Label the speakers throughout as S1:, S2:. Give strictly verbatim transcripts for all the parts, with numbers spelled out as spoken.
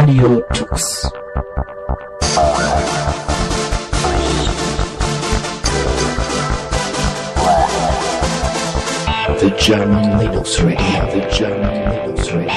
S1: Radio Tux. The German Linux Radio, the German Linux Radio.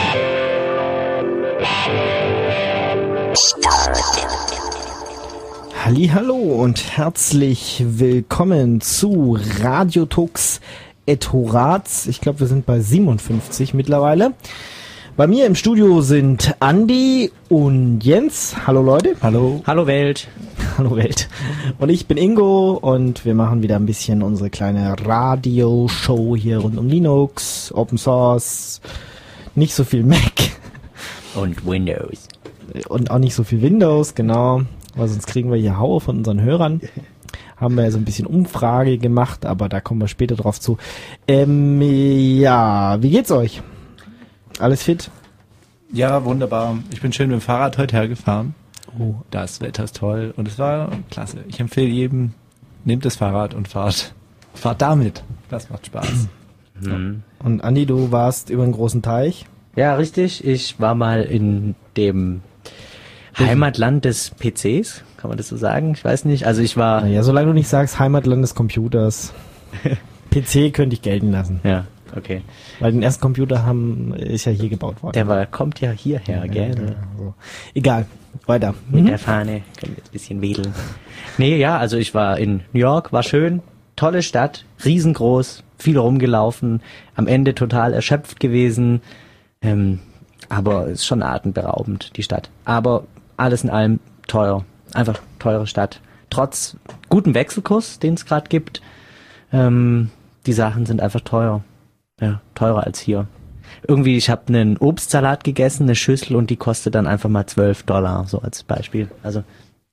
S2: Hallihallo und herzlich willkommen zu Radio Tux et Horaz. Ich glaube, wir sind bei siebenundfünfzig mittlerweile. Bei mir im Studio sind Andi und Jens. Hallo Leute.
S3: Hallo.
S4: Hallo Welt.
S2: Hallo Welt. Und ich bin Ingo und wir machen wieder ein bisschen unsere kleine Radioshow hier rund um Linux, Open Source, nicht so viel Mac.
S4: Und Windows.
S2: Und auch nicht so viel Windows, genau. Weil sonst kriegen wir hier Haue von unseren Hörern. Haben wir ja so ein bisschen Umfrage gemacht, aber da kommen wir später drauf zu. Ähm, ja, wie geht's euch? Alles fit?
S3: Ja, wunderbar. Ich bin schön mit dem Fahrrad heute hergefahren.
S2: Oh.
S3: Das Wetter ist toll und es war klasse. Ich empfehle jedem, nehmt das Fahrrad und fahrt, fahrt damit. Das macht Spaß.
S4: Mhm.
S2: Und Andi, du warst über einen großen Teich?
S4: Ja, richtig. Ich war mal in dem Heimatland des P Cs. Kann man das so sagen? Ich weiß nicht. Also ich war...
S2: Naja, solange du nicht sagst Heimatland des Computers. P C könnte ich gelten lassen.
S4: Ja, okay.
S2: Weil den ersten Computer haben, ist ja hier gebaut worden.
S4: Der war, kommt ja hierher,
S2: ja,
S4: gell?
S2: Ja, so. Egal, weiter.
S4: Mit
S2: mhm.
S4: der Fahne können wir jetzt ein bisschen wedeln. Nee, ja, also ich war in New York, war schön, tolle Stadt, riesengroß, viel rumgelaufen, am Ende total erschöpft gewesen, ähm, aber ist schon atemberaubend, die Stadt. Aber alles in allem teuer, einfach teure Stadt. Trotz gutem Wechselkurs, den es gerade gibt, ähm, die Sachen sind einfach teuer. Ja, teurer als hier. Irgendwie, ich habe einen Obstsalat gegessen, eine Schüssel, und die kostet dann einfach mal zwölf Dollar, so als Beispiel. Also,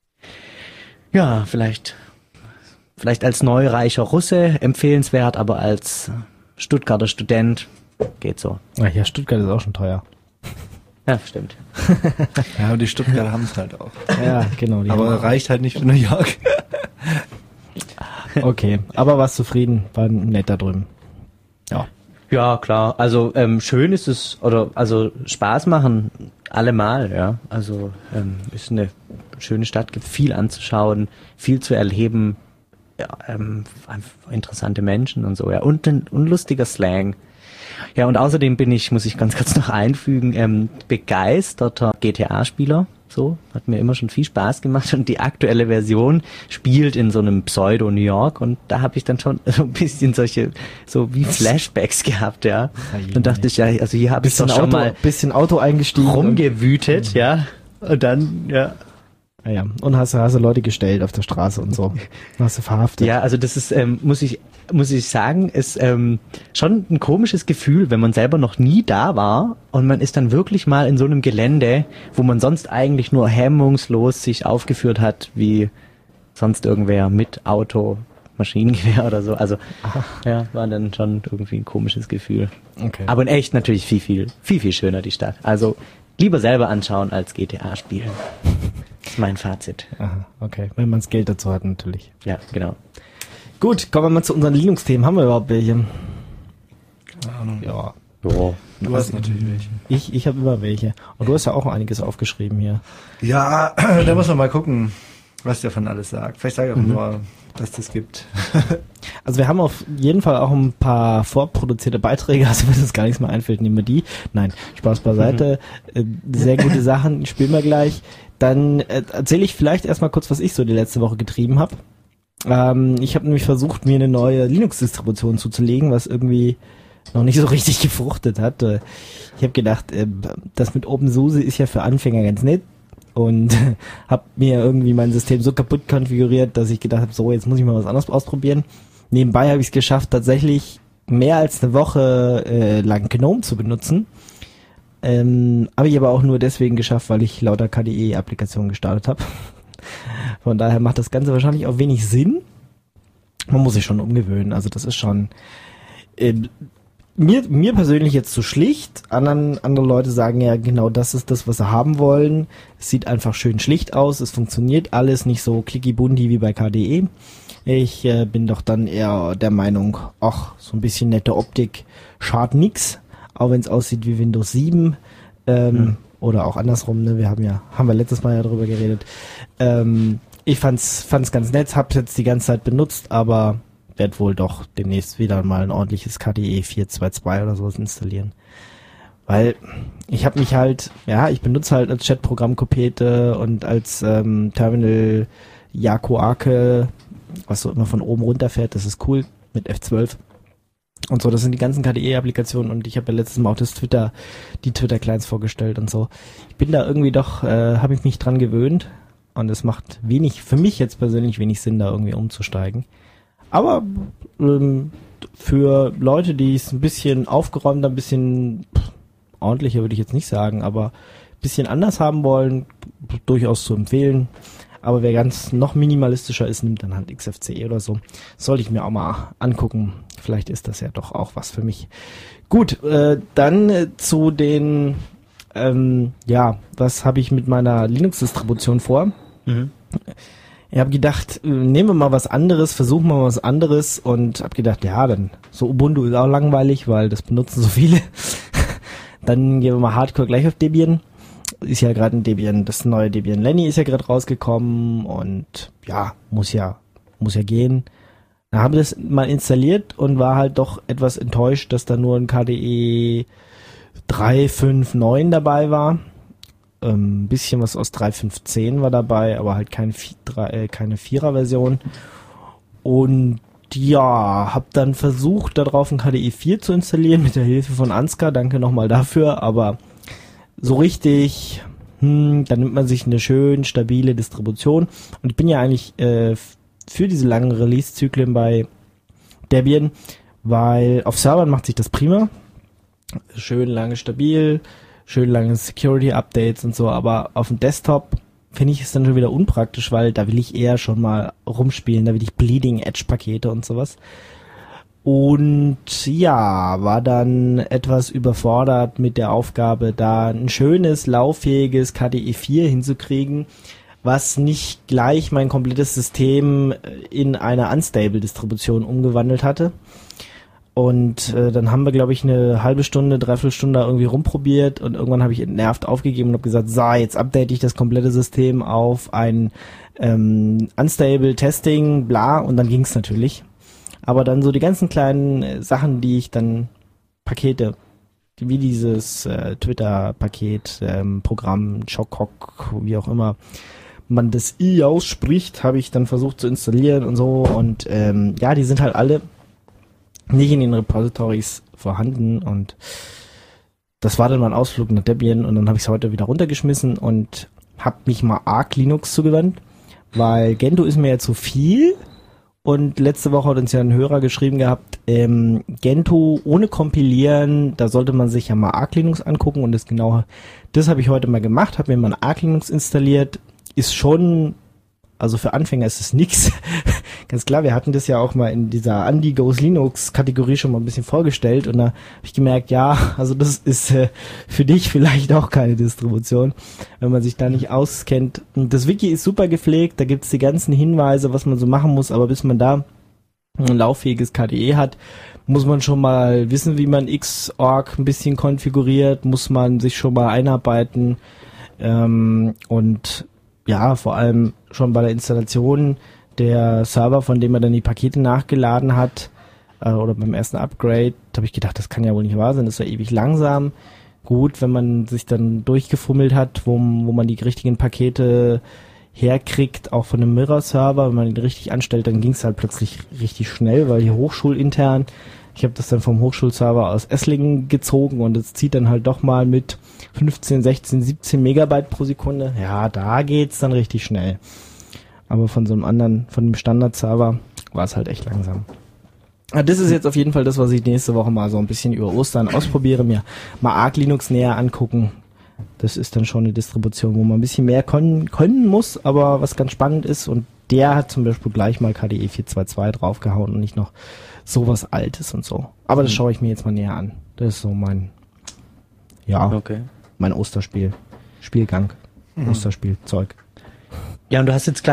S4: ja, vielleicht, vielleicht als neureicher Russe empfehlenswert, aber als Stuttgarter Student geht so.
S2: Ach ja, Stuttgart ist auch schon teuer.
S4: Ja, stimmt.
S3: Ja, aber die Stuttgarter haben es halt auch.
S2: Ja, genau. Die
S3: Aber reicht halt nicht für New York.
S2: Okay, aber warst zufrieden, war nett da drüben. Ja.
S4: Ja, klar. Also ähm, schön ist es, oder also Spaß machen allemal, ja. Also ähm, ist eine schöne Stadt, gibt viel anzuschauen, viel zu erleben, ja, ähm, einfach interessante Menschen und so, ja. Und ein und lustiger Slang. Ja, und außerdem bin ich, muss ich ganz kurz noch einfügen, ähm, begeisterter G T A-Spieler. So, hat mir immer schon viel Spaß gemacht, und die aktuelle Version spielt in so einem Pseudo-New York, und da habe ich dann schon so ein bisschen solche, so wie Flashbacks gehabt, ja. Und dachte ich, ja, also hier habe ich doch schon
S2: Auto,
S4: mal
S2: bisschen Auto eingestiegen
S4: rumgewütet, und, ja. Und dann, ja.
S2: Ja, ja. Und hast, hast du Leute gestellt auf der Straße und so. Hast du verhaftet.
S4: Ja, also das ist, ähm, muss ich, muss ich sagen, ist ähm, schon ein komisches Gefühl, wenn man selber noch nie da war und man ist dann wirklich mal in so einem Gelände, wo man sonst eigentlich nur hemmungslos sich aufgeführt hat, wie sonst irgendwer mit Auto, Maschinengewehr oder so. Also, Aha. ja, war dann schon irgendwie ein komisches Gefühl.
S2: Okay.
S4: Aber in echt natürlich viel, viel, viel, viel schöner die Stadt. Also lieber selber anschauen als G T A spielen. Das ist mein Fazit.
S2: Aha, okay. Wenn man das Geld dazu hat, natürlich.
S4: Ja, genau.
S2: Gut, kommen wir mal zu unseren Linux-Themen. Haben wir überhaupt welche?
S3: Keine Ahnung.
S2: Ja.
S4: Oh.
S3: Du hast natürlich welche.
S2: Ich, ich habe immer welche. Und du hast ja auch einiges aufgeschrieben hier.
S3: Ja, da muss man mal gucken, was der von alles sagt. Vielleicht sage ich auch mhm. nur, dass das gibt.
S2: Also wir haben auf jeden Fall auch ein paar vorproduzierte Beiträge, also wenn uns gar nichts mehr einfällt, nehmen wir die. Nein, Spaß beiseite. Mhm. Sehr gute Sachen, spielen wir gleich. Dann äh, erzähle ich vielleicht erstmal kurz, was ich so die letzte Woche getrieben habe. Ähm, ich habe nämlich versucht, mir eine neue Linux-Distribution zuzulegen, was irgendwie noch nicht so richtig gefruchtet hat. Äh, ich habe gedacht, äh, das mit OpenSUSE ist ja für Anfänger ganz nett, und habe mir irgendwie mein System so kaputt konfiguriert, dass ich gedacht habe, so, jetzt muss ich mal was anderes ausprobieren. Nebenbei habe ich es geschafft, tatsächlich mehr als eine Woche äh, lang GNOME zu benutzen. Ähm, habe ich aber auch nur deswegen geschafft, weil ich lauter K D E-Applikationen gestartet habe. Von daher macht das Ganze wahrscheinlich auch wenig Sinn. Man muss sich schon umgewöhnen. Also das ist schon äh, mir mir persönlich jetzt zu schlicht. Anderen andere Leute sagen ja, genau das ist das, was sie haben wollen. Es sieht einfach schön schlicht aus. Es funktioniert alles nicht so klicky-bunti wie bei K D E. Ich äh, bin doch dann eher der Meinung, ach, so ein bisschen nette Optik schadet nix. Auch wenn es aussieht wie Windows sieben. Ähm, oder auch andersrum, ne? Wir haben ja, haben wir letztes Mal ja drüber geredet. Ähm, ich fand's, fand's ganz nett, hab's jetzt die ganze Zeit benutzt, aber werde wohl doch demnächst wieder mal ein ordentliches K D E vier zwei zwei oder sowas installieren. Weil ich habe mich halt, ja, ich benutze halt als Chatprogramm Kopete und als ähm, Terminal Yakuake, was so immer von oben runterfährt, das ist cool, mit F zwölf. Und so, das sind die ganzen K D E-Applikationen und ich habe ja letztes Mal auch das Twitter, die Twitter-Clients vorgestellt und so. Ich bin da irgendwie doch, äh, habe ich mich dran gewöhnt und es macht wenig, für mich jetzt persönlich wenig Sinn, da irgendwie umzusteigen. Aber ähm, für Leute, die es ein bisschen aufgeräumter, ein bisschen pff, ordentlicher würde ich jetzt nicht sagen, aber ein bisschen anders haben wollen, durchaus zu empfehlen. Aber wer ganz noch minimalistischer ist, nimmt dann halt X F C E oder so. Sollte ich mir auch mal angucken. Vielleicht ist das ja doch auch was für mich. Gut, äh, dann äh, zu den, ähm, ja, was habe ich mit meiner Linux-Distribution vor? Mhm. Ich habe gedacht, nehmen wir mal was anderes, versuchen wir mal was anderes und habe gedacht, ja, dann so Ubuntu ist auch langweilig, weil das benutzen so viele. Dann gehen wir mal Hardcore gleich auf Debian. Ist ja gerade ein Debian, das neue Debian Lenny ist ja gerade rausgekommen und ja, muss ja, muss ja gehen. Da habe ich das mal installiert und war halt doch etwas enttäuscht, dass da nur ein K D E drei Punkt fünf Punkt neun dabei war. Ein ähm, bisschen was aus drei Punkt fünf Punkt zehn war dabei, aber halt kein, äh, keine Vierer-Version. Und ja, hab dann versucht, darauf ein K D E vier zu installieren mit der Hilfe von Ansgar. Danke nochmal dafür, aber so richtig, hm, dann nimmt man sich eine schön stabile Distribution. Und ich bin ja eigentlich äh, für diese langen Release-Zyklen bei Debian, weil auf Servern macht sich das prima. Schön lange stabil, schön lange Security-Updates und so, aber auf dem Desktop finde ich es dann schon wieder unpraktisch, weil da will ich eher schon mal rumspielen, da will ich Bleeding-Edge-Pakete und sowas. Und ja, war dann etwas überfordert mit der Aufgabe, da ein schönes, lauffähiges K D E vier hinzukriegen, was nicht gleich mein komplettes System in eine Unstable-Distribution umgewandelt hatte. Und äh, dann haben wir, glaube ich, eine halbe Stunde, dreiviertel Stunde irgendwie rumprobiert und irgendwann habe ich entnervt aufgegeben und habe gesagt, so, jetzt update ich das komplette System auf ein ähm, Unstable Testing, bla, und dann ging's natürlich. Aber dann so die ganzen kleinen äh, Sachen, die ich dann, Pakete, wie dieses äh, Twitter-Paket, ähm, Programm, Chokok, wie auch immer man das I ausspricht, habe ich dann versucht zu installieren und so. Und ähm, ja, die sind halt alle nicht in den Repositories vorhanden. Und das war dann mal ein Ausflug nach Debian. Und dann habe ich es heute wieder runtergeschmissen und habe mich mal Arch Linux zugewandt, weil Gentoo ist mir ja zu viel. Und letzte Woche hat uns ja ein Hörer geschrieben gehabt, ähm, Gentoo ohne Kompilieren, da sollte man sich ja mal Arch Linux angucken und das genau, das habe ich heute mal gemacht, habe mir mal ein Arch Linux installiert, ist schon, also für Anfänger ist es nix, ganz klar, wir hatten das ja auch mal in dieser Andy Goes Linux Kategorie schon mal ein bisschen vorgestellt und da habe ich gemerkt, ja, also das ist äh, für dich vielleicht auch keine Distribution, wenn man sich da nicht auskennt. Und das Wiki ist super gepflegt, da gibt's die ganzen Hinweise, was man so machen muss, aber bis man da ein lauffähiges K D E hat, muss man schon mal wissen, wie man Xorg ein bisschen konfiguriert, muss man sich schon mal einarbeiten ähm, und ja, vor allem schon bei der Installation der Server, von dem er dann die Pakete nachgeladen hat, äh, oder beim ersten Upgrade, habe ich gedacht, das kann ja wohl nicht wahr sein, das ist ja ewig langsam. Gut, wenn man sich dann durchgefummelt hat, wo, wo man die richtigen Pakete herkriegt, auch von einem Mirror-Server, wenn man ihn richtig anstellt, dann ging es halt plötzlich richtig schnell, weil hier hochschulintern, ich habe das dann vom Hochschulserver aus Esslingen gezogen und es zieht dann halt doch mal mit fünfzehn, sechzehn, siebzehn Megabyte pro Sekunde. Ja, da geht's dann richtig schnell. Aber von so einem anderen, von dem Standard-Server war es halt echt langsam. Aber das ist jetzt auf jeden Fall das, was ich nächste Woche mal so ein bisschen über Ostern ausprobiere, mir mal Arch Linux näher angucken. Das ist dann schon eine Distribution, wo man ein bisschen mehr können, können muss, aber was ganz spannend ist. Und der hat zum Beispiel gleich mal K D E vier zwei zwei draufgehauen und nicht noch sowas Altes und so. Aber das schaue ich mir jetzt mal näher an. Das ist so mein, ja,
S4: Okay.
S2: mein Osterspiel. Spielgang.
S3: Mhm.
S2: Osterspielzeug.
S4: Ja, und du hast jetzt gleich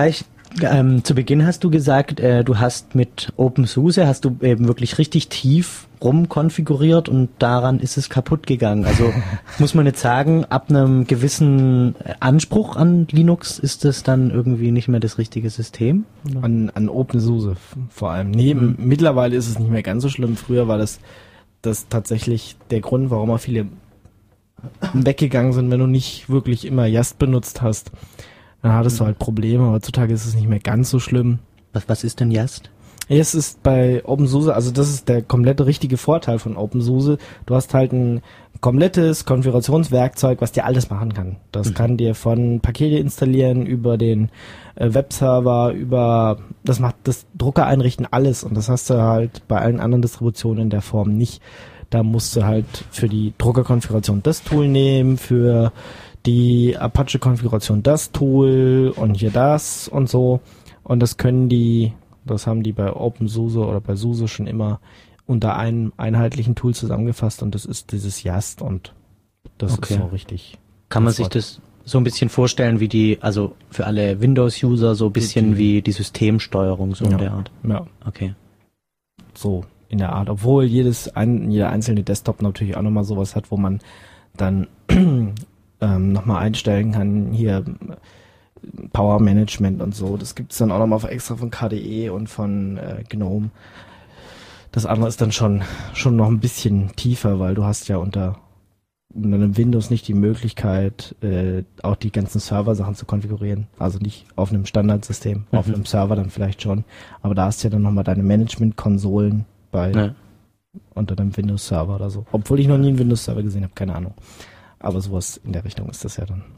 S4: Ähm, zu Beginn hast du gesagt, äh, du hast mit OpenSUSE, hast du eben wirklich richtig tief rumkonfiguriert und daran ist es kaputt gegangen. Also muss man jetzt sagen, ab einem gewissen Anspruch an Linux ist es dann irgendwie nicht mehr das richtige System?
S2: An, an OpenSUSE vor allem. Nee, mhm. mittlerweile ist es nicht mehr ganz so schlimm. Früher war das, das tatsächlich der Grund, warum auch viele weggegangen sind, wenn du nicht wirklich immer Yast benutzt hast. Dann hattest du halt Probleme. Heutzutage ist es nicht mehr ganz so schlimm.
S4: Was, was ist denn Yast?
S2: Es ist bei OpenSUSE, also das ist der komplette richtige Vorteil von OpenSUSE. Du hast halt ein komplettes Konfigurationswerkzeug, was dir alles machen kann. Das mhm. kann dir von Pakete installieren, über den äh, Webserver, über, das macht das Drucker einrichten, alles. Und das hast du halt bei allen anderen Distributionen in der Form nicht. Da musst du halt für die Druckerkonfiguration das Tool nehmen, für die Apache-Konfiguration das Tool und hier das und so. Und das können die, das haben die bei OpenSUSE oder bei SUSE schon immer unter einem einheitlichen Tool zusammengefasst und das ist dieses Yast und das okay. ist so richtig.
S4: Kann man sich das so ein bisschen vorstellen wie die, also für alle Windows-User so ein bisschen die, wie die Systemsteuerung so
S2: ja.
S4: in der Art?
S2: Ja.
S4: Okay.
S2: So in der Art, obwohl jedes ein, jeder einzelne Desktop natürlich auch nochmal sowas hat, wo man dann ähm, nochmal einstellen kann, hier Power Management und so. Das gibt's dann auch nochmal extra von K D E und von äh, GNOME. Das andere ist dann schon schon noch ein bisschen tiefer, weil du hast ja unter, unter einem Windows nicht die Möglichkeit, äh, auch die ganzen Server-Sachen zu konfigurieren. Also nicht auf einem Standardsystem, mhm. auf einem Server dann vielleicht schon. Aber da hast du ja dann nochmal deine Management-Konsolen bei ja. unter einem Windows-Server oder so. Obwohl ich noch nie einen Windows-Server gesehen habe, keine Ahnung. Aber sowas in der Richtung ist das ja dann.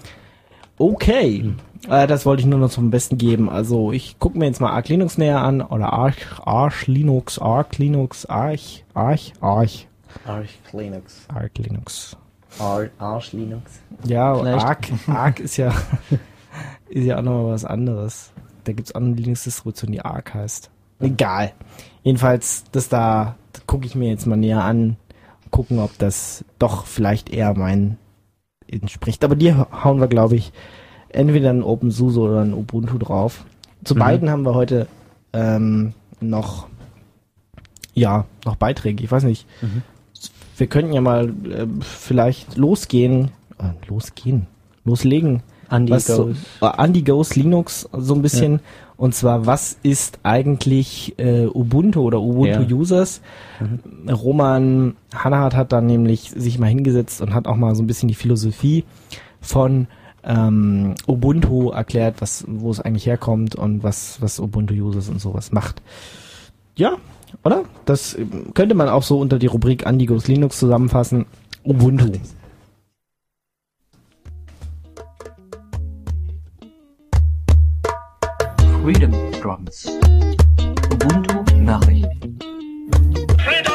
S2: Okay, hm. äh, das wollte ich nur noch zum Besten geben. Also ich gucke mir jetzt mal Arch Linux näher an oder Arch, Arch Linux, Arch Linux, Arch, Arch, Arch.
S4: Arch Linux.
S2: Arch Linux.
S4: Arch, Arch Linux.
S2: Ja, Arch, Arch ist ja ist ja auch nochmal was anderes. Da gibt's auch eine Linux-Distribution, die Arch heißt. Egal. Jedenfalls, das da, das gucke ich mir jetzt mal näher an. Gucken, ob das doch vielleicht eher mein entspricht. Aber die hauen wir, glaube ich, entweder ein OpenSUSE oder ein Ubuntu drauf. Zu mhm. beiden haben wir heute ähm, noch ja, noch Beiträge. Ich weiß nicht. Mhm. Wir könnten ja mal äh, vielleicht losgehen. Äh, losgehen? Loslegen.
S4: Andy
S2: was
S4: Goes.
S2: So, äh, Andy Goes Linux so ein bisschen. Ja. Und zwar, was ist eigentlich äh, Ubuntu oder Ubuntu-Users? Ja. Mhm. Roman Hannahart hat dann nämlich sich mal hingesetzt und hat auch mal so ein bisschen die Philosophie von ähm, Ubuntu erklärt, was, wo es eigentlich herkommt und was, was Ubuntu-Users und sowas macht. Ja, oder? Das könnte man auch so unter die Rubrik Andy Goes Linux zusammenfassen. Ubuntu.
S5: Freedom Drums. Ubuntu Nachrichten.
S6: Freedom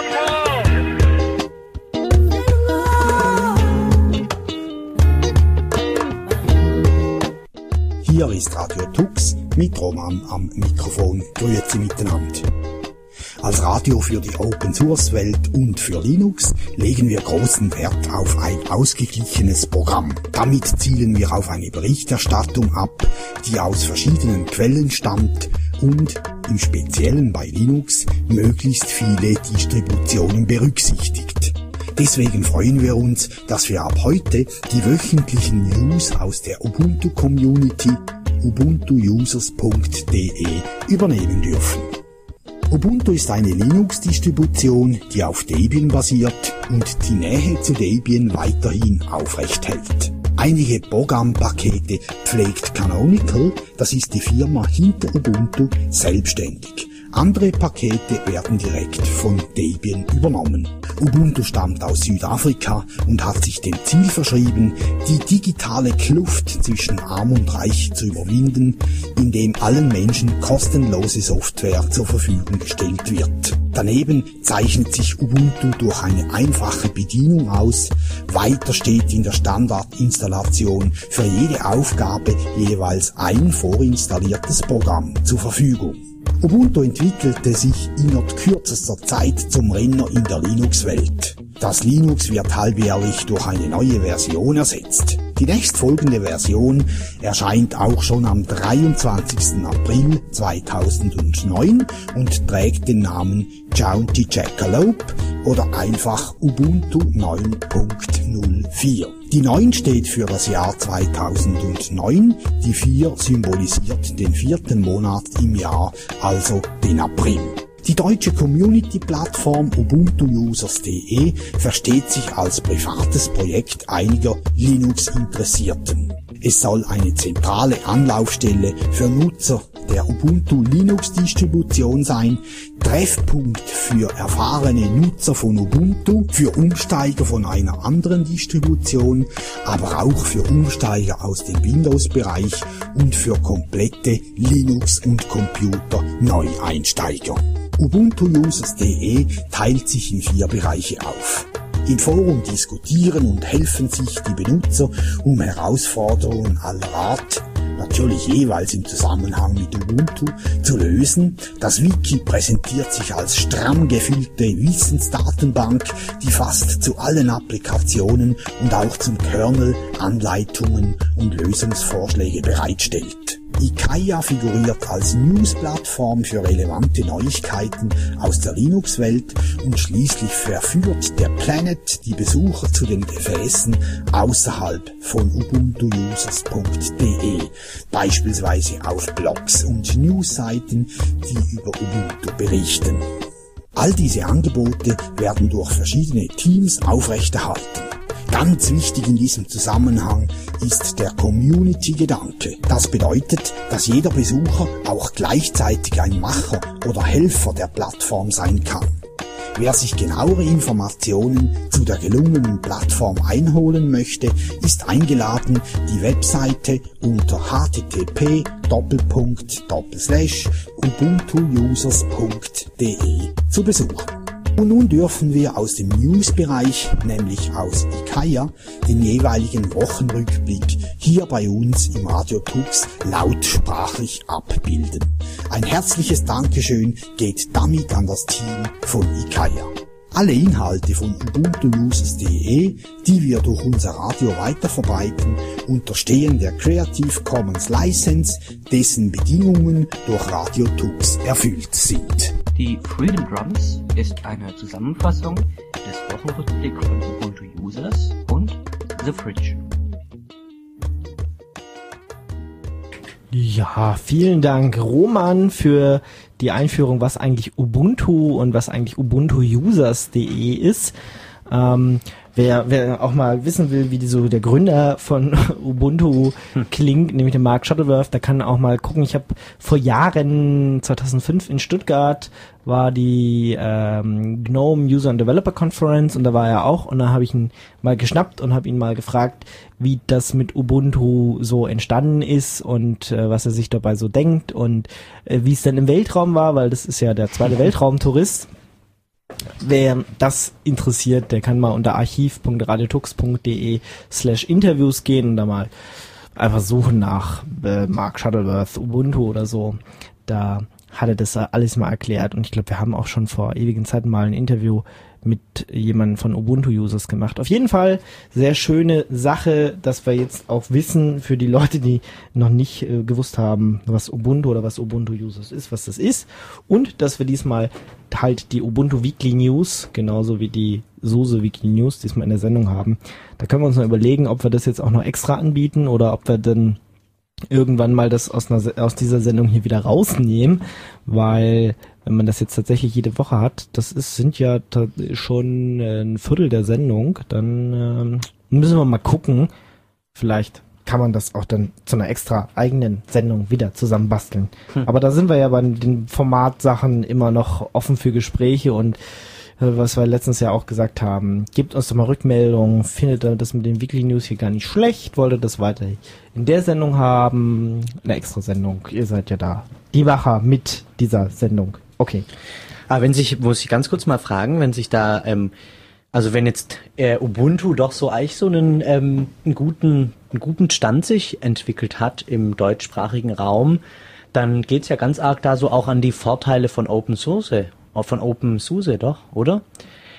S7: Hier ist Radio Tux mit Roman am Mikrofon. Grüezi miteinander. Als Radio für die Open-Source-Welt und für Linux legen wir großen Wert auf ein ausgeglichenes Programm. Damit zielen wir auf eine Berichterstattung ab, die aus verschiedenen Quellen stammt und im Speziellen bei Linux möglichst viele Distributionen berücksichtigt. Deswegen freuen wir uns, dass wir ab heute die wöchentlichen News aus der Ubuntu-Community ubuntu users punkt de übernehmen dürfen. Ubuntu ist eine Linux-Distribution, die auf Debian basiert und die Nähe zu Debian weiterhin aufrecht hält. Einige Program-Pakete pflegt Canonical, das ist die Firma hinter Ubuntu, selbstständig. Andere Pakete werden direkt von Debian übernommen. Ubuntu stammt aus Südafrika und hat sich dem Ziel verschrieben, die digitale Kluft zwischen Arm und Reich zu überwinden, indem allen Menschen kostenlose Software zur Verfügung gestellt wird. Daneben zeichnet sich Ubuntu durch eine einfache Bedienung aus. Weiter steht in der Standardinstallation für jede Aufgabe jeweils ein vorinstalliertes Programm zur Verfügung. Ubuntu entwickelte sich innerhalb kürzester Zeit zum Renner in der Linux-Welt. Das Linux wird halbjährlich durch eine neue Version ersetzt. Die nächstfolgende Version erscheint auch schon am dreiundzwanzigsten April zweitausendneun und trägt den Namen Jaunty Jackalope oder einfach Ubuntu neun Punkt null vier. Die neun steht für das Jahr zweitausendneun, die vier symbolisiert den vierten Monat im Jahr, also den April. Die deutsche Community-Plattform ubuntu users punkt de versteht sich als privates Projekt einiger Linux-Interessierten. Es soll eine zentrale Anlaufstelle für Nutzer der Ubuntu-Linux-Distribution sein, Treffpunkt für erfahrene Nutzer von Ubuntu, für Umsteiger von einer anderen Distribution, aber auch für Umsteiger aus dem Windows-Bereich und für komplette Linux- und Computer-Neueinsteiger. ubuntu users punkt de teilt sich in vier Bereiche auf. Im Forum diskutieren und helfen sich die Benutzer, um Herausforderungen aller Art, natürlich jeweils im Zusammenhang mit Ubuntu, zu lösen. Das Wiki präsentiert sich als stramm gefüllte Wissensdatenbank, die fast zu allen Applikationen und auch zum Kernel Anleitungen und Lösungsvorschläge bereitstellt. Ikaia figuriert als News-Plattform für relevante Neuigkeiten aus der Linux-Welt und schließlich verführt der Planet die Besucher zu den Gefäßen außerhalb von ubuntu users punkt de, beispielsweise auf Blogs und Newsseiten, die über Ubuntu berichten. All diese Angebote werden durch verschiedene Teams aufrechterhalten. Ganz wichtig in diesem Zusammenhang ist der Community-Gedanke. Das bedeutet, dass jeder Besucher auch gleichzeitig ein Macher oder Helfer der Plattform sein kann. Wer sich genauere Informationen zu der gelungenen Plattform einholen möchte, ist eingeladen, die Webseite unter h t t p doppelpunkt doppelpunkt slash ubuntu users punkt de zu besuchen. Und nun dürfen wir aus dem News-Bereich, nämlich aus Ikaia, den jeweiligen Wochenrückblick hier bei uns im Radio Tux lautsprachlich abbilden. Ein herzliches Dankeschön geht damit an das Team von Ikaia. Alle Inhalte von ubuntu users punkt de, die wir durch unser Radio weiterverbreiten, unterstehen der Creative Commons License, dessen Bedingungen durch Radio Tux erfüllt sind.
S5: Die Freedom Drums ist eine Zusammenfassung des Wochenrückblicks von Ubuntu Users und The Fridge.
S2: Ja, vielen Dank, Roman, für die Einführung, was eigentlich Ubuntu und was eigentlich ubuntu users punkt de ist. Ähm, wer, wer auch mal wissen will, wie die, so der Gründer von Ubuntu klingt, nämlich der Mark Shuttleworth, der kann auch mal gucken. Ich habe vor Jahren, zweitausendfünf in Stuttgart, war die ähm, GNOME User and Developer Conference und da war er auch und da habe ich ihn mal geschnappt und habe ihn mal gefragt, wie das mit Ubuntu so entstanden ist und äh, was er sich dabei so denkt und äh, wie es denn im Weltraum war, weil das ist ja der zweite Weltraumtourist. Wer das interessiert, der kann mal unter archiv punkt radiotux punkt de slash interviews gehen und da mal einfach suchen nach äh, Mark Shuttleworth, Ubuntu oder so. Da hat er das alles mal erklärt und ich glaube, wir haben auch schon vor ewigen Zeiten mal ein Interview mit jemandem von Ubuntu Users gemacht. Auf jeden Fall sehr schöne Sache, dass wir jetzt auch wissen, für die Leute, die noch nicht äh, gewusst haben, was Ubuntu oder was Ubuntu Users ist, was das ist und dass wir diesmal halt die Ubuntu Weekly News, genauso wie die SUSE Weekly News, diesmal in der Sendung haben. Da können wir uns noch überlegen, ob wir das jetzt auch noch extra anbieten oder ob wir dann irgendwann mal das aus, einer, aus dieser Sendung hier wieder rausnehmen, weil wenn man das jetzt tatsächlich jede Woche hat, das ist, sind ja ta- schon ein Viertel der Sendung, dann ähm, müssen wir mal gucken, vielleicht kann man das auch dann zu einer extra eigenen Sendung wieder zusammenbasteln. Hm. Aber da sind wir ja bei den Formatsachen immer noch offen für Gespräche und was wir letztens ja auch gesagt haben, gebt uns doch mal Rückmeldungen, findet ihr das mit den Weekly News hier gar nicht schlecht, wollt ihr das weiter in der Sendung haben, eine extra Sendung, ihr seid ja da, die Wacher mit dieser Sendung, okay.
S4: Aber wenn sich, muss ich ganz kurz mal fragen, wenn sich da, ähm, also wenn jetzt äh, Ubuntu doch so eigentlich so einen, ähm, einen guten, einen guten Stand sich entwickelt hat im deutschsprachigen Raum, dann geht's ja ganz arg da so auch an die Vorteile von Open Source. Von OpenSUSE doch, oder?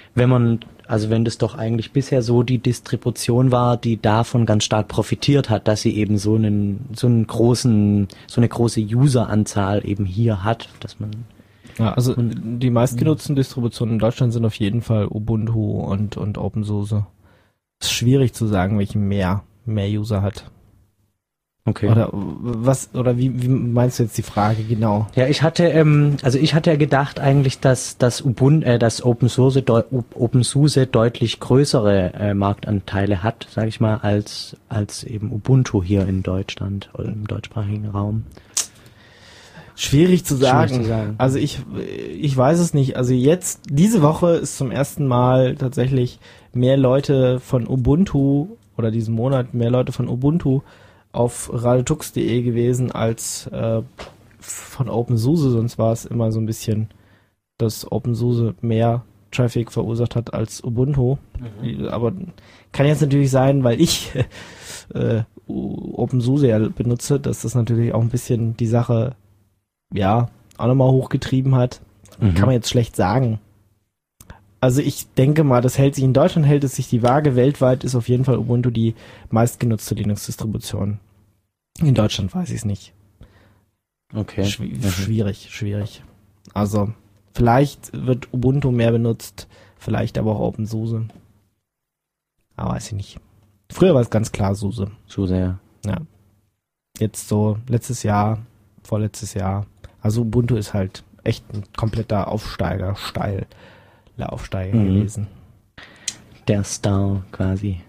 S4: wenn man, also wenn das doch eigentlich bisher so die Distribution war, die davon ganz stark profitiert hat, dass sie eben so einen, so einen großen, so eine große Useranzahl eben hier hat, dass man
S2: Ja, also die meistgenutzten Distributionen in Deutschland sind auf jeden Fall Ubuntu und, und OpenSUSE. Ist schwierig zu sagen, welche mehr, mehr User hat.
S4: okay.
S2: Oder was, oder wie, wie meinst du jetzt die Frage genau?
S4: Ja, ich hatte, ähm, also ich hatte ja gedacht eigentlich, dass das Ubuntu, äh, das OpenSUSE, deu- OpenSUSE deutlich größere äh, Marktanteile hat, sage ich mal, als als eben Ubuntu hier in Deutschland oder im deutschsprachigen Raum.
S2: Schwierig zu sagen.
S4: Schwierig zu sagen.
S2: Also ich, ich weiß es nicht. Also jetzt, diese Woche ist zum ersten Mal tatsächlich mehr Leute von Ubuntu oder diesen Monat mehr Leute von Ubuntu auf radiotux punkt de gewesen als äh, von OpenSUSE. Sonst war es immer so ein bisschen, dass OpenSUSE mehr Traffic verursacht hat als Ubuntu. Mhm. Aber kann jetzt natürlich sein, weil ich äh, OpenSUSE ja benutze, dass das natürlich auch ein bisschen die Sache ja, auch nochmal hochgetrieben hat. Mhm. Kann man jetzt schlecht sagen. Also ich denke mal, das hält sich in Deutschland, hält es sich die Waage. Weltweit ist auf jeden Fall Ubuntu die meistgenutzte Linux-Distribution. In Deutschland weiß ich es nicht.
S4: Okay.
S2: Schw-
S4: mhm.
S2: Schwierig, schwierig. Also vielleicht wird Ubuntu mehr benutzt, vielleicht aber auch OpenSUSE. Aber weiß ich nicht. Früher war es ganz klar SUSE.
S4: SUSE, ja.
S2: Ja. Jetzt so letztes Jahr, vorletztes Jahr. Also Ubuntu ist halt echt ein kompletter Aufsteiger, steil, Aufsteiger
S4: Mhm.
S2: gewesen.
S4: Der Star quasi.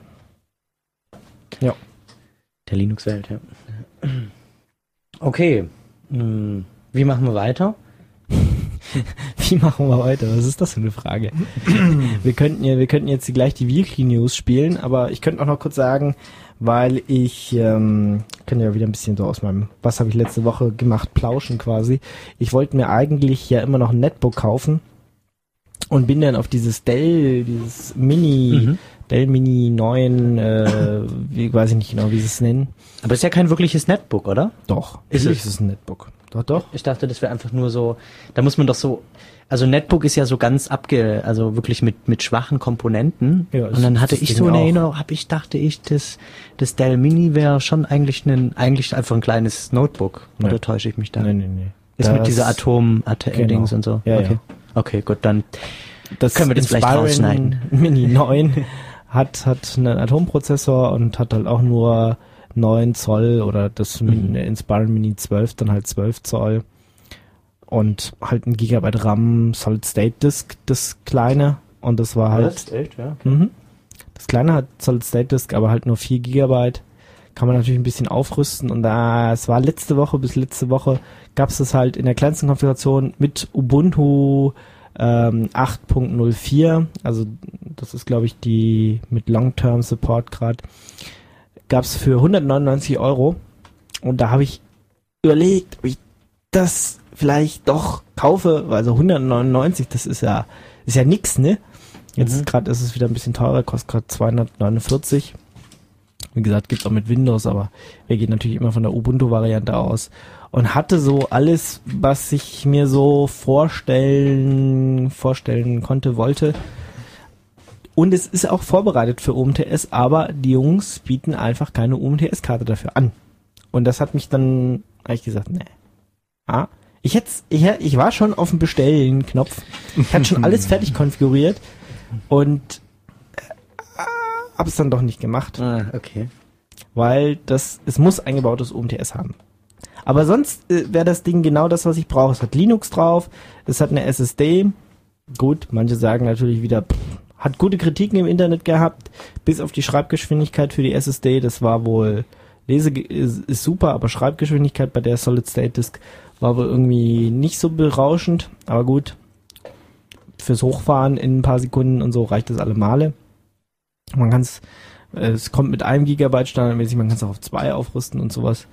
S2: Ja.
S4: Der Linux-Welt, ja. Okay. Hm, wie machen wir weiter?
S2: Wie machen wir weiter? Was ist das für eine Frage? wir könnten ja, wir könnten jetzt gleich die Weekly News spielen, aber ich könnte auch noch kurz sagen, weil ich ähm, kann ja wieder ein bisschen so aus meinem, was habe ich letzte Woche gemacht, plauschen quasi. Ich wollte mir eigentlich ja immer noch ein Netbook kaufen und bin dann auf dieses Dell, dieses Mini,
S4: Mhm.
S2: Dell Mini neun, äh, wie, weiß ich nicht genau, wie sie es nennen.
S4: Aber ist ja kein wirkliches Netbook, oder?
S2: Doch,
S4: Ist
S2: natürlich
S4: es?
S2: ist es ein Netbook. Doch, doch.
S4: Ich dachte, das wäre einfach nur so, da muss man doch so, also Netbook ist ja so ganz abge, also wirklich mit mit schwachen Komponenten.
S2: Ja, das
S4: und dann
S2: ist
S4: hatte
S2: das
S4: ich
S2: Ding
S4: so eine
S2: auch.
S4: Erinnerung, hab ich dachte ich, das das Dell Mini wäre schon eigentlich ein eigentlich einfach ein kleines Notebook.
S2: Nee.
S4: Oder täusche ich mich da?
S2: Nee, nee, nee.
S4: Ist
S2: Das-
S4: mit dieser Atom
S2: Genau.
S4: Dings und so.
S2: Ja,
S4: okay.
S2: ja.
S4: Okay, gut, dann
S2: Das
S4: können wir das vielleicht
S2: Inspiron
S4: rausschneiden.
S2: Mini neun hat, hat einen Atomprozessor und hat halt auch nur neun Zoll oder das
S4: Mhm.
S2: Inspiron Mini zwölf, dann halt zwölf Zoll und halt ein Gigabyte RAM Solid State Disk, das kleine, und das war halt,
S4: echt, ja.
S2: mhm. das kleine hat Solid State Disk, aber halt nur vier Gigabyte, kann man natürlich ein bisschen aufrüsten, und da, es war letzte Woche, bis letzte Woche gab es das halt in der kleinsten Konfiguration mit Ubuntu ähm, acht Punkt null vier, also das ist glaube ich die mit Long-Term Support gerade, gab es für hundertneunundneunzig Euro, und da habe ich überlegt, ob ich das vielleicht doch kaufe, weil so hundertneunundneunzig, das ist ja ist ja nix, ne? Jetzt
S4: Mhm.
S2: gerade ist es wieder ein bisschen teurer, kostet gerade zweihundertneunundvierzig. Wie gesagt, gibt's auch mit Windows, aber wir gehen natürlich immer von der Ubuntu-Variante aus. Und hatte so alles, was ich mir so vorstellen, vorstellen konnte, wollte. Und es ist auch vorbereitet für O M T S, aber die Jungs bieten einfach keine O M T S-Karte dafür an. Und das hat mich dann, habe ich gesagt, nee. Ah, ich hätte, ich, hätt- ich war schon auf dem Bestellen-Knopf. Ich hatte schon alles fertig konfiguriert und äh, hab's dann doch nicht gemacht,
S4: Ah, okay.
S2: weil das, es muss eingebautes O M T S haben. Aber sonst äh, wäre das Ding genau das, was ich brauche. Es hat Linux drauf, es hat eine S S D. Gut, manche sagen natürlich wieder, pff, hat gute Kritiken im Internet gehabt, bis auf die Schreibgeschwindigkeit für die S S D. Das war wohl, Lese ist, ist super, aber Schreibgeschwindigkeit bei der Solid State Disk war wohl irgendwie nicht so berauschend. Aber gut, fürs Hochfahren in ein paar Sekunden und so reicht das alle Male. Man kann es, es kommt mit einem Gigabyte standardmäßig, man kann es auch auf zwei aufrüsten und sowas.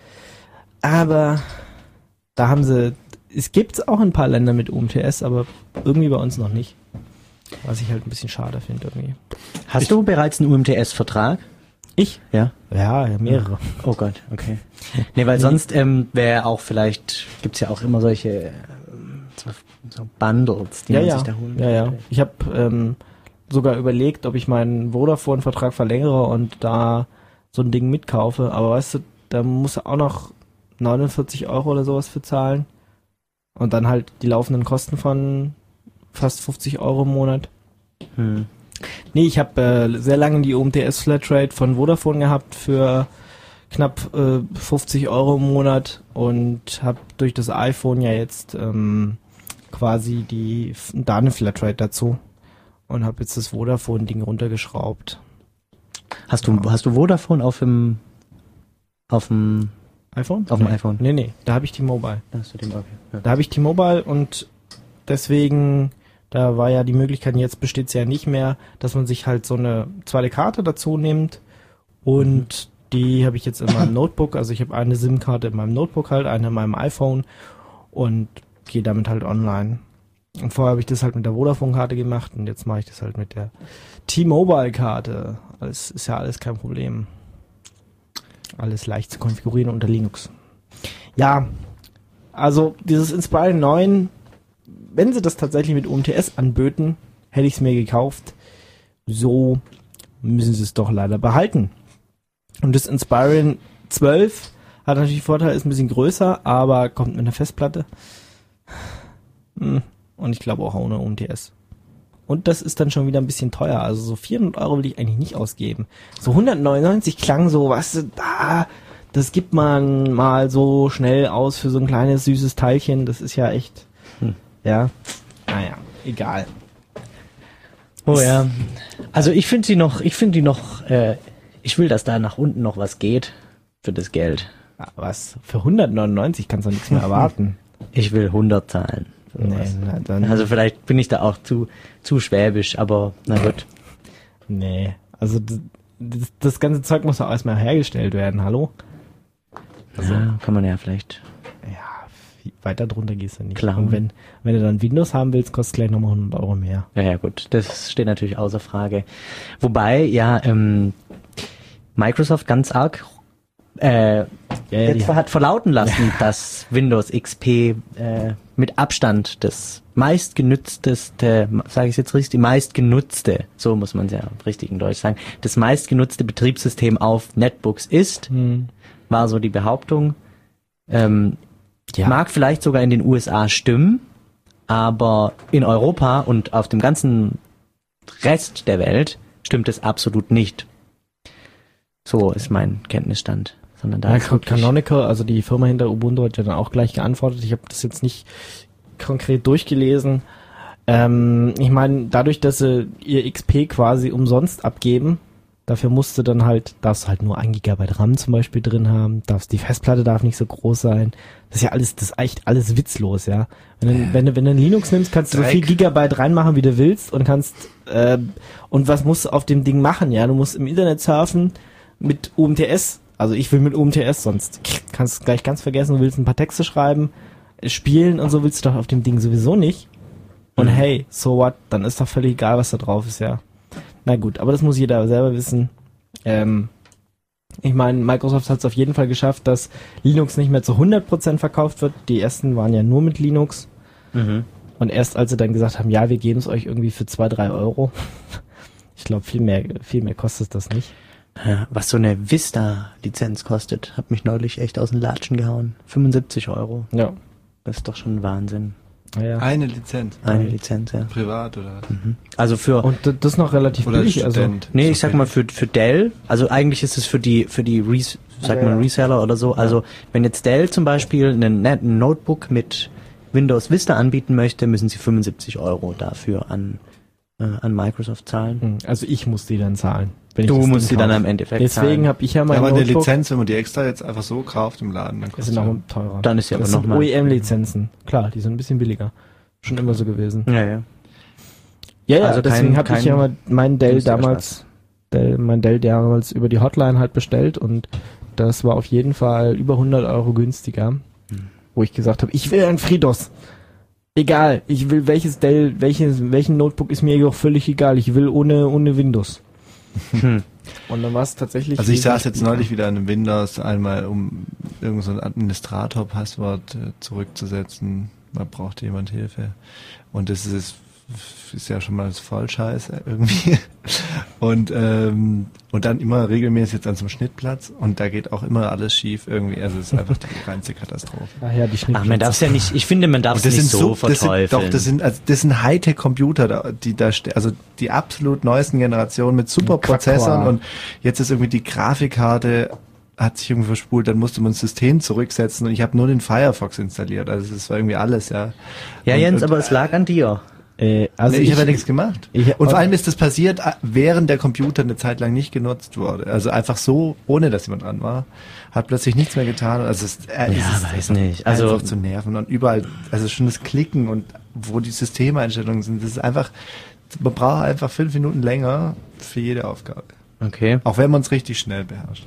S2: Aber da haben sie, es gibt auch ein paar Länder mit O M T S, aber irgendwie bei uns noch nicht. Was ich halt ein bisschen schade finde irgendwie.
S4: Hast du bereits einen U M T S-Vertrag?
S2: Ich?
S4: Ja.
S2: Ja, ja, mehrere.
S4: Oh Gott, okay. Nee, weil sonst ähm, wäre auch vielleicht, gibt's ja auch immer solche ähm, so, so Bundles, die
S2: Ja,
S4: man
S2: ja,
S4: sich da holen
S2: ja, ja.
S4: könnte.
S2: Ich habe ähm, sogar überlegt, ob ich meinen Vodafone-Vertrag verlängere und da so ein Ding mitkaufe. Aber weißt du, da muss er auch noch neunundvierzig Euro oder sowas für zahlen. Und dann halt die laufenden Kosten von fast fünfzig Euro im Monat.
S4: Hm.
S2: Nee, ich habe äh, sehr lange die U M T S-Flatrate von Vodafone gehabt für knapp äh, fünfzig Euro im Monat und habe durch das iPhone ja jetzt ähm, quasi die da eine Flatrate dazu und habe jetzt das Vodafone-Ding runtergeschraubt.
S4: Hast du, hast du Vodafone auf dem, auf dem,
S2: iPhone?
S4: auf dem
S2: nee.
S4: iPhone?
S2: Nee, nee, da habe ich die Mobile.
S4: Da hast du den, okay. Ja.
S2: Da habe ich die Mobile und deswegen, da war ja die Möglichkeit, jetzt besteht es ja nicht mehr, dass man sich halt so eine zweite Karte dazu nimmt und mhm. die habe ich jetzt in meinem Notebook, also ich habe eine SIM-Karte in meinem Notebook halt, eine in meinem iPhone und gehe damit halt online. Und vorher habe ich das halt mit der Vodafone-Karte gemacht und jetzt mache ich das halt mit der T-Mobile-Karte. Das ist ja alles kein Problem. Alles leicht zu konfigurieren unter Linux. Ja, also dieses Inspire neun, wenn sie das tatsächlich mit U M T S anböten, hätte ich es mir gekauft. So müssen sie es doch leider behalten. Und das Inspiron zwölf hat natürlich Vorteil, ist ein bisschen größer, aber kommt mit einer Festplatte. Und ich glaube auch ohne U M T S. Und das ist dann schon wieder ein bisschen teuer. Also so vierhundert Euro will ich eigentlich nicht ausgeben. So hundertneunundneunzig klang so, weißt du, da, das gibt man mal so schnell aus für so ein kleines, süßes Teilchen. Das ist ja echt, hm. ja, naja, egal.
S4: Oh ja. Also ich finde sie noch, ich finde die noch, äh, ich will, dass da nach unten noch was geht für das Geld.
S2: Ja, was? Für hundertneunundneunzig kannst du nichts mehr erwarten.
S4: Ich will hundert zahlen.
S2: Nee, na dann.
S4: Also vielleicht bin ich da auch zu, zu schwäbisch, aber na gut.
S2: Nee, also das, das, das ganze Zeug muss auch erstmal hergestellt werden, hallo?
S4: Also, ja, kann man ja vielleicht.
S2: Ja, viel weiter drunter gehst du nicht.
S4: Klar.
S2: Und wenn, wenn du dann Windows haben willst, kostet es gleich nochmal hundert Euro mehr.
S4: Ja, ja, gut, das steht natürlich außer Frage. Wobei, ja, ähm, Microsoft ganz arg äh, ja, ja, jetzt
S2: die,
S4: hat verlauten lassen, ja. dass Windows X P äh, mit Abstand das meistgenutzteste, sage ich jetzt richtig, die meistgenutzte, so muss man es ja richtig in Deutsch sagen, das meistgenutzte Betriebssystem auf Netbooks ist, hm. war so die Behauptung. Ähm, ja. Mag vielleicht sogar in den U S A stimmen, aber in Europa und auf dem ganzen Rest der Welt stimmt es absolut nicht. So ist mein Kenntnisstand. Sondern da
S2: ja,
S4: ist
S2: Canonical, also die Firma hinter Ubuntu, hat ja dann auch gleich geantwortet. Ich habe das jetzt nicht konkret durchgelesen. Ähm, ich meine, dadurch, dass sie ihr X P quasi umsonst abgeben, dafür musste dann halt, darfst halt nur ein Gigabyte RAM zum Beispiel drin haben, darfst, die Festplatte darf nicht so groß sein. Das ist ja alles, das ist echt alles witzlos, ja. Wenn du, wenn du, wenn du ein Linux nimmst, kannst du so viel Gigabyte reinmachen, wie du willst und kannst, äh, und was musst du auf dem Ding machen, ja? Du musst im Internet surfen mit U M T S. Also ich will mit U M T S, sonst kannst du gleich ganz vergessen, du willst ein paar Texte schreiben, spielen und so willst du doch auf dem Ding sowieso nicht. Und mhm. hey, so what, dann ist doch völlig egal, was da drauf ist, ja. Na gut, aber das muss jeder selber wissen. Ähm, ich meine, Microsoft hat es auf jeden Fall geschafft, dass Linux nicht mehr zu hundert Prozent verkauft wird. Die ersten waren ja nur mit Linux. Mhm. Und erst als sie dann gesagt haben, ja, wir geben es euch irgendwie für zwei, drei Euro. Ich glaube, viel mehr, viel mehr kostet das nicht.
S4: Ja, was so eine Vista-Lizenz kostet, hat mich neulich echt aus den Latschen gehauen. fünfundsiebzig Euro.
S2: Ja.
S4: Das ist doch schon ein Wahnsinn.
S2: Ja.
S3: Eine Lizenz.
S4: Eine Lizenz, ja.
S3: Privat oder?
S4: Mhm. Also für.
S2: Und das noch relativ
S3: oder
S2: billig, also.
S4: Nee, ich sag mal für, für Dell. Also eigentlich ist es für die, für die Res, sag ja, mal Reseller oder so. Also wenn jetzt Dell zum Beispiel einen, einen Notebook mit Windows Vista anbieten möchte, müssen sie fünfundsiebzig Euro dafür an, äh, an Microsoft zahlen.
S2: Also ich muss die dann zahlen. Wenn
S4: du
S2: ich
S4: musst sie dann am Endeffekt
S2: Deswegen
S4: zahlen.
S2: habe ich ja mein
S3: ja, aber
S2: Notebook.
S3: eine Lizenz, wenn man die extra jetzt einfach so kauft im Laden, dann kostet
S2: ist noch teurer.
S4: Dann ist sie aber
S2: das
S4: nochmal.
S2: O E M-Lizenzen. Klar, die sind ein bisschen billiger. Schon immer so gewesen.
S4: Ja, ja.
S2: Ja, ja,
S4: also
S2: deswegen habe ich ja mal meinen Dell
S4: günstiger
S2: damals, Dell, mein Dell damals über die Hotline halt bestellt und das war auf jeden Fall über hundert Euro günstiger, hm. wo ich gesagt habe, ich will ein FreeDOS. Egal, ich will welches Dell, welches, welchen Notebook ist mir auch völlig egal. Ich will ohne, ohne Windows. Hm. Und dann war es tatsächlich...
S3: Also ich saß jetzt neulich wieder an einem Windows einmal, um irgend so ein Administrator-Passwort äh, zurückzusetzen. man braucht jemand Hilfe. Und das ist, ist ja schon mal voll scheiße irgendwie. Und, ähm, und dann immer regelmäßig jetzt an so einem Schnittplatz und da geht auch immer alles schief irgendwie. Also es ist einfach die reinste Katastrophe.
S2: Ach ja, die
S4: Ach, man darf es ja nicht, ich finde, man darf es
S3: Und
S4: nicht so
S3: das sind,
S4: verteufeln.
S3: doch, das sind, also das sind Hightech-Computer, da- die da ste- also die absolut neuesten Generationen mit super Prozessoren und jetzt ist irgendwie die Grafikkarte hat sich irgendwie verspult, dann musste man das System zurücksetzen und ich habe nur den Firefox installiert. Also das war irgendwie alles, ja.
S4: Ja,
S3: und,
S4: Jens,
S3: und,
S4: aber es lag an dir.
S2: Äh, also
S3: nee, ich,
S2: ich,
S3: habe ja nichts gemacht.
S2: ich-
S3: und vor allem ist das passiert, äh, während der Computer eine Zeit lang nicht genutzt wurde. Also einfach so, ohne dass jemand dran war, hat plötzlich nichts mehr getan. Also es, äh,
S4: Ja,
S3: es ist
S4: weiß nicht. Also-
S3: einfach zu nerven und überall, also schon das Klicken und wo die Systemeinstellungen sind, das ist einfach, man braucht einfach fünf Minuten länger für jede Aufgabe.
S4: Okay.
S3: Auch wenn man es richtig schnell beherrscht.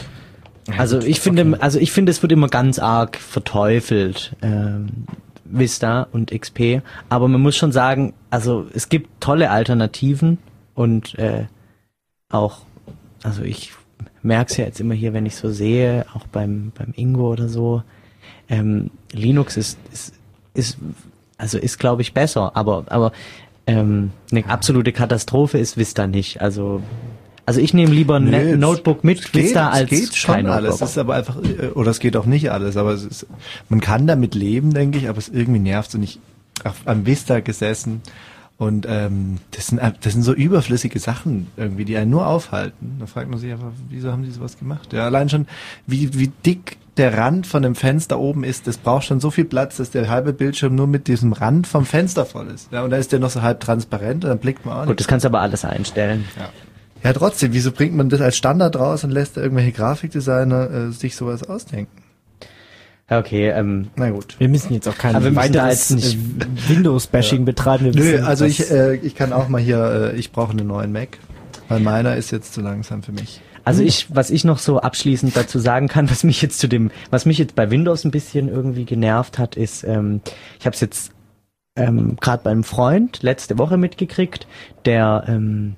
S4: Also ich finde, also ich finde, es wird immer ganz arg verteufelt, ähm, Vista und X P. Aber man muss schon sagen, also es gibt tolle Alternativen und äh, auch, also ich merke es ja jetzt immer hier, wenn ich so sehe, auch beim beim Ingo oder so. Ähm, Linux ist ist ist also ist glaube ich besser, aber aber ähm, eine absolute Katastrophe ist Vista nicht. Also Also ich nehme lieber ein
S3: Nö,
S4: Ne-
S3: es-
S4: Notebook mit
S3: es geht,
S4: Vista als
S3: es geht schon
S4: kein
S3: alles.
S4: Notebook.
S3: Es ist aber einfach, äh, oder es geht auch nicht alles, aber es ist, man kann damit leben, denke ich, aber es irgendwie nervt und ich auf, am Vista gesessen und ähm, das sind das sind so überflüssige Sachen irgendwie, die einen nur aufhalten. Da fragt man sich einfach, wieso haben die sowas gemacht? Ja, allein schon, wie wie dick der Rand von dem Fenster oben ist, das braucht schon so viel Platz, dass der halbe Bildschirm nur mit diesem Rand vom Fenster voll ist. Ja, und da ist der noch so halb transparent und dann blickt man auch
S4: Gut,
S3: nicht.
S4: das kannst du aber alles einstellen.
S3: Ja. Ja, trotzdem, wieso bringt man das als Standard raus und lässt da irgendwelche Grafikdesigner äh, sich sowas ausdenken?
S4: Ja, okay, ähm,
S3: Na gut.
S2: wir müssen jetzt auch kein
S4: Aber wir müssen da
S2: weiteres
S4: jetzt nicht-
S2: äh, Windows-Bashing betreiben. Wir
S3: Nö,
S2: wissen,
S3: also
S2: was-
S3: ich, äh, ich kann auch mal hier, äh, ich brauche einen neuen Mac, weil meiner ist jetzt zu langsam für mich.
S4: also ich, was ich noch so abschließend dazu sagen kann, was mich jetzt zu dem, was mich jetzt bei Windows ein bisschen irgendwie genervt hat, ist, ähm, ich habe es jetzt ähm, gerade bei einem Freund letzte Woche mitgekriegt, der ähm,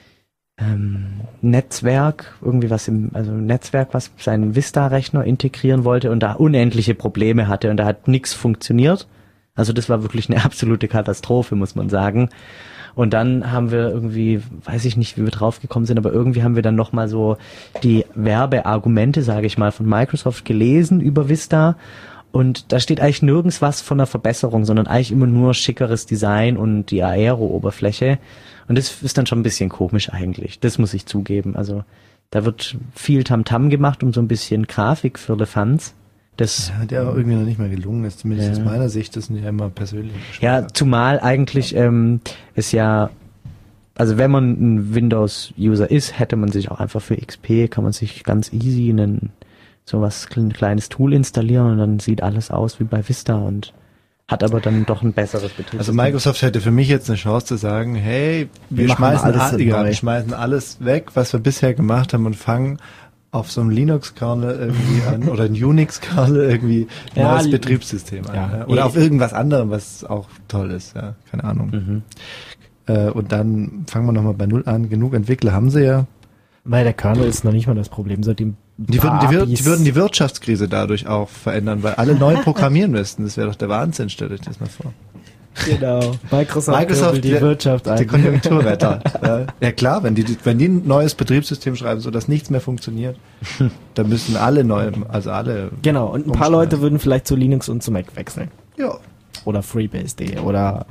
S4: ähm, Netzwerk, irgendwie was im, also Netzwerk, was seinen Vista-Rechner integrieren wollte und da unendliche Probleme hatte und da hat nichts funktioniert. Also das war wirklich eine absolute Katastrophe, muss man sagen. Und dann haben wir irgendwie, weiß ich nicht, wie wir draufgekommen sind, aber irgendwie haben wir dann nochmal so die Werbeargumente, sage ich mal, von Microsoft gelesen über Vista. Und da steht eigentlich nirgends was von einer Verbesserung, sondern eigentlich immer nur schickeres Design und die Aero-Oberfläche. Und das ist dann schon ein bisschen komisch eigentlich. Das muss ich zugeben. Also da wird viel Tamtam gemacht um so ein bisschen Grafik für Lefanz. Das
S3: Ja, der auch irgendwie noch nicht mal gelungen ist, zumindest
S4: Ja.
S3: aus meiner Sicht, das sind ja immer persönliche
S4: Ja,
S3: Geschmäcker.
S4: zumal eigentlich ähm, ist ja, also wenn man ein Windows-User ist, hätte man sich auch einfach für X P, kann man sich ganz easy einen, so was ein kleines Tool installieren und dann sieht alles aus wie bei Vista und hat aber dann doch ein besseres Betriebssystem.
S3: Also Microsoft hätte für mich jetzt eine Chance zu sagen, hey, wir,
S2: Wir machen
S3: schmeißen
S2: alles
S3: alles,
S2: neu.
S3: wir schmeißen alles weg, was wir bisher gemacht haben und fangen auf so einem Linux-Kernel irgendwie an oder ein Unix-Kernel irgendwie ein
S2: Ja,
S3: neues
S2: li-
S3: Betriebssystem an.
S2: ja.
S3: Ja. Oder auf irgendwas anderem, was auch toll ist, ja, keine Ahnung.
S4: Mhm.
S3: Äh, und dann fangen wir nochmal bei Null an. Genug Entwickler haben sie ja.
S2: Weil der Kernel ist noch nicht mal das Problem, seitdem
S3: Die würden die, Wir- die würden die Wirtschaftskrise dadurch auch verändern, weil alle neu programmieren müssten. Das wäre doch der Wahnsinn, stellt euch das mal vor.
S2: Genau. Microsoft,
S3: Microsoft
S2: wirbelt die
S3: der-
S2: Wirtschaft
S3: Der
S2: ein.
S3: Konjunkturwetter. ja. ja klar, wenn die, wenn die ein neues Betriebssystem schreiben, so dass nichts mehr funktioniert, dann müssen alle neu, also alle.
S2: Genau, und ein paar
S3: umschreiben.
S2: Leute würden vielleicht zu Linux und zu Mac wechseln.
S3: Ja.
S2: Oder FreeBSD oder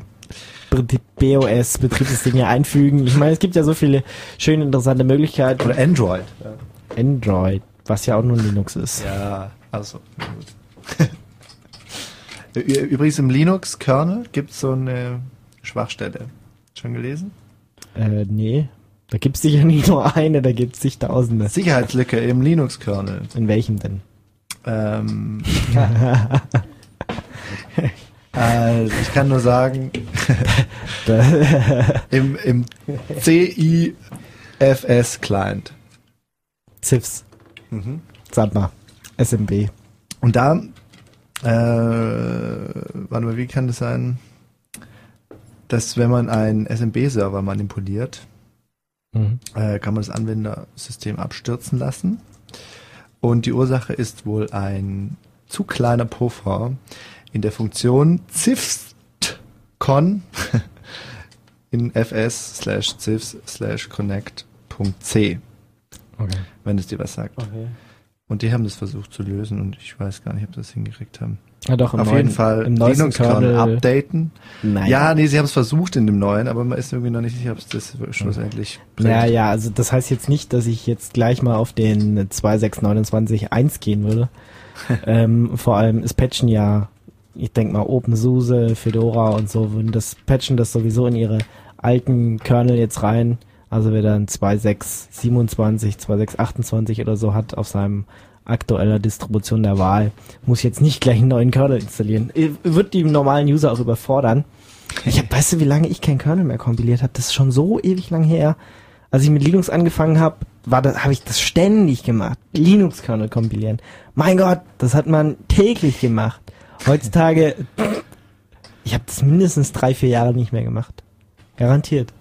S2: B O S, Betriebssysteme einfügen. Ich meine, es gibt ja so viele schöne, interessante Möglichkeiten.
S3: Oder Android. Ja,
S2: Android, was ja auch nur Linux ist.
S3: ja also. na gut. Übrigens im Linux-Kernel gibt es so eine Schwachstelle. Schon gelesen?
S2: Äh, nee. Da gibt's sicher nicht nur eine, da gibt's zigtausende.
S3: Sicherheitslücke im Linux-Kernel.
S2: In welchem denn?
S3: Ähm, also ich kann nur sagen, im, im C I F S-Client.
S2: C I F S,
S3: Mhm.
S2: sag mal, S M B.
S3: Und da, äh, warte mal, wie kann das sein, dass wenn man einen S M B-Server manipuliert,
S2: Mhm.
S3: äh, kann man das Anwendersystem abstürzen lassen. Und die Ursache ist wohl ein zu kleiner Puffer in der Funktion cifs.con in fs slash cifs slash connect.c.
S2: Okay.
S3: Wenn es dir was sagt.
S4: Okay.
S3: Und die haben das versucht zu lösen und ich weiß gar nicht, ob sie das hingekriegt haben.
S2: Ja, doch, im
S3: Auf
S2: neuen,
S3: jeden Fall
S2: im neuesten
S3: Linux-Kernel
S2: Kernel
S3: updaten.
S2: Nein.
S3: Ja, nee, sie haben es versucht in dem neuen, aber man ist irgendwie noch nicht sicher, ob es das schlussendlich bringt.
S2: Ja, ja, also das heißt jetzt nicht, dass ich jetzt gleich mal auf den zwei Punkt sechs Punkt neunundzwanzig Punkt eins gehen würde. ähm, vor allem ist Patchen ja, ich denke mal OpenSUSE, Fedora und so, würden das patchen das sowieso in ihre alten Kernel jetzt rein. Also wer dann zwei Punkt sechs siebenundzwanzig, zwei Punkt sechs achtundzwanzig oder so hat auf seinem aktueller Distribution der Wahl, muss jetzt nicht gleich einen neuen Kernel installieren. Wird die normalen User auch überfordern. Ich hab, weißt du, wie lange ich keinen Kernel mehr kompiliert habe? Das ist schon so ewig lang her. Als ich mit Linux angefangen habe, war das, habe ich das ständig gemacht. Linux-Kernel kompilieren. Mein Gott, das hat man täglich gemacht. Heutzutage, ich habe das mindestens drei, vier Jahre nicht mehr gemacht. Garantiert.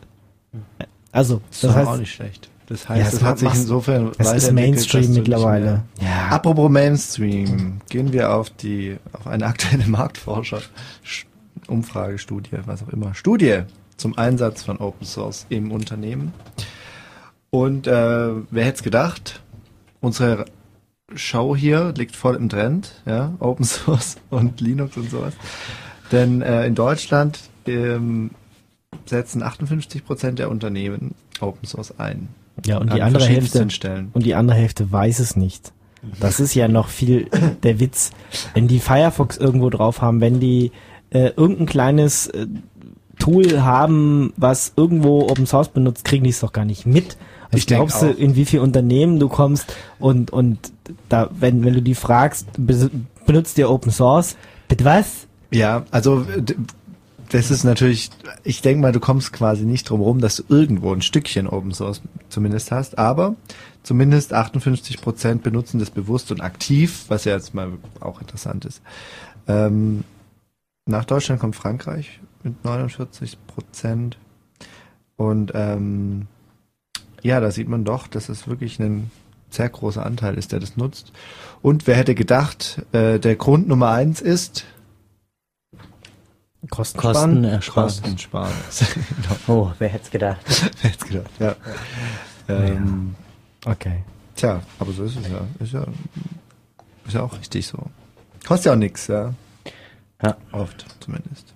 S2: Also,
S3: Das,
S2: das
S3: ist
S2: heißt,
S3: auch nicht schlecht. Das heißt,
S2: Ja,
S3: es
S2: es
S3: hat sich
S2: macht-
S3: insofern
S2: es ist
S3: weiterentwickelt,
S2: Mainstream
S3: dass du nicht
S2: mittlerweile.
S3: mehr-
S2: Ja.
S3: Apropos Mainstream, gehen wir auf die auf eine aktuelle Marktforscher Sch- Umfragestudie, was auch immer, Studie zum Einsatz von Open Source im Unternehmen. Und äh, wer hätte es gedacht? Unsere Show hier liegt voll im Trend, ja, Open Source und Linux und sowas. Denn äh, in Deutschland ähm, setzen achtundfünfzig Prozent der Unternehmen Open Source ein.
S2: ja, und die
S3: An
S2: andere
S3: verschiedensten
S2: Hälfte,
S3: Stellen.
S2: und die andere Hälfte weiß es nicht. Das ist ja noch viel der Witz. Wenn die Firefox irgendwo drauf haben, wenn die äh, irgendein kleines äh, Tool haben, was irgendwo Open Source benutzt, kriegen die es doch gar nicht mit. Also
S3: Ich denk
S2: glaubst du,
S3: auch.
S2: in wie viele Unternehmen du kommst und und da, wenn wenn du die fragst, be- benutzt ihr Open Source? Bitte was?
S3: Ja, also d- das ist natürlich, ich denke mal, du kommst quasi nicht drum rum, dass du irgendwo ein Stückchen Open Source zumindest hast, aber zumindest achtundfünfzig Prozent benutzen das bewusst und aktiv, was ja jetzt mal auch interessant ist. Ähm, nach Deutschland kommt Frankreich mit neunundvierzig Prozent und ähm, ja, da sieht man doch, dass es wirklich ein sehr großer Anteil ist, der das nutzt. Und wer hätte gedacht, äh, der Grund Nummer eins ist
S2: Kosten,
S4: Kosten ersparen.
S3: Kostensparen.
S4: Oh, wer hätte es gedacht?
S3: Wer hätte gedacht, ja. Ähm,
S2: Okay.
S3: Tja, aber so ist es ja. Ist ja, ist ja auch richtig so. Kostet ja auch nichts, ja.
S4: Ja.
S3: Oft zumindest.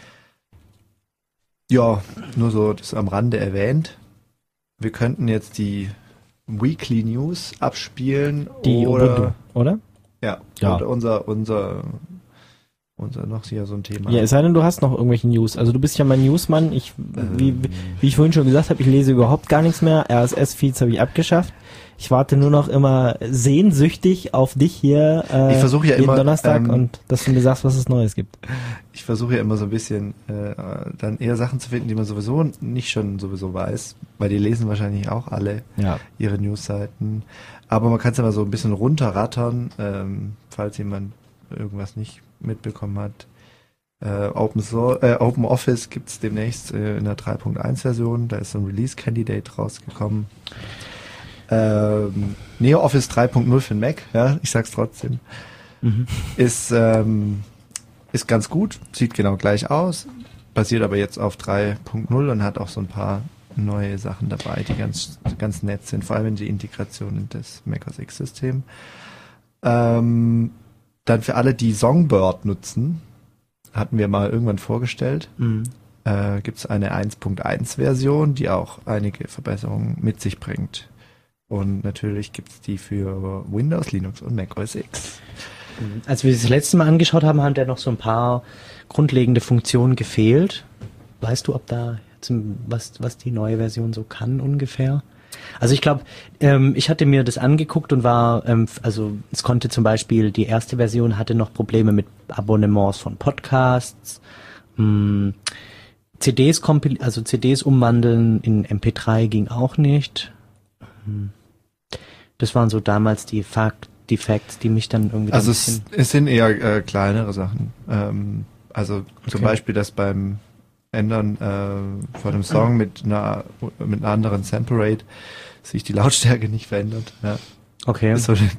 S3: Ja, nur so das am Rande erwähnt. Wir könnten jetzt die Weekly News abspielen.
S2: Die
S3: oder,
S2: Ubuntu, oder?
S3: Ja,
S2: Ja.
S3: oder unser, unser, unser noch hier so ein Thema.
S2: Ja, es sei denn, du hast noch irgendwelche News. Also du bist ja mein Newsmann. Ich, wie, wie ich vorhin schon gesagt habe, ich lese überhaupt gar nichts mehr. R S S-Feeds habe ich abgeschafft. Ich warte nur noch immer sehnsüchtig auf dich hier äh,
S3: Ich versuche ja
S2: jeden
S3: immer,
S2: Donnerstag
S3: ähm,
S2: und dass du mir sagst, was es Neues gibt.
S3: Ich versuche ja immer so ein bisschen äh, dann eher Sachen zu finden, die man sowieso nicht schon sowieso weiß, weil die lesen wahrscheinlich auch alle
S2: Ja.
S3: ihre Newsseiten. Aber man kann es ja mal so ein bisschen runterrattern, ähm, falls jemand irgendwas nicht mitbekommen hat. Äh, Open, so äh, Open Office gibt es demnächst äh, in der drei Punkt eins Version, da ist so ein Release-Candidate rausgekommen. Ähm, NeoOffice drei Punkt null für den Mac, ja, ich sag's trotzdem,
S4: Mhm.
S3: ist, ähm, ist ganz gut, sieht genau gleich aus, basiert aber jetzt auf drei Punkt null und hat auch so ein paar neue Sachen dabei, die ganz, ganz nett sind, vor allem in die Integration in das Mac O S X-System. Ähm, dann für alle, die Songbird nutzen, hatten wir mal irgendwann vorgestellt,
S4: Mhm.
S3: äh, gibt es eine eins Punkt eins Version, die auch einige Verbesserungen mit sich bringt. Und natürlich gibt es die für Windows, Linux und Mac O S X.
S4: Als wir das letzte Mal angeschaut haben, haben da noch so ein paar grundlegende Funktionen gefehlt. Weißt du, ob da jetzt, was, was die neue Version so kann ungefähr? Also ich glaube, ähm, ich hatte mir das angeguckt und war, ähm, also es konnte zum Beispiel, die erste Version hatte noch Probleme mit Abonnements von Podcasts, mh, C Ds kompil- also C Ds umwandeln in M P drei ging auch nicht. Hm. Das waren so damals die Fakt, die Facts, die mich dann irgendwie
S3: Also
S4: ein
S3: es,
S4: bisschen...
S3: es sind eher äh, kleinere Sachen. Ähm, also zum
S4: Okay.
S3: Beispiel, dass beim Ändern äh, von einem Song mit einer mit einer anderen Sample Rate sich die Lautstärke nicht verändert. Ja.
S4: Okay.
S3: Das ist so eine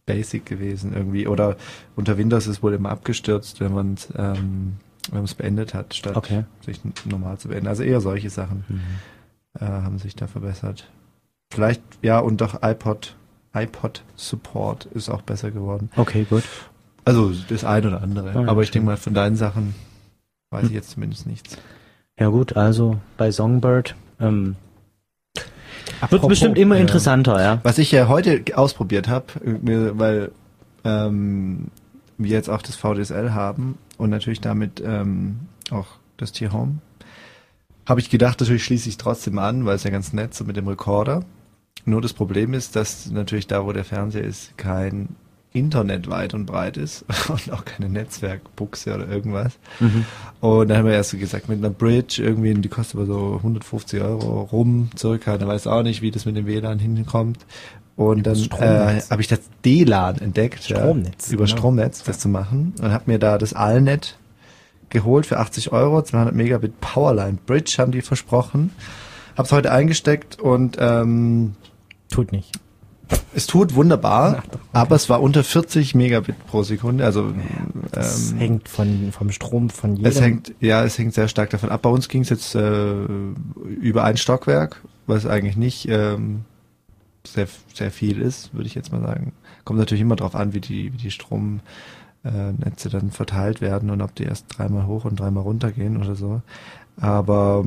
S3: basic gewesen irgendwie. Oder unter Windows ist wohl immer abgestürzt, wenn man es ähm, wenn man es beendet hat, statt
S4: Okay.
S3: sich n- normal zu beenden. Also eher solche Sachen
S4: Mhm.
S3: äh, haben sich da verbessert. Vielleicht, ja, und doch iPod, iPod Support ist auch besser geworden.
S4: Okay, gut.
S3: Also das ein oder andere.
S4: Ah, ja,
S3: Aber ich
S4: schön.
S3: denke mal, von deinen Sachen weiß
S4: Hm.
S3: ich jetzt zumindest nichts.
S4: Ja gut, also bei Songbird ähm, wird
S2: Apropos,
S4: bestimmt immer
S3: ja.
S4: interessanter, ja.
S3: Was ich ja heute g- ausprobiert habe, weil ähm, wir jetzt auch das V D S L haben und natürlich damit ähm, auch das T-Home, habe ich gedacht, natürlich schließe ich trotzdem an, weil es ja ganz nett so mit dem Rekorder. Nur das Problem ist, dass natürlich da, wo der Fernseher ist, kein Internet weit und breit ist und auch keine Netzwerkbuchse oder irgendwas.
S4: Mhm.
S3: Und dann haben wir erst so gesagt, mit einer Bridge irgendwie, die kostet aber so hundertfünfzig Euro rum, circa, da weiß auch nicht, wie das mit dem W L A N hinkommt. Und dann
S2: das
S3: äh,
S2: Stromnetz.
S3: habe ich das D LAN entdeckt,
S2: Stromnetz,
S3: ja, über
S2: genau.
S3: Stromnetz das zu machen und habe mir da das Allnet geholt für achtzig Euro, zweihundert Megabit Powerline Bridge haben die versprochen. Hab's heute eingesteckt und ähm,
S2: Tut nicht.
S3: es tut wunderbar,
S2: Ach doch, okay.
S3: aber es war unter vierzig Megabit pro Sekunde, also
S2: Das
S3: ähm,
S2: hängt von, vom Strom von jedem.
S3: es hängt, ja, es hängt sehr stark davon ab. Bei uns ging es jetzt äh, über ein Stockwerk, was eigentlich nicht ähm, sehr, sehr viel ist, würde ich jetzt mal sagen. Kommt natürlich immer drauf an, wie die, wie die Stromnetze dann verteilt werden und ob die erst dreimal hoch und dreimal runter gehen oder so. Aber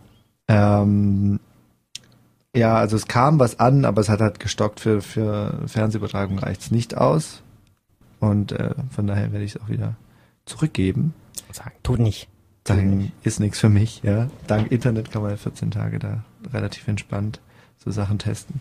S3: ähm, ja, also es kam was an, aber es hat halt gestockt. Für, für Fernsehübertragung reicht's nicht aus. Und äh, von daher werde ich es auch wieder zurückgeben.
S2: Sagen, tut nicht.
S3: Sagen, ist nichts für mich, ja. Dank Internet kann man ja vierzehn Tage da relativ entspannt so Sachen testen.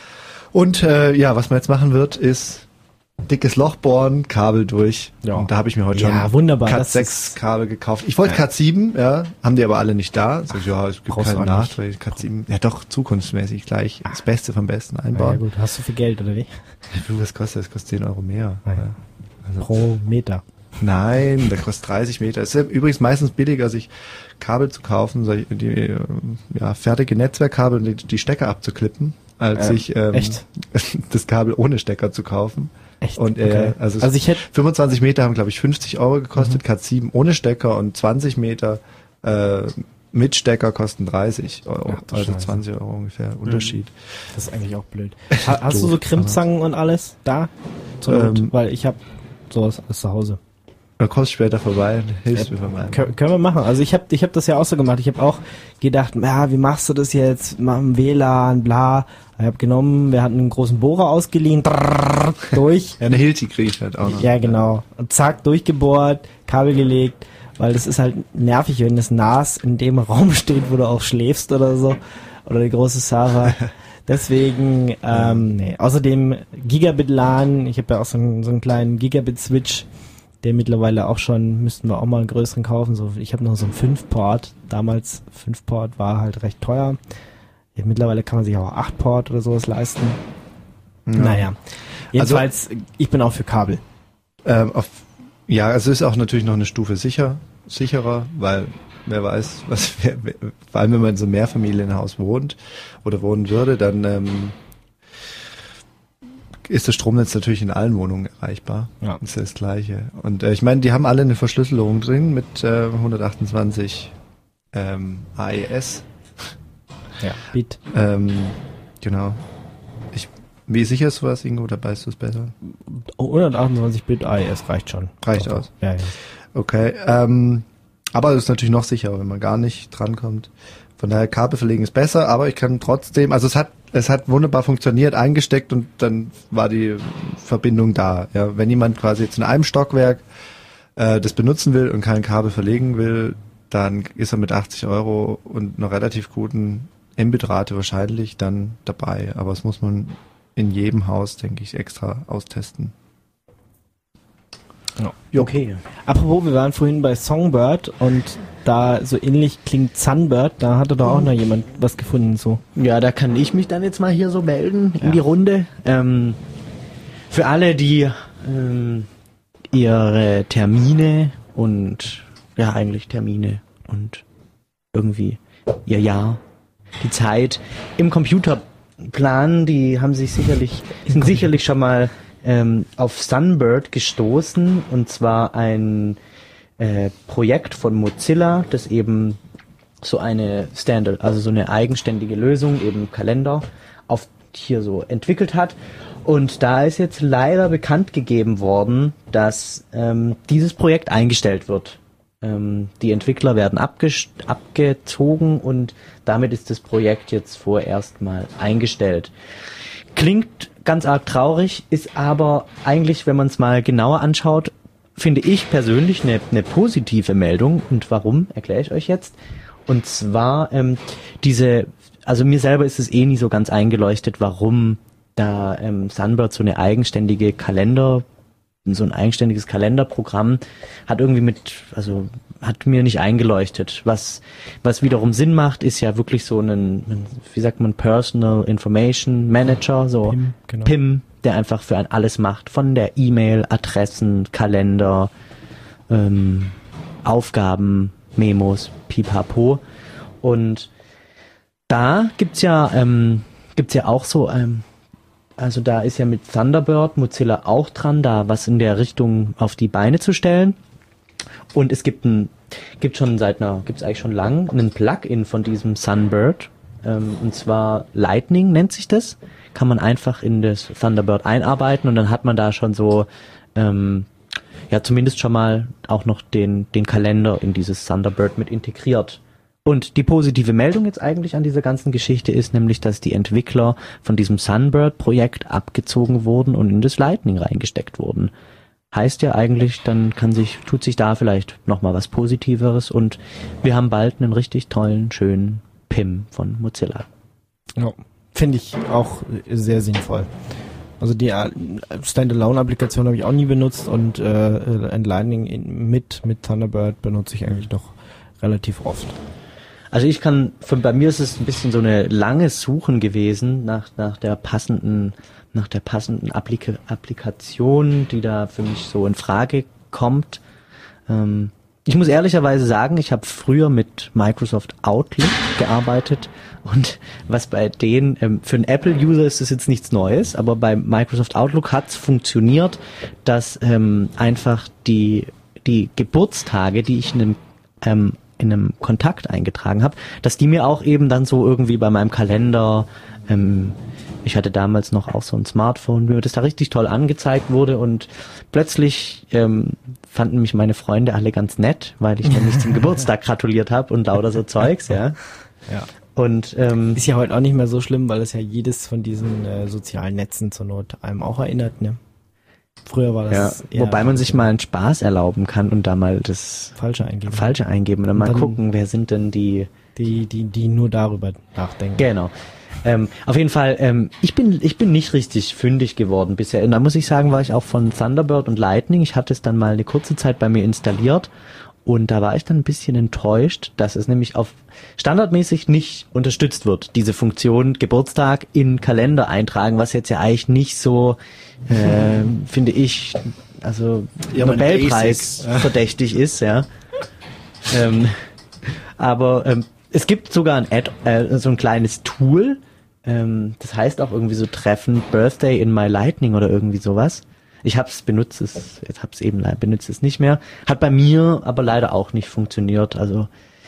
S3: Und äh, ja, was man jetzt machen wird, ist dickes Loch bohren, Kabel durch.
S2: Ja.
S3: Und da habe ich mir heute
S2: Ja,
S3: schon
S2: wunderbar,
S3: Cat
S2: das
S3: sechs
S2: ist-
S3: Kabel gekauft. Ich wollte Cat sieben, ja, haben die aber alle nicht da. Sag ich, ja, es gibt
S2: brauchst
S3: keinen
S2: du auch nicht.
S3: Nachteil. Cat sieben, ja doch, zukunftsmäßig gleich das Beste vom Besten
S2: Ja,
S3: einbauen.
S2: gut, hast du viel Geld, oder wie?
S3: Du, was kostet das? Das kostet zehn Euro mehr.
S2: Ja.
S3: Ja. Also,
S2: Pro Meter.
S3: nein, der kostet dreißig Meter. Es ist ja übrigens meistens billiger, sich Kabel zu kaufen, solche- die äh, ja, fertige Netzwerkkabel und die, die Stecker abzuklippen, als
S2: Ähm,
S3: sich ähm,
S2: echt?
S3: das Kabel ohne Stecker zu kaufen.
S2: Echt?
S3: Und äh,
S2: Okay.
S3: also,
S2: Also ich hätte,
S3: fünfundzwanzig Meter haben, glaube ich, fünfzig Euro gekostet,
S2: Mhm.
S3: Cat sieben ohne Stecker und zwanzig Meter äh, mit Stecker kosten dreißig Euro.
S2: Ach du
S3: Also
S2: Scheiße.
S3: zwanzig Euro ungefähr Unterschied.
S2: das ist eigentlich auch blöd. Ha, hast du so
S3: Doof,
S2: Krimpzangen und alles da? Zur Not?
S3: Ähm,
S2: Weil ich habe sowas alles zu Hause.
S3: Du kommst später vorbei und hilfst mir vorbei.
S2: Kön können wir machen. Also ich habe ich hab das ja auch so gemacht. Ich habe auch gedacht, ja, wie machst du das jetzt? Mach ein W L A N, bla. Ich habe genommen, wir hatten einen großen Bohrer ausgeliehen, drrrr, durch.
S3: Ja, eine Hilti kriege ich halt auch noch.
S2: Ja, genau. Und zack, durchgebohrt, Kabel gelegt, weil das ist halt nervig, wenn das N A S in dem Raum steht, wo du auch schläfst oder so. Oder der große Server. Deswegen, ähm, nee. Außerdem Gigabit L A N, ich habe ja auch so einen, so einen kleinen Gigabit-Switch, der mittlerweile auch schon, müssten wir auch mal einen größeren kaufen. So, ich habe noch so einen fünf Port. Damals fünf Port war halt recht teuer. Ja, mittlerweile kann man sich auch acht Port oder sowas leisten.
S3: Ja.
S2: Naja. Jedenfalls, ich bin auch für Kabel.
S3: Ähm, auf, ja, also ist auch natürlich noch eine Stufe sicher, sicherer, weil wer weiß, was wer, wer, vor allem wenn man in so einem Mehrfamilienhaus wohnt oder wohnen würde, dann ähm, ist das Stromnetz natürlich in allen Wohnungen erreichbar.
S2: Ja.
S3: Das ist ja das Gleiche. Und äh, ich meine, die haben alle eine Verschlüsselung drin mit äh, hundertachtundzwanzig ähm, A E S.
S2: Ja. Bit.
S3: Ähm, genau. Ich, wie sicher ist sowas, Ingo, oder weißt du es besser?
S2: hundertachtundzwanzig Bit A E S reicht schon.
S3: Reicht
S2: Doch,
S3: aus.
S2: doch. Ja, ja.
S3: Okay, ähm, aber es ist natürlich noch sicherer, wenn man gar nicht drankommt. Von daher, Kabel verlegen ist besser, aber ich kann trotzdem, also es hat, es hat wunderbar funktioniert, eingesteckt und dann war die Verbindung da. Ja, wenn jemand quasi jetzt in einem Stockwerk äh, das benutzen will und kein Kabel verlegen will, dann ist er mit achtzig Euro und einer relativ guten Mbit-Rate wahrscheinlich dann dabei. Aber das muss man in jedem Haus, denke ich, extra austesten. Jo.
S4: Okay.
S2: Apropos, wir waren vorhin bei Songbird und da so ähnlich klingt Sunbird, da hatte doch auch noch jemand was gefunden so.
S4: Ja, da kann ich mich dann jetzt mal hier so melden in
S2: Ja.
S4: die Runde. Ähm, für alle, die ähm, ihre Termine und ja eigentlich Termine und irgendwie ihr Jahr, die Zeit im Computer planen, die haben sich sicherlich sind sicherlich schon mal ähm, auf Sunbird gestoßen, und zwar ein äh, Projekt von Mozilla, das eben so eine Standard, also so eine eigenständige Lösung, eben Kalender, auf hier so entwickelt hat. Und da ist jetzt leider bekannt gegeben worden, dass ähm, dieses Projekt eingestellt wird. Ähm, die Entwickler werden abge- abgezogen und damit ist das Projekt jetzt vorerst mal eingestellt. Klingt ganz arg traurig, ist aber eigentlich, wenn man es mal genauer anschaut, finde ich persönlich eine, eine positive Meldung. Und warum, erkläre ich euch jetzt. Und zwar ähm, diese, also mir selber ist es eh nie so ganz eingeleuchtet, warum da ähm, Sunbird so eine eigenständige Kalender, so ein eigenständiges Kalenderprogramm hat irgendwie mit, also hat mir nicht eingeleuchtet. Was was wiederum Sinn macht, ist ja wirklich so ein, wie sagt man, Personal Information Manager, so P I M, genau. P I M, der einfach für ein alles macht, von der E-Mail, Adressen, Kalender, ähm, Aufgaben, Memos, pipapo. Und da gibt's ja ähm, gibt's ja auch so ähm, also da ist ja mit Thunderbird Mozilla auch dran, da was in der Richtung auf die Beine zu stellen. Und es gibt ein, gibt schon seit einer, gibt's eigentlich schon lang, einen Plugin von diesem Sunbird. Ähm, und zwar Lightning nennt sich das. Kann man einfach in das Thunderbird einarbeiten und dann hat man da schon so, ähm, ja zumindest schon mal auch noch den, den Kalender in dieses Thunderbird mit integriert. Und die positive Meldung jetzt eigentlich an dieser ganzen Geschichte ist nämlich, dass die Entwickler von diesem Sunbird-Projekt abgezogen wurden und in das Lightning reingesteckt wurden. Heißt ja eigentlich, dann kann sich, tut sich da vielleicht nochmal was Positiveres und wir haben bald einen richtig tollen, schönen P I M von Mozilla.
S2: Ja, finde ich auch sehr sinnvoll. Also die Standalone-Applikation habe ich auch nie benutzt und äh, Lightning in, mit, mit Thunderbird benutze ich eigentlich noch relativ oft.
S4: Also ich kann, von, bei mir ist es ein bisschen so eine lange Suchen gewesen nach, nach der passenden, nach der passenden Applika- Applikation, die da für mich so in Frage kommt. Ähm, ich muss ehrlicherweise sagen, ich habe früher mit Microsoft Outlook gearbeitet und was bei denen, ähm, für einen Apple-User ist das jetzt nichts Neues, aber bei Microsoft Outlook hat es funktioniert, dass ähm, einfach die, die Geburtstage, die ich in einem ähm, in einem Kontakt eingetragen habe, dass die mir auch eben dann so irgendwie bei meinem Kalender, ähm, ich hatte damals noch auch so ein Smartphone, mir das da richtig toll angezeigt wurde und plötzlich ähm, fanden mich meine Freunde alle ganz nett, weil ich nämlich zum Geburtstag gratuliert habe und lauter so Zeugs, ja.
S2: Ja.
S4: Und ähm,
S2: ist ja heute auch nicht mehr so schlimm, weil es ja jedes von diesen äh, sozialen Netzen zur Not einem auch erinnert, ne? Früher war das
S4: ja, wobei man sich mal einen Spaß erlauben kann und da mal das
S2: Falsche eingeben.
S4: Falsche eingeben und dann, und dann mal gucken, wer sind denn die
S2: die die die nur darüber nachdenken.
S4: Genau. Ähm, auf jeden Fall, ähm, ich bin ich bin nicht richtig fündig geworden bisher. Und da muss ich sagen, war ich auch von Thunderbird und Lightning. Ich hatte es dann mal eine kurze Zeit bei mir installiert und da war ich dann ein bisschen enttäuscht, dass es nämlich auf standardmäßig nicht unterstützt wird. Diese Funktion Geburtstag in Kalender eintragen, was jetzt ja eigentlich nicht so, äh, finde ich, also ja, Nobelpreis verdächtig ist, ja. ähm, aber ähm, es gibt sogar ein Ad, äh, so ein kleines Tool, ähm, das heißt auch irgendwie so Treffen Birthday in my Lightning oder irgendwie sowas. Ich hab's benutzt, es, jetzt hab's eben benutzt es nicht mehr. Hat bei mir aber leider auch nicht funktioniert. Also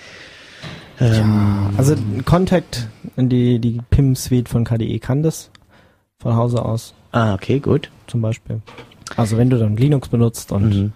S4: ähm,
S2: ja, also Contact, die die P I M-Suite von K D E kann das von Hause aus.
S4: Ah, okay, gut.
S2: Zum Beispiel. Also wenn du dann Linux benutzt und mhm.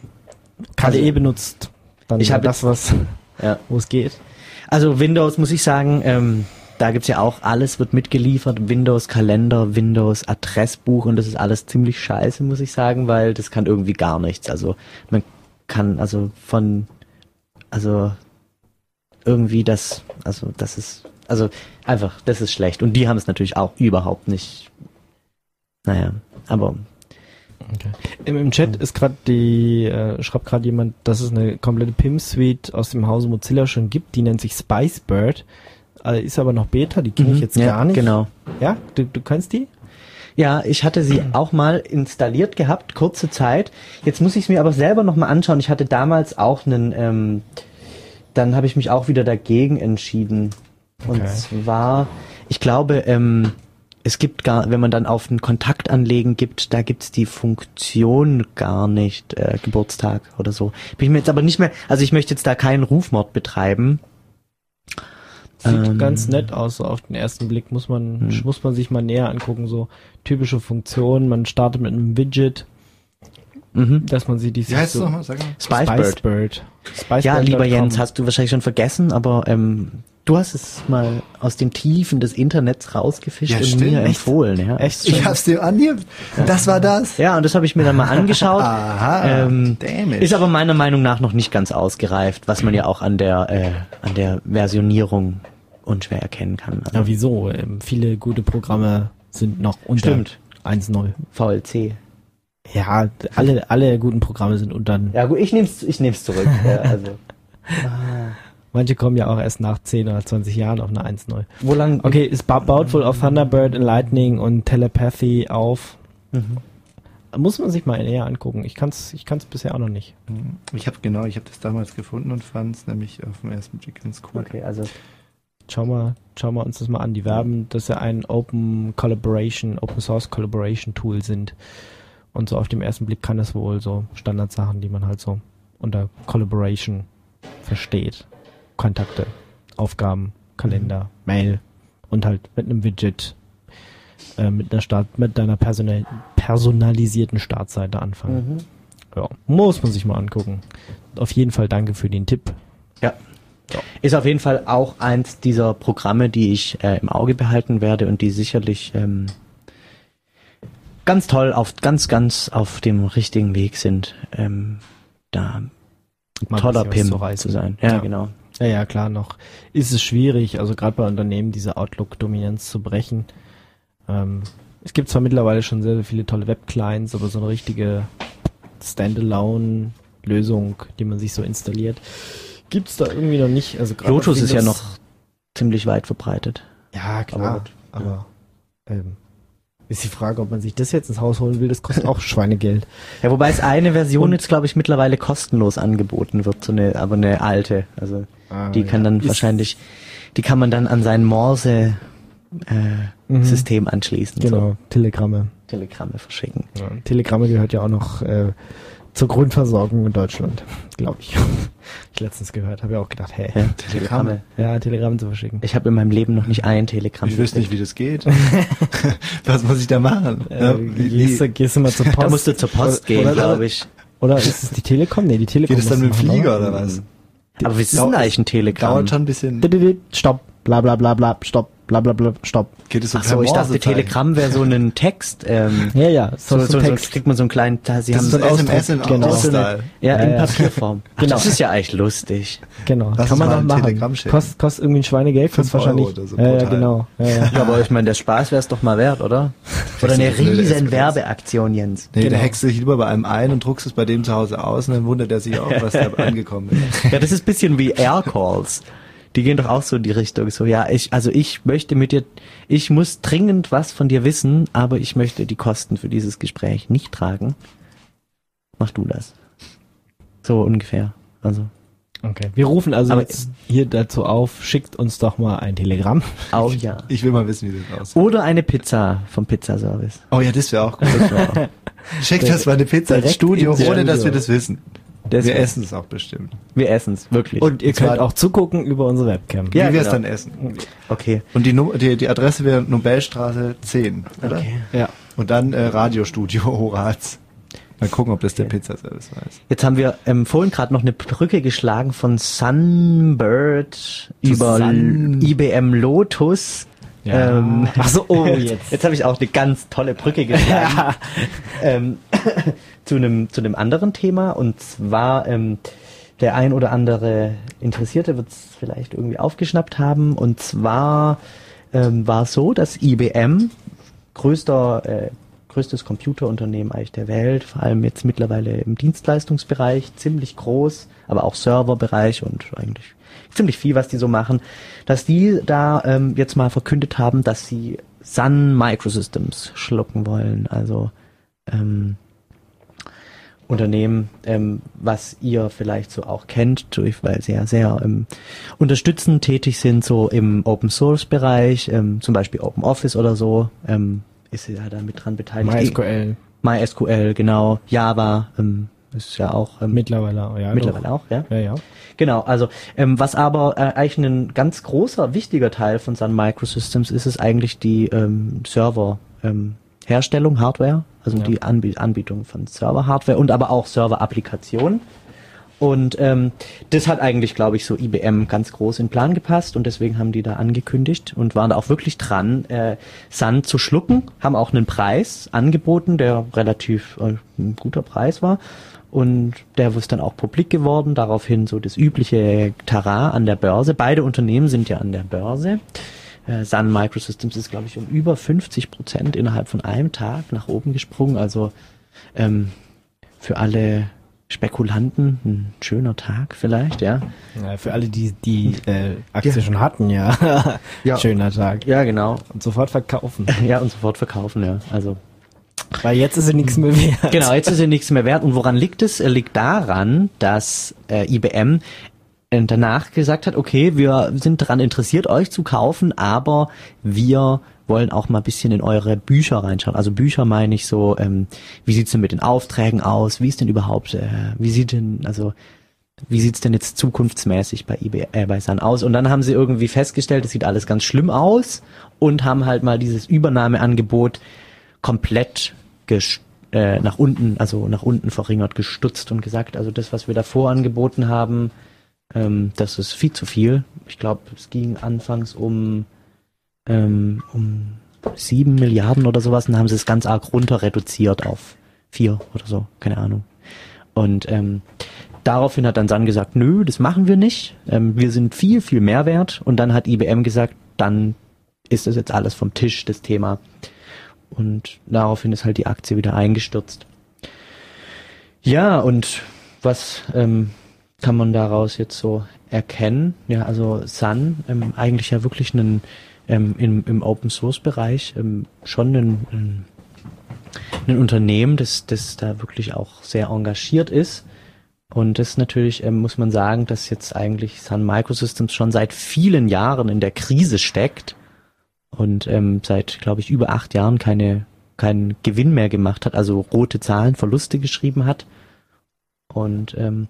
S2: K D E also, benutzt, dann
S4: ich habe
S2: das was,
S4: ja.
S2: wo es geht.
S4: Also Windows muss ich sagen, ähm, da gibt's ja auch, alles wird mitgeliefert, Windows Kalender, Windows Adressbuch und das ist alles ziemlich scheiße, muss ich sagen, weil das kann irgendwie gar nichts. Also man kann also von, also irgendwie das, also das ist, also einfach, das ist schlecht. Und die haben es natürlich auch überhaupt nicht, naja, aber...
S2: Okay. Im, Im Chat ist gerade die, äh, schreibt gerade jemand, dass es eine komplette P I M-Suite aus dem Hause Mozilla schon gibt, die nennt sich Spicebird. Ist aber noch Beta, die kenne ich jetzt
S4: ja,
S2: gar nicht.
S4: Genau.
S2: Ja, du, du kennst die?
S4: Ja, ich hatte sie auch mal installiert gehabt, kurze Zeit. Jetzt muss ich es mir aber selber nochmal anschauen. Ich hatte damals auch einen, ähm, dann habe ich mich auch wieder dagegen entschieden. Und
S2: Okay.
S4: zwar, ich glaube, ähm, es gibt gar, wenn man dann auf einen Kontakt anlegen gibt, da gibt's die Funktion gar nicht, äh, Geburtstag oder so. Bin ich mir jetzt aber nicht mehr, also ich möchte jetzt da keinen Rufmord betreiben.
S2: Sieht
S4: Ähm,
S2: ganz nett aus, so auf den ersten Blick, muss man,
S4: Hm.
S2: muss man sich mal näher angucken, so typische Funktionen, man startet mit einem Widget,
S4: Mhm.
S2: dass man sie die
S3: Wie heißt es nochmal? Sag mal.
S4: Spicebird.
S2: Spicebird. Spicebird
S4: Ja, lieber
S2: Punkt com.
S4: Jens, hast du wahrscheinlich schon vergessen, aber ähm, du hast es mal aus den Tiefen des Internets rausgefischt
S3: Ja,
S4: und
S3: stimmt,
S4: mir
S3: echt?
S4: empfohlen. Ja.
S2: Echt?
S3: Ich hab's dir angehört. Das war das.
S4: Ja, und das habe ich mir dann mal angeschaut.
S3: Aha.
S4: Ähm,
S3: Damn it.
S4: ist aber meiner Meinung nach noch nicht ganz ausgereift, was man ja auch an der äh, an der Versionierung unschwer erkennen kann. Also
S2: Ja, wieso? Ähm, viele gute Programme sind noch unter
S4: Stimmt.
S2: eins Punkt null.
S4: V L C.
S2: Ja, d- alle, alle guten Programme sind unter.
S4: Ja gut, ich nehm's, ich nehm's zurück. ja, also.
S2: Manche kommen ja auch erst nach zehn oder zwanzig Jahren auf eine eins Punkt null.
S4: Wo lang?
S2: Okay, es ba baut wohl auf Thunderbird, Lightning und Telepathy auf.
S4: Mhm.
S2: Muss man sich mal näher angucken. Ich kann's, ich kann's bisher auch noch nicht.
S3: Ich habe genau, ich habe das damals gefunden und fand es nämlich auf den ersten Blick ganz cool.
S4: Okay, also
S2: Schau mal, schauen wir uns das mal an. Die werben, dass sie ein Open Collaboration, Open Source Collaboration Tool sind. Und so auf dem ersten Blick kann das wohl so Standardsachen, die man halt so unter Collaboration versteht. Kontakte, Aufgaben, Kalender, Mail und halt mit einem Widget äh, mit einer Start, mit deiner personal, personalisierten Startseite anfangen.
S4: mhm.
S2: Ja, muss man sich mal angucken. Auf jeden Fall danke für den Tipp.
S4: ja. Ist auf jeden Fall auch eins dieser Programme, die ich äh, im Auge behalten werde und die sicherlich ähm, ganz toll auf ganz, ganz auf dem richtigen Weg sind, ähm, da
S2: Mal ein
S4: toller
S2: bisschen was
S4: Pim
S2: zu reißen.
S4: zu sein. Ja,
S2: Ja.
S4: genau.
S2: Ja, ja, klar, noch ist es schwierig, also gerade bei Unternehmen diese Outlook-Dominanz zu brechen. Ähm, es gibt zwar mittlerweile schon sehr, sehr viele tolle Web-Clients, aber so eine richtige Standalone-Lösung, die man sich so installiert, gibt's da irgendwie noch nicht. Also gerade
S4: Lotus
S2: auf
S4: ist ja
S2: Windows-
S4: noch ziemlich weit verbreitet.
S2: Ja, klar,
S4: Aber
S2: aber, ähm, ist die Frage, ob man sich das jetzt ins Haus holen will, das kostet auch Schweinegeld.
S4: Ja, wobei es eine Version
S2: Und-
S4: jetzt, glaube ich, mittlerweile kostenlos angeboten wird, so eine, aber eine alte. Also
S2: Ah,
S4: die kann
S2: ja.
S4: dann
S2: Ist-
S4: wahrscheinlich, die kann man dann an sein Morse äh,
S2: Mhm.
S4: System anschließen.
S2: Genau,
S4: So
S2: Telegramme.
S4: Telegramme verschicken.
S2: Ja, Telegramme gehört ja auch noch äh, zur Grundversorgung in Deutschland, glaube ich. Hab ich letztens gehört, habe ja auch gedacht, hä?
S4: Ja,
S3: Telegramme.
S2: Ja, Telegramme zu verschicken.
S4: Ich habe in meinem Leben noch nicht ein Telegramm.
S3: Ich wüsste nicht, wie das geht. Was muss ich da machen?
S2: Äh,
S3: Ja, wie-
S2: gehst, du, gehst du mal zur Post?
S4: Da musst du zur Post
S2: Oder-
S4: gehen,
S2: oder-
S4: glaube ich.
S2: Oder ist es die Telekom? Nee, die Telekom.
S3: Geht es dann
S2: muss
S3: mit dem
S2: machen,
S3: Flieger oder was?
S4: Aber wie ist
S3: Dauert-
S4: denn eigentlich ein Telegramm?
S3: Dauert schon ein bisschen.
S2: Dididid, Stopp, bla bla bla bla, stopp, bla bla bla, stopp.
S3: Geht es so
S4: Ach so, ich dachte, Telegramm wäre so ein Text. Ähm,
S2: Ja, ja,
S4: so,
S2: so,
S4: so,
S2: so,
S4: so
S2: Text.
S4: kriegt man so einen kleinen, da, sie
S3: Das
S4: haben
S3: ist so ein
S2: so einen
S3: S M S in
S2: Ausdruck, genau.
S3: Ausstyle.
S4: ja,
S2: Ja,
S4: in
S2: ja.
S4: Papierform. Ach,
S2: Genau.
S4: das ist ja eigentlich lustig.
S2: Genau,
S3: Lass
S2: kann
S3: uns
S2: man
S3: mal
S2: auch
S3: ein
S2: machen.
S3: Telegramm schicken.
S2: Kost, kostet irgendwie ein Schweinegeld,
S3: Fünf
S2: kostet wahrscheinlich.
S3: Euro oder so
S2: ja,
S3: pro
S2: ja,
S3: Teil.
S2: genau. Ja, ja.
S4: Ja, aber ich meine, der Spaß wäre es doch mal wert, oder? Oder eine
S3: das eine S M S?
S4: riesen Werbeaktion, Jens.
S3: Nee,
S2: Genau.
S3: der hackst dich lieber bei einem ein und druckst es bei dem zu Hause aus und dann wundert er sich auch, was da angekommen ist.
S4: Ja, das ist ein bisschen wie Aircalls. Die gehen doch auch so in die Richtung. So, ja, ich, also ich möchte mit dir, ich muss dringend was von dir wissen, aber ich möchte die Kosten für dieses Gespräch nicht tragen. Mach du das. So ungefähr. Also,
S2: Okay. Wir rufen also
S4: Aber-
S2: jetzt hier dazu auf, schickt uns doch mal ein Telegramm.
S4: auch ja.
S3: Ich will mal wissen, wie das aussieht.
S4: Oder eine Pizza vom Pizzaservice.
S3: Oh ja, das wäre auch gut.
S4: Das war auch.
S3: Schickt das mal eine Pizza ins
S2: Direkt
S3: Studio,
S2: ins
S3: ohne dass
S2: Studio.
S3: wir das wissen.
S4: Das
S3: wir
S4: wär-
S3: essen es auch bestimmt.
S4: Wir essen's, wirklich.
S2: Und ihr
S3: Und zwar-
S2: könnt auch zugucken über unsere Webcam.
S4: Ja,
S3: wie wir es
S4: genau.
S3: dann essen.
S4: Okay.
S3: Und die, Nu- die, die Adresse wäre Nobelstraße zehn, oder?
S4: Okay.
S2: Ja.
S3: Und dann äh, Radiostudio Horaz. Mal gucken, ob das der Pizzaservice weiß.
S4: Jetzt haben wir ähm, vorhin gerade noch eine Brücke geschlagen von Sunbird über
S3: Sun-
S4: I B M Lotus.
S2: Ja.
S4: Ähm,
S2: Ach so, oh, jetzt.
S4: Jetzt habe ich auch eine ganz tolle Brücke geschlagen ähm, zu einem zu einem anderen Thema, und zwar ähm, der ein oder andere Interessierte wird es vielleicht irgendwie aufgeschnappt haben, und zwar ähm, war es so, dass I B M, größter äh, größtes Computerunternehmen eigentlich der Welt, vor allem jetzt mittlerweile im Dienstleistungsbereich, ziemlich groß, aber auch Serverbereich und eigentlich ziemlich viel, was die so machen, dass die da ähm, jetzt mal verkündet haben, dass sie Sun Microsystems schlucken wollen. Also ähm, Unternehmen, ähm, was ihr vielleicht so auch kennt, durch, weil sie ja sehr ähm, unterstützend tätig sind, so im Open-Source-Bereich, ähm, zum Beispiel OpenOffice oder so, ähm, ist sie ja da mit dran beteiligt.
S2: MySQL.
S4: MySQL, genau. Java, ähm, ist ja auch... Ähm,
S2: Mittlerweile, ja.
S4: mittlerweile
S2: doch.
S4: auch, ja.
S2: Ja, ja.
S4: Genau, also ähm, was aber äh, eigentlich ein ganz großer, wichtiger Teil von Sun Microsystems ist, ist eigentlich die ähm, Server ähm, Herstellung, Hardware, also
S2: Ja.
S4: die Anb- Anbietung von Server-Hardware und aber auch Server-Applikationen. Und ähm, das hat eigentlich, glaube ich, so I B M ganz groß in den Plan gepasst und deswegen haben die da angekündigt und waren da auch wirklich dran, äh, Sun zu schlucken, haben auch einen Preis angeboten, der relativ äh, ein guter Preis war. Und der ist dann auch publik geworden, daraufhin so das übliche Tara an der Börse. Beide Unternehmen sind ja an der Börse. Äh, Sun Microsystems ist, glaube ich, um über fünfzig Prozent innerhalb von einem Tag nach oben gesprungen. Also ähm, für alle Spekulanten ein schöner Tag vielleicht, ja.
S2: Ja, für alle, die die äh, Aktie schon hatten, ja.
S4: Ja.
S2: Schöner Tag.
S4: Ja, genau.
S2: Und sofort verkaufen.
S4: Ja, und sofort verkaufen, ja. Also
S2: Weil jetzt ist sie nichts mehr wert.
S4: genau, jetzt ist sie nichts mehr wert. Und woran liegt es? Er liegt daran, dass äh, I B M danach gesagt hat, okay, wir sind daran interessiert, euch zu kaufen, aber wir wollen auch mal ein bisschen in eure Bücher reinschauen. Also Bücher meine ich so, ähm, wie sieht's denn mit den Aufträgen aus? Wie ist denn überhaupt, äh, wie sieht denn, also wie sieht's denn jetzt zukunftsmäßig bei I B M, äh, bei Sun aus? Und dann haben sie irgendwie festgestellt, es sieht alles ganz schlimm aus und haben halt mal dieses Übernahmeangebot komplett gest- äh, nach unten, also nach unten verringert, gestutzt und gesagt, also das, was wir davor angeboten haben, ähm, das ist viel zu viel. Ich glaube, es ging anfangs um ähm, um sieben Milliarden oder sowas, und dann haben sie es ganz arg runter reduziert auf vier oder so, keine Ahnung. Und ähm, daraufhin hat dann Sun gesagt, nö, das machen wir nicht, ähm, wir sind viel, viel mehr wert. Und dann hat I B M gesagt, dann ist das jetzt alles vom Tisch, das Thema. Und daraufhin ist halt die Aktie wieder eingestürzt. Ja, und was ähm, kann man daraus jetzt so erkennen? Ja, also Sun, ähm, eigentlich ja wirklich einen, ähm, im, im Open-Source-Bereich ähm, schon ein, ein, ein Unternehmen, das, das da wirklich auch sehr engagiert ist. Und das natürlich, ähm, muss man sagen, dass jetzt eigentlich Sun Microsystems schon seit vielen Jahren in der Krise steckt und ähm, seit, glaube ich, über acht Jahren keine keinen Gewinn mehr gemacht hat, also rote Zahlen, Verluste geschrieben hat. Und ähm,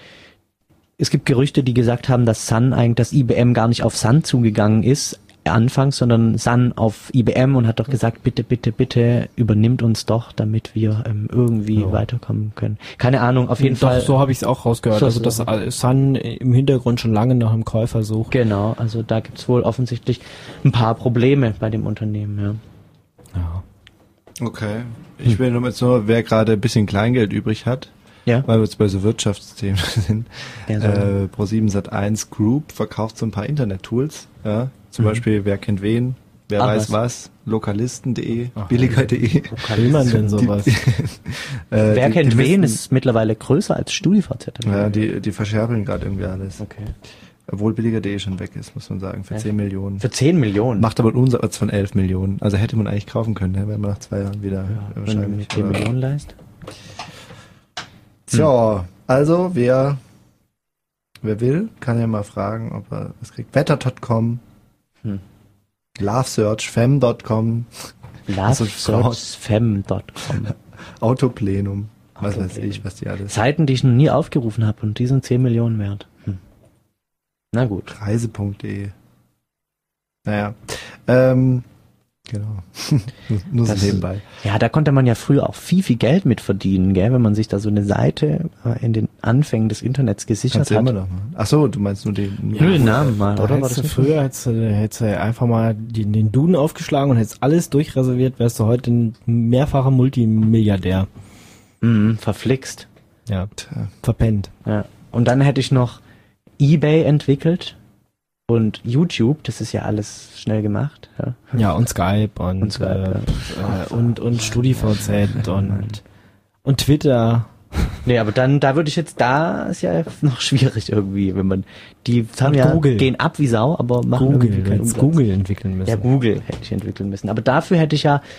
S4: es gibt Gerüchte, die gesagt haben, dass Sun eigentlich, dass I B M gar nicht auf Sun zugegangen ist anfangs, sondern Sun auf I B M und hat doch gesagt, bitte, bitte, bitte übernimmt uns doch, damit wir ähm, irgendwie
S2: Ja.
S4: weiterkommen können. Keine Ahnung, auf jeden
S2: Doch,
S4: Fall.
S2: so habe ich es auch rausgehört.
S4: So,
S2: Also,
S4: so.
S2: dass Sun im Hintergrund schon lange nach einem Käufer sucht.
S4: Genau, also da gibt's wohl offensichtlich ein paar Probleme bei dem Unternehmen, ja.
S2: Ja.
S3: Okay. Ich will nur jetzt nur, wer gerade ein bisschen Kleingeld übrig hat,
S4: Ja,
S3: weil wir jetzt bei so Wirtschaftsthemen sind.
S4: ja so.
S3: Äh, ProSieben Sat eins Group verkauft so ein paar Internet-Tools. Ja? Zum
S4: Mhm.
S3: Beispiel, wer kennt wen, wer
S4: Ach,
S3: weiß
S4: was.
S3: was, lokalisten punkt de,
S2: Ach,
S3: billiger punkt de.
S2: Will man denn sowas?
S3: Die, äh,
S4: Wer
S3: die,
S4: kennt
S3: die
S4: wen,
S3: müssen-
S4: ist mittlerweile größer als StudiVZ.
S3: Ja, die, die verscherbeln gerade irgendwie alles.
S4: Okay.
S3: Obwohl billiger punkt de schon weg ist, muss man sagen, für
S4: Ja.
S3: zehn Millionen.
S4: Für zehn Millionen.
S3: Macht aber einen Umsatz von elf Millionen. Also hätte man eigentlich kaufen können, ne, wenn man nach zwei Jahren wieder
S4: ja, wenn du mir
S3: wahrscheinlich.
S4: zehn
S3: aber-
S4: Millionen leist.
S3: Tja, also wer wer will, kann ja mal fragen, ob er was kriegt. Wetter Punkt com,
S4: Hm.
S3: LoveSearch, Fem Punkt com, Also
S4: LoveSearchFem Punkt com.
S3: Autoplenum, was weiß
S4: Autoplenum.
S3: ich, was die alles.
S4: Seiten, die ich noch nie aufgerufen habe und die sind zehn Millionen wert. Hm. Na gut.
S3: Reise Punkt de. Naja, ähm, genau. nur nur so
S4: Das-
S3: nebenbei.
S4: Ja, da konnte man ja früher auch viel, viel Geld mit verdienen, gell, wenn man sich da so eine Seite äh, in den Anfängen des Internets gesichert
S3: Kannst du
S4: hat.
S3: immer noch machen. Ach so, du meinst nur den.
S4: Nur den Namen mal,
S2: Da
S4: oder? War
S2: hättest
S4: das
S2: du
S4: nicht so?
S2: früher hättest du, hättest du einfach mal den, den Duden aufgeschlagen und hättest alles durchreserviert, wärst du heute ein mehrfacher Multimilliardär.
S4: Mhm, verflixt.
S2: Ja,
S3: Tja.
S2: verpennt.
S4: Ja. Und dann hätte ich noch eBay entwickelt und YouTube, das ist ja alles schnell gemacht. Ja.
S2: Ja, und Skype und,
S4: Und Skype,
S2: äh, äh, und, und StudiVZ und, und Twitter.
S4: Nee, aber dann, da würde ich jetzt, da ist ja noch schwierig irgendwie, wenn man, die haben
S2: Und
S4: ja,
S2: Google.
S4: gehen ab wie Sau, aber machen
S2: Google,
S4: irgendwie
S2: du
S4: keinen
S2: hättest
S4: Umsatz.
S2: Google entwickeln müssen.
S4: Ja, Google hätte ich entwickeln müssen. Aber dafür hätte ich ja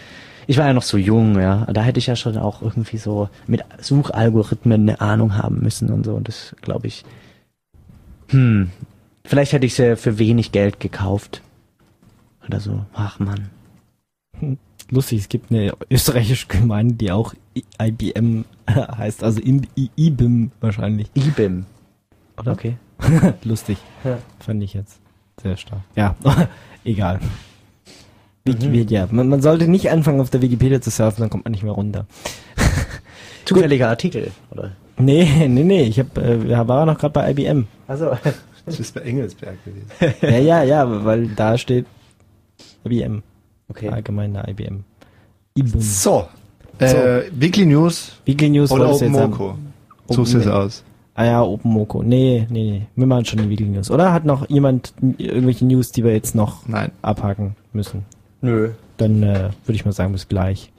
S4: ich war ja noch so jung, ja. Da hätte ich ja schon auch irgendwie so mit Suchalgorithmen eine Ahnung haben müssen und so. Und das glaube ich, hm, vielleicht hätte ich sie für wenig Geld gekauft. Oder so. Ach Mann.
S2: Lustig, es gibt eine österreichische Gemeinde, die auch I B M heißt, also I B I M wahrscheinlich.
S4: I B I M.
S2: Oder?
S4: Okay.
S2: Lustig.
S4: Ja.
S2: Fand ich jetzt sehr stark. Ja, egal. Wikipedia. Man, man sollte nicht anfangen, auf der Wikipedia zu surfen, dann kommt man nicht mehr runter.
S4: Zufälliger Artikel, oder?
S2: Nee, nee, nee. Ich hab, äh, war noch gerade bei I B M.
S4: Also.
S3: Das ist bei Engelsberg gewesen.
S2: Ja, ja, ja, weil da steht I B M.
S4: Okay.
S2: Allgemeine I B M. I B M.
S3: So, äh, Weekly News
S2: Weekly News
S3: oder
S2: wolltest du jetzt
S3: OpenMoko.
S2: haben.
S3: Suchst du es aus?
S2: Ah ja, OpenMoko. Nee, nee, nee. Wir machen schon die Weekly News. Oder hat noch jemand irgendwelche News, die wir jetzt noch
S3: Nein.
S2: abhaken müssen?
S4: Nö.
S2: Dann äh, würde ich mal sagen, bis gleich.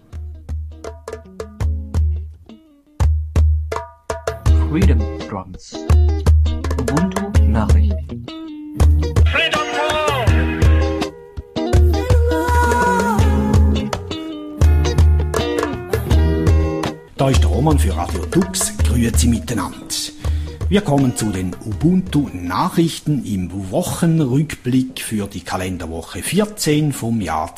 S5: Freedom Drums. Ubuntu Nachrichten.
S7: Da ist der Roman für Radio Tux. Grüezi miteinander. Wir kommen zu den Ubuntu-Nachrichten im Wochenrückblick für die Kalenderwoche vierzehn vom Jahr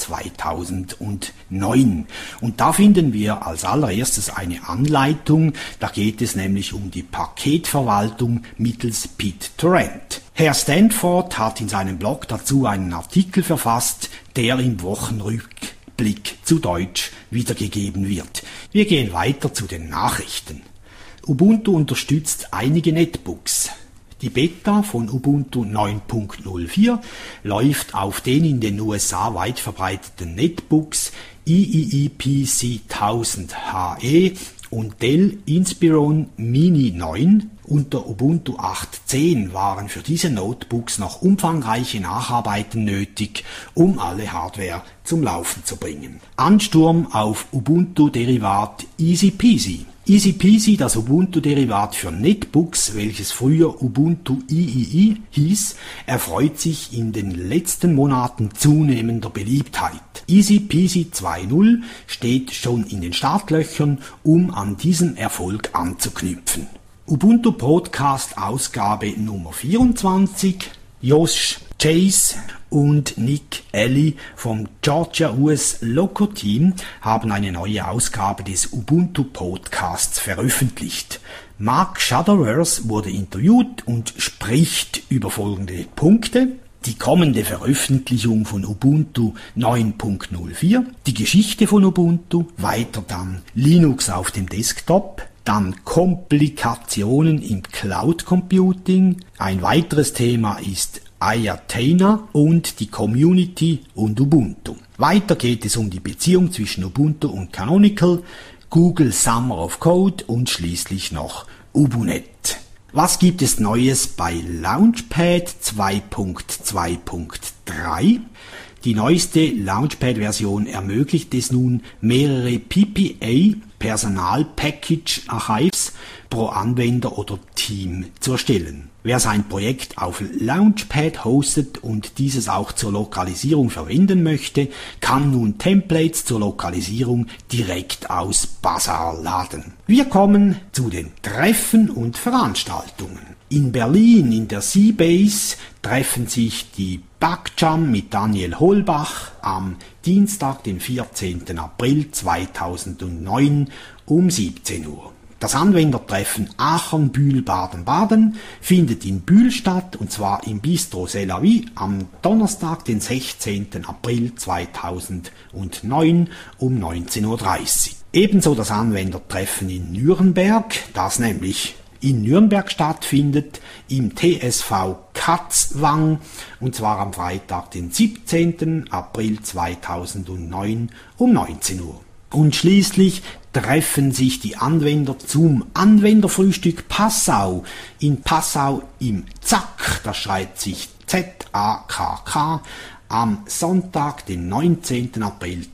S7: zweitausendneun. Und da finden wir als allererstes eine Anleitung. Da geht es nämlich um die Paketverwaltung mittels BitTorrent. Herr Stanford hat in seinem Blog dazu einen Artikel verfasst, der im Wochenrückblick zu Deutsch wiedergegeben wird. Wir gehen weiter zu den Nachrichten. Ubuntu unterstützt einige Netbooks. Die Beta von Ubuntu neun Punkt null vier läuft auf den in den U S A weit verbreiteten Netbooks I I I P C tausend H E und Dell Inspiron Mini neun. Unter Ubuntu acht Punkt zehn waren für diese Notebooks noch umfangreiche Nacharbeiten nötig, um alle Hardware zum Laufen zu bringen. Ansturm auf Ubuntu-Derivat Easy Peasy. Easy Peasy, das Ubuntu-Derivat für Netbooks, welches früher Ubuntu I I I hieß, erfreut sich in den letzten Monaten zunehmender Beliebtheit. Easy Peasy zwei Punkt null steht schon in den Startlöchern, um an diesen Erfolg anzuknüpfen. Ubuntu Podcast Ausgabe Nummer vierundzwanzig. Josh Chase und Nick Ellie vom Georgia U S Loco Team haben eine neue Ausgabe des Ubuntu Podcasts veröffentlicht. Mark Shuttleworth wurde interviewt und spricht über folgende Punkte: die kommende Veröffentlichung von Ubuntu neun Punkt null vier, die Geschichte von Ubuntu, weiter dann Linux auf dem Desktop, dann Komplikationen im Cloud Computing. Ein weiteres Thema ist Ayatena und die Community und Ubuntu. Weiter geht es um die Beziehung zwischen Ubuntu und Canonical, Google Summer of Code und schließlich noch Ubunet. Was gibt es Neues bei Launchpad zwei Punkt zwei Punkt drei? Die neueste Launchpad-Version ermöglicht es nun, mehrere P P A Personal Package Archives pro Anwender oder Team zu erstellen. Wer sein Projekt auf Launchpad hostet und dieses auch zur Lokalisierung verwenden möchte, kann nun Templates zur Lokalisierung direkt aus Bazaar laden. Wir kommen zu den Treffen und Veranstaltungen. In Berlin in der C-Base treffen sich die Backjam mit Daniel Holbach am Dienstag, den vierzehnten April zweitausendneun um siebzehn Uhr. Das Anwendertreffen Aachen-Bühl Baden-Baden findet in Bühl statt, und zwar im Bistro C'est la Vie am Donnerstag, den sechzehnten April zweitausendneun um neunzehn Uhr dreißig. Ebenso das Anwendertreffen in Nürnberg, das nämlich in Nürnberg stattfindet, im T S V Katzwang, und zwar am Freitag, den siebzehnten April zweitausendneun um neunzehn Uhr. Und schließlich treffen sich die Anwender zum Anwenderfrühstück Passau in Passau im Zack, das schreibt sich Z A K K, am Sonntag, den neunzehnten April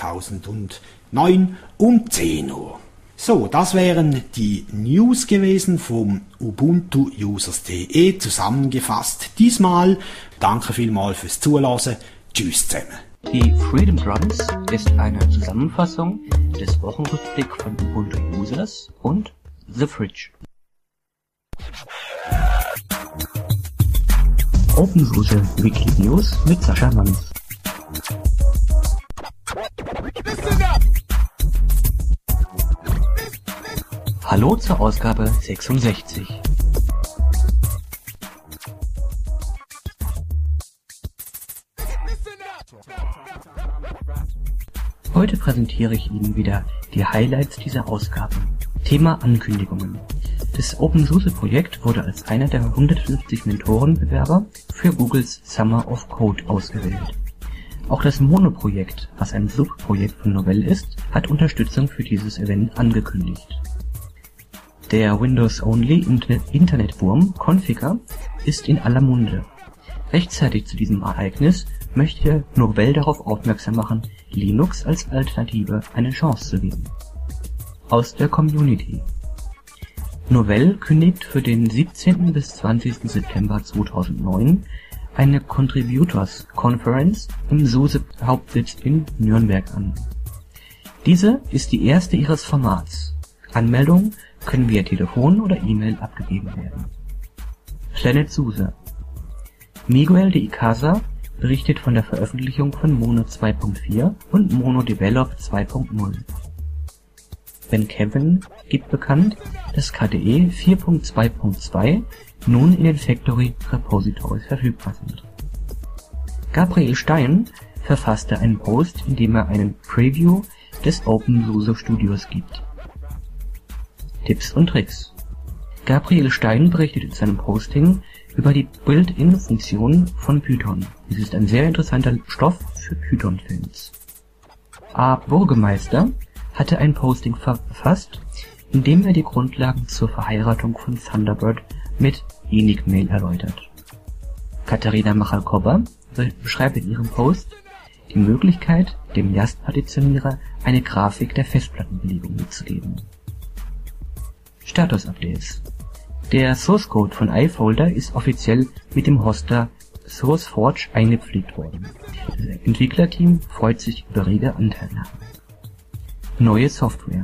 S7: zweitausendneun um zehn Uhr. So, das wären die News gewesen vom Ubuntu Users punkt de zusammengefasst. Diesmal danke vielmals fürs Zuhören. Tschüss zusammen.
S5: Die Freedom Drums ist eine Zusammenfassung des Wochenrückblick von Ubuntu Users und The Fridge. OpenSUSE Weekly News mit Sascha Manns. Hallo zur Ausgabe sechsundsechzig. Heute präsentiere ich Ihnen wieder die Highlights dieser Ausgabe. Thema Ankündigungen. Das OpenSUSE-Projekt wurde als einer der hundertfünfzig Mentorenbewerber für Googles Summer of Code ausgewählt. Auch das Mono-Projekt, was ein Subprojekt von Novell ist, hat Unterstützung für dieses Event angekündigt. Der Windows-Only Internetwurm Configure ist in aller Munde. Rechtzeitig zu diesem Ereignis möchte Novell darauf aufmerksam machen, Linux als Alternative eine Chance zu geben. Aus der Community. Novell kündigt für den siebzehnten bis zwanzigsten September zweitausendneun eine Contributors Conference im SUSE-Hauptsitz in Nürnberg an. Diese ist die erste ihres Formats. Anmeldungen können via Telefon oder E-Mail abgegeben werden. Planet SUSE. Miguel de Icaza berichtet von der Veröffentlichung von Mono zwei Punkt vier und Mono Develop zwei Punkt null. Ben Kevin gibt bekannt, dass K D E vier Punkt zwei Punkt zwei nun in den Factory Repositories verfügbar sind. Gabriel Stein verfasste einen Post, in dem er einen Preview des OpenSUSE Studios gibt. Tipps und Tricks. Gabriel Stein berichtet in seinem Posting über die Build-in-Funktion von Python. Dies ist ein sehr interessanter Stoff für Python-Fans. A. Burgemeister hatte ein Posting verfasst, in dem er die Grundlagen zur Verheiratung von Thunderbird mit Enigmail erläutert. Katharina Machalkova beschreibt in ihrem Post die Möglichkeit, dem Yast-Partitionierer eine Grafik der Festplattenbelegung mitzugeben. Status-Updates. Der Source-Code von iFolder ist offiziell mit dem Hoster SourceForge eingepflegt worden. Das Entwicklerteam freut sich über rege Anteilnahme. Neue Software.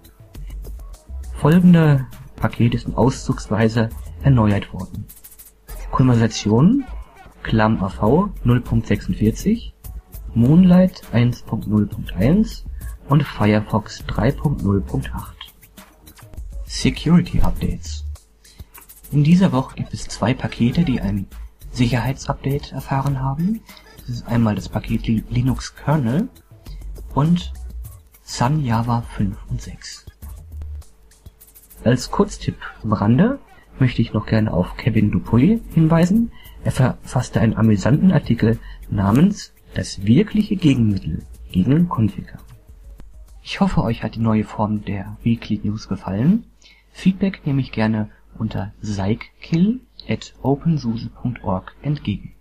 S5: Folgende Pakete sind auszugsweise erneuert worden. Konversation, ClamAV null Punkt sechsundvierzig, Moonlight eins Punkt null Punkt eins und Firefox drei Punkt null Punkt acht. Security Updates. In dieser Woche gibt es zwei Pakete, die ein Sicherheitsupdate erfahren haben. Das ist einmal das Paket Linux Kernel und Sun Java fünf und sechs. Als Kurztipp am Rande möchte ich noch gerne auf Kevin Dupuy hinweisen. Er verfasste einen amüsanten Artikel namens Das wirkliche Gegenmittel gegen Configure. Ich hoffe, euch hat die neue Form der Weekly News gefallen. Feedback nehme ich gerne unter psychkill at opensuse punkt org entgegen.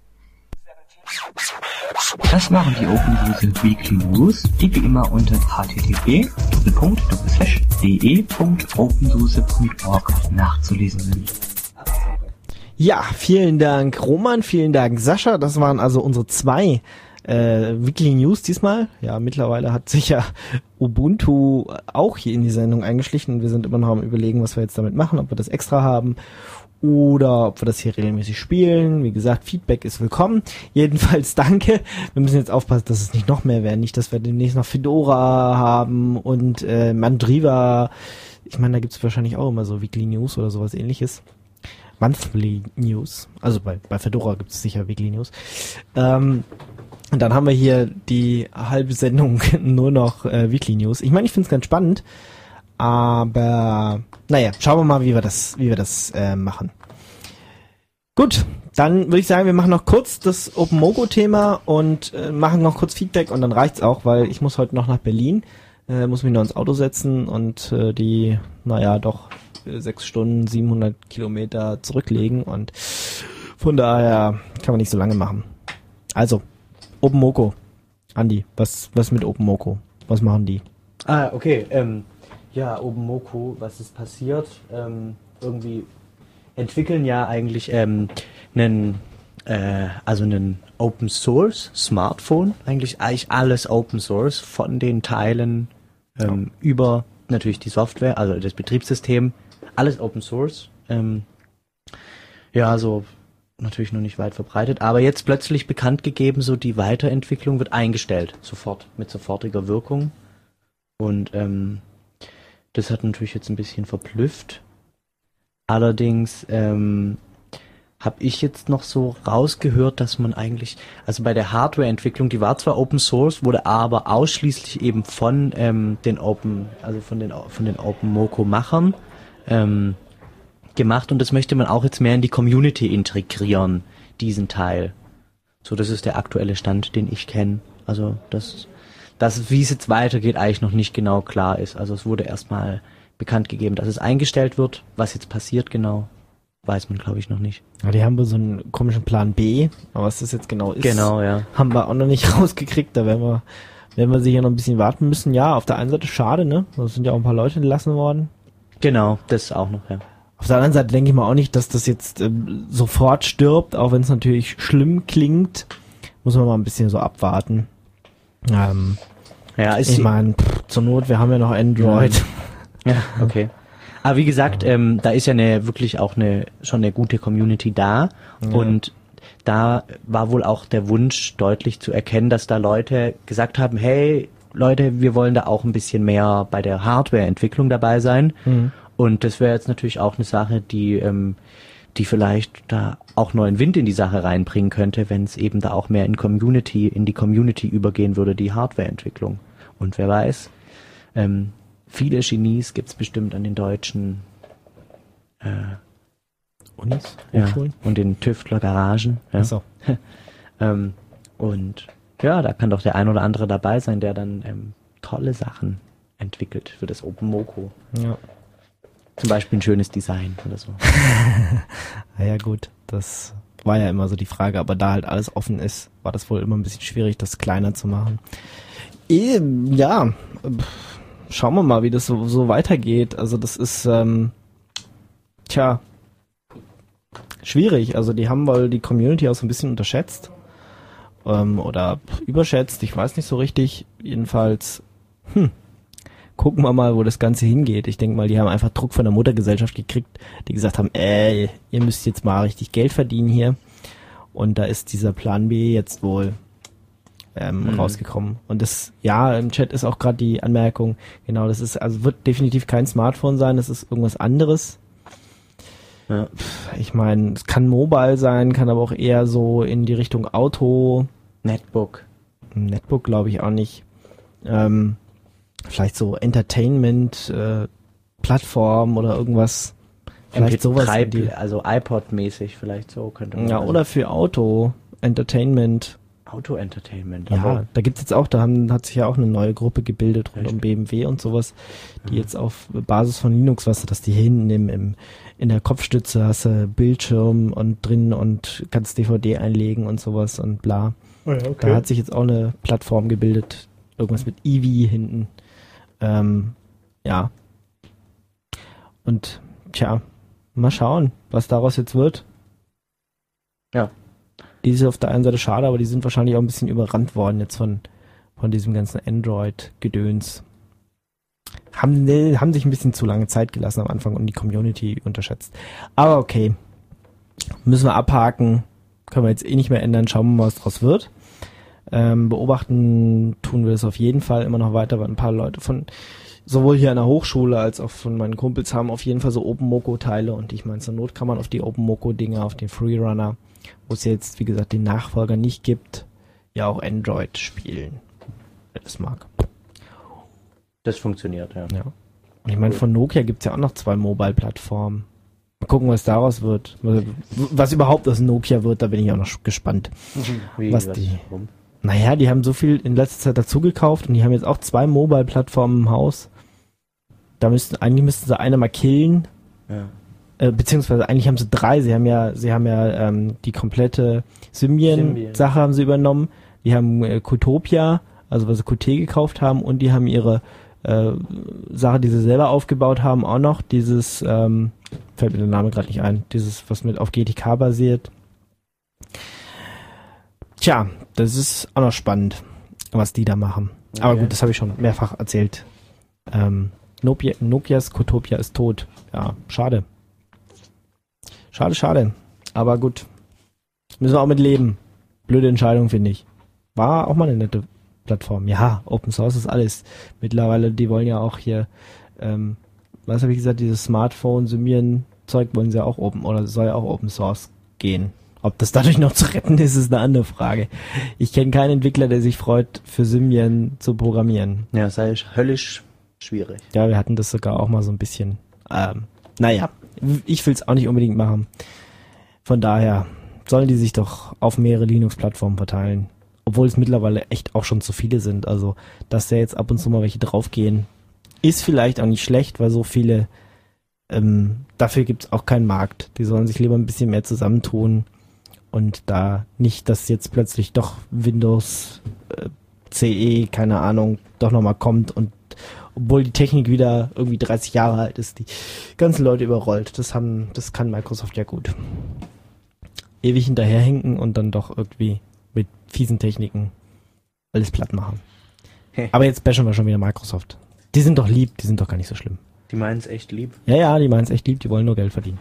S5: Das waren die OpenSUSE Weekly News, die wie immer unter h t t p doppelpunkt slash d e punkt opensuse punkt org nachzulesen sind.
S2: Ja, vielen Dank Roman, vielen Dank Sascha. Das waren also unsere zwei äh, Weekly News diesmal. Ja, mittlerweile hat sich ja Ubuntu auch hier in die Sendung eingeschlichen. Wir sind immer noch am Überlegen, was wir jetzt damit machen, ob wir das extra haben oder ob wir das hier regelmäßig spielen. Wie gesagt, Feedback ist willkommen. Jedenfalls danke. Wir müssen jetzt aufpassen, dass es nicht noch mehr werden. Nicht, dass wir demnächst noch Fedora haben und äh, Mandriva. Ich meine, da gibt es wahrscheinlich auch immer so Weekly News oder sowas ähnliches. Monthly News. Also bei, bei Fedora gibt es sicher Weekly News. Ähm, und dann haben wir hier die halbe Sendung nur noch äh, Weekly News. Ich meine, ich finde es ganz spannend. Aber naja, schauen wir mal, wie wir das, wie wir das äh, machen. Gut, dann würde ich sagen, wir machen noch kurz das OpenMoko-Thema und äh, machen noch kurz Feedback und dann reicht's auch, weil ich muss heute noch nach Berlin, äh, muss mich noch ins Auto setzen und äh, die, naja, doch äh, sechs Stunden, siebenhundert Kilometer zurücklegen und von daher kann man nicht so lange machen. Also, OpenMoko. Andi, was, was mit OpenMoko? Was machen die?
S4: Ah, okay, ähm, ja, OpenMoko, was ist passiert? Ähm, irgendwie entwickeln ja eigentlich ähm, einen, äh, also einen Open Source Smartphone, eigentlich eigentlich alles Open Source von den Teilen ähm, ja. über natürlich die Software, also das Betriebssystem, alles Open Source. Ähm, ja, so natürlich noch nicht weit verbreitet, aber jetzt plötzlich bekannt gegeben, so die Weiterentwicklung wird eingestellt, sofort, mit sofortiger Wirkung. Und ähm, das hat natürlich jetzt ein bisschen verblüfft. Allerdings ähm, habe ich jetzt noch so rausgehört, dass man eigentlich, also bei der Hardwareentwicklung, die war zwar Open Source, wurde aber ausschließlich eben von ähm, den Open, also von den von den OpenMoko-Machern ähm, gemacht, und das möchte man auch jetzt mehr in die Community integrieren, diesen Teil. So, das ist der aktuelle Stand, den ich kenne. Also das, das, wie es jetzt weitergeht, eigentlich noch nicht genau klar ist. Also es wurde erstmal bekannt gegeben, dass es eingestellt wird. Was jetzt passiert genau, weiß man, glaube ich, noch nicht.
S2: Ja, die haben wohl so einen komischen Plan B, aber was das jetzt genau ist,
S4: genau, ja.
S2: haben wir auch noch nicht rausgekriegt. Da werden wir, werden wir sicher noch ein bisschen warten müssen. Ja, auf der einen Seite schade, ne? Da sind ja auch ein paar Leute entlassen worden.
S4: Genau, das auch noch, ja.
S2: Auf der anderen Seite denke ich mal auch nicht, dass das jetzt ähm, sofort stirbt, auch wenn es natürlich schlimm klingt. Muss man mal ein bisschen so abwarten. Ähm,
S4: ja, ist
S2: ich meine, zur Not, wir haben ja noch Android.
S4: Ja, okay. Aber wie gesagt, ähm, da ist ja eine wirklich auch eine schon eine gute Community da, ja. Und da war wohl auch der Wunsch deutlich zu erkennen, dass da Leute gesagt haben, hey Leute, wir wollen da auch ein bisschen mehr bei der Hardwareentwicklung dabei sein. Mhm. Und das wäre jetzt natürlich auch eine Sache, die ähm, die vielleicht da auch neuen Wind in die Sache reinbringen könnte, wenn es eben da auch mehr in Community, in die Community übergehen würde, die Hardwareentwicklung. Und wer weiß, ähm, viele Genies gibt's bestimmt an den deutschen äh,
S2: Unis,
S4: Hochschulen, ja, und den Tüftler-Garagen. Ja.
S2: Ach so.
S4: ähm, und ja, da kann doch der ein oder andere dabei sein, der dann ähm, tolle Sachen entwickelt für das OpenMoko.
S2: Ja.
S4: Zum Beispiel ein schönes Design oder so.
S2: Ja gut, das war ja immer so die Frage, aber da halt alles offen ist, war das wohl immer ein bisschen schwierig, das kleiner zu machen. Ähm, ja, schauen wir mal, wie das so, so weitergeht. Also das ist, ähm, tja, schwierig. Also die haben wohl die Community auch so ein bisschen unterschätzt ähm, oder überschätzt, ich weiß nicht so richtig. Jedenfalls, hm, gucken wir mal, wo das Ganze hingeht. Ich denke mal, die haben einfach Druck von der Muttergesellschaft gekriegt, die gesagt haben, ey, ihr müsst jetzt mal richtig Geld verdienen hier. Und da ist dieser Plan B jetzt wohl ähm, mhm. rausgekommen. Und das, ja, im Chat ist auch gerade die Anmerkung, genau, das ist, also wird definitiv kein Smartphone sein, das ist irgendwas anderes. Ja. Ich meine, es kann mobile sein, kann aber auch eher so in die Richtung Auto.
S4: Netbook.
S2: Netbook glaube ich auch nicht. Ähm, vielleicht so Entertainment, äh, Plattform oder irgendwas. Vielleicht sowas.
S4: drei, die, also iPod-mäßig vielleicht so könnte man.
S2: Ja, also. Oder für Auto, Entertainment.
S4: Auto-Entertainment.
S2: Ja,
S4: aber
S2: da gibt's jetzt auch, da haben, hat sich ja auch eine neue Gruppe gebildet rund um B M W und sowas, die mhm. jetzt auf Basis von Linux, was dass die hinten im, im, in der Kopfstütze hast du Bildschirm und drin und kannst D V D einlegen und sowas und bla.
S4: Oh ja, okay.
S2: Da hat sich jetzt auch eine Plattform gebildet, irgendwas mit Eevee hinten. Ähm, ja. Und, tja, mal schauen, was daraus jetzt wird.
S4: Ja.
S2: Die ist auf der einen Seite schade, aber die sind wahrscheinlich auch ein bisschen überrannt worden jetzt von, von diesem ganzen Android-Gedöns. Haben, ne, haben sich ein bisschen zu lange Zeit gelassen am Anfang und die Community unterschätzt. Aber okay. Müssen wir abhaken. Können wir jetzt eh nicht mehr ändern. Schauen wir mal, was draus wird. Ähm, beobachten tun wir das auf jeden Fall immer noch weiter, weil ein paar Leute von sowohl hier an der Hochschule als auch von meinen Kumpels haben auf jeden Fall so OpenMoko-Teile und ich meine, zur Not kann man auf die OpenMoko-Dinger, auf den Freerunner, wo es jetzt, wie gesagt, den Nachfolger nicht gibt, ja auch Android spielen, wer das mag.
S4: Das funktioniert, ja.
S2: ja. Und ich meine, von Nokia gibt's ja auch noch zwei Mobile-Plattformen. Mal gucken, was daraus wird. Was überhaupt aus Nokia wird, da bin ich auch noch gespannt.
S4: Wie,
S2: was
S4: was
S2: die...
S4: Warum?
S2: Naja, die haben so viel in letzter Zeit dazugekauft und die haben jetzt auch zwei Mobile-Plattformen im Haus. Da müssten, eigentlich müssten sie eine mal killen.
S4: Ja.
S2: Äh, beziehungsweise eigentlich haben sie drei. Sie haben ja, sie haben ja ähm, die komplette Symbian-Sache haben sie übernommen. Die haben äh, Qtopia, also was sie Qt gekauft haben, und die haben ihre äh, Sache, die sie selber aufgebaut haben, auch noch. Dieses, ähm, fällt mir der Name gerade nicht ein, dieses, was mit auf G T K basiert. Tja, das ist auch noch spannend, was die da machen. Okay. Aber gut, das habe ich schon mehrfach erzählt. Ähm, Nokia, Nokias Cotopia ist tot. Ja, schade. Schade, schade. Aber gut. Müssen wir auch mit leben. Blöde Entscheidung, finde ich. War auch mal eine nette Plattform. Ja, Open Source ist alles. Mittlerweile, die wollen ja auch hier, ähm, was habe ich gesagt, dieses Smartphone-Symbian-Zeug wollen sie ja auch open, oder soll ja auch Open Source gehen. Ob das dadurch noch zu retten ist, ist eine andere Frage. Ich kenne keinen Entwickler, der sich freut, für Symbian zu programmieren.
S4: Ja, das ist höllisch schwierig.
S2: Ja, wir hatten das sogar auch mal so ein bisschen. Ähm, naja, ich will es auch nicht unbedingt machen. Von daher sollen die sich doch auf mehrere Linux-Plattformen verteilen. Obwohl es mittlerweile echt auch schon zu viele sind. Also, dass da jetzt ab und zu mal welche draufgehen, ist vielleicht auch nicht schlecht, weil so viele, ähm, dafür gibt es auch keinen Markt. Die sollen sich lieber ein bisschen mehr zusammentun und da nicht, dass jetzt plötzlich doch Windows, äh, C E, keine Ahnung, doch nochmal kommt und obwohl die Technik wieder irgendwie dreißig Jahre alt ist, die ganzen Leute überrollt. Das haben, das kann Microsoft ja gut. Ewig hinterherhinken und dann doch irgendwie mit fiesen Techniken alles platt machen. Aber jetzt bashen wir schon wieder Microsoft. Die sind doch lieb, die sind doch gar nicht so schlimm.
S4: Die meinen es echt lieb.
S2: Ja, ja, die meinen es echt lieb, die wollen nur Geld verdienen.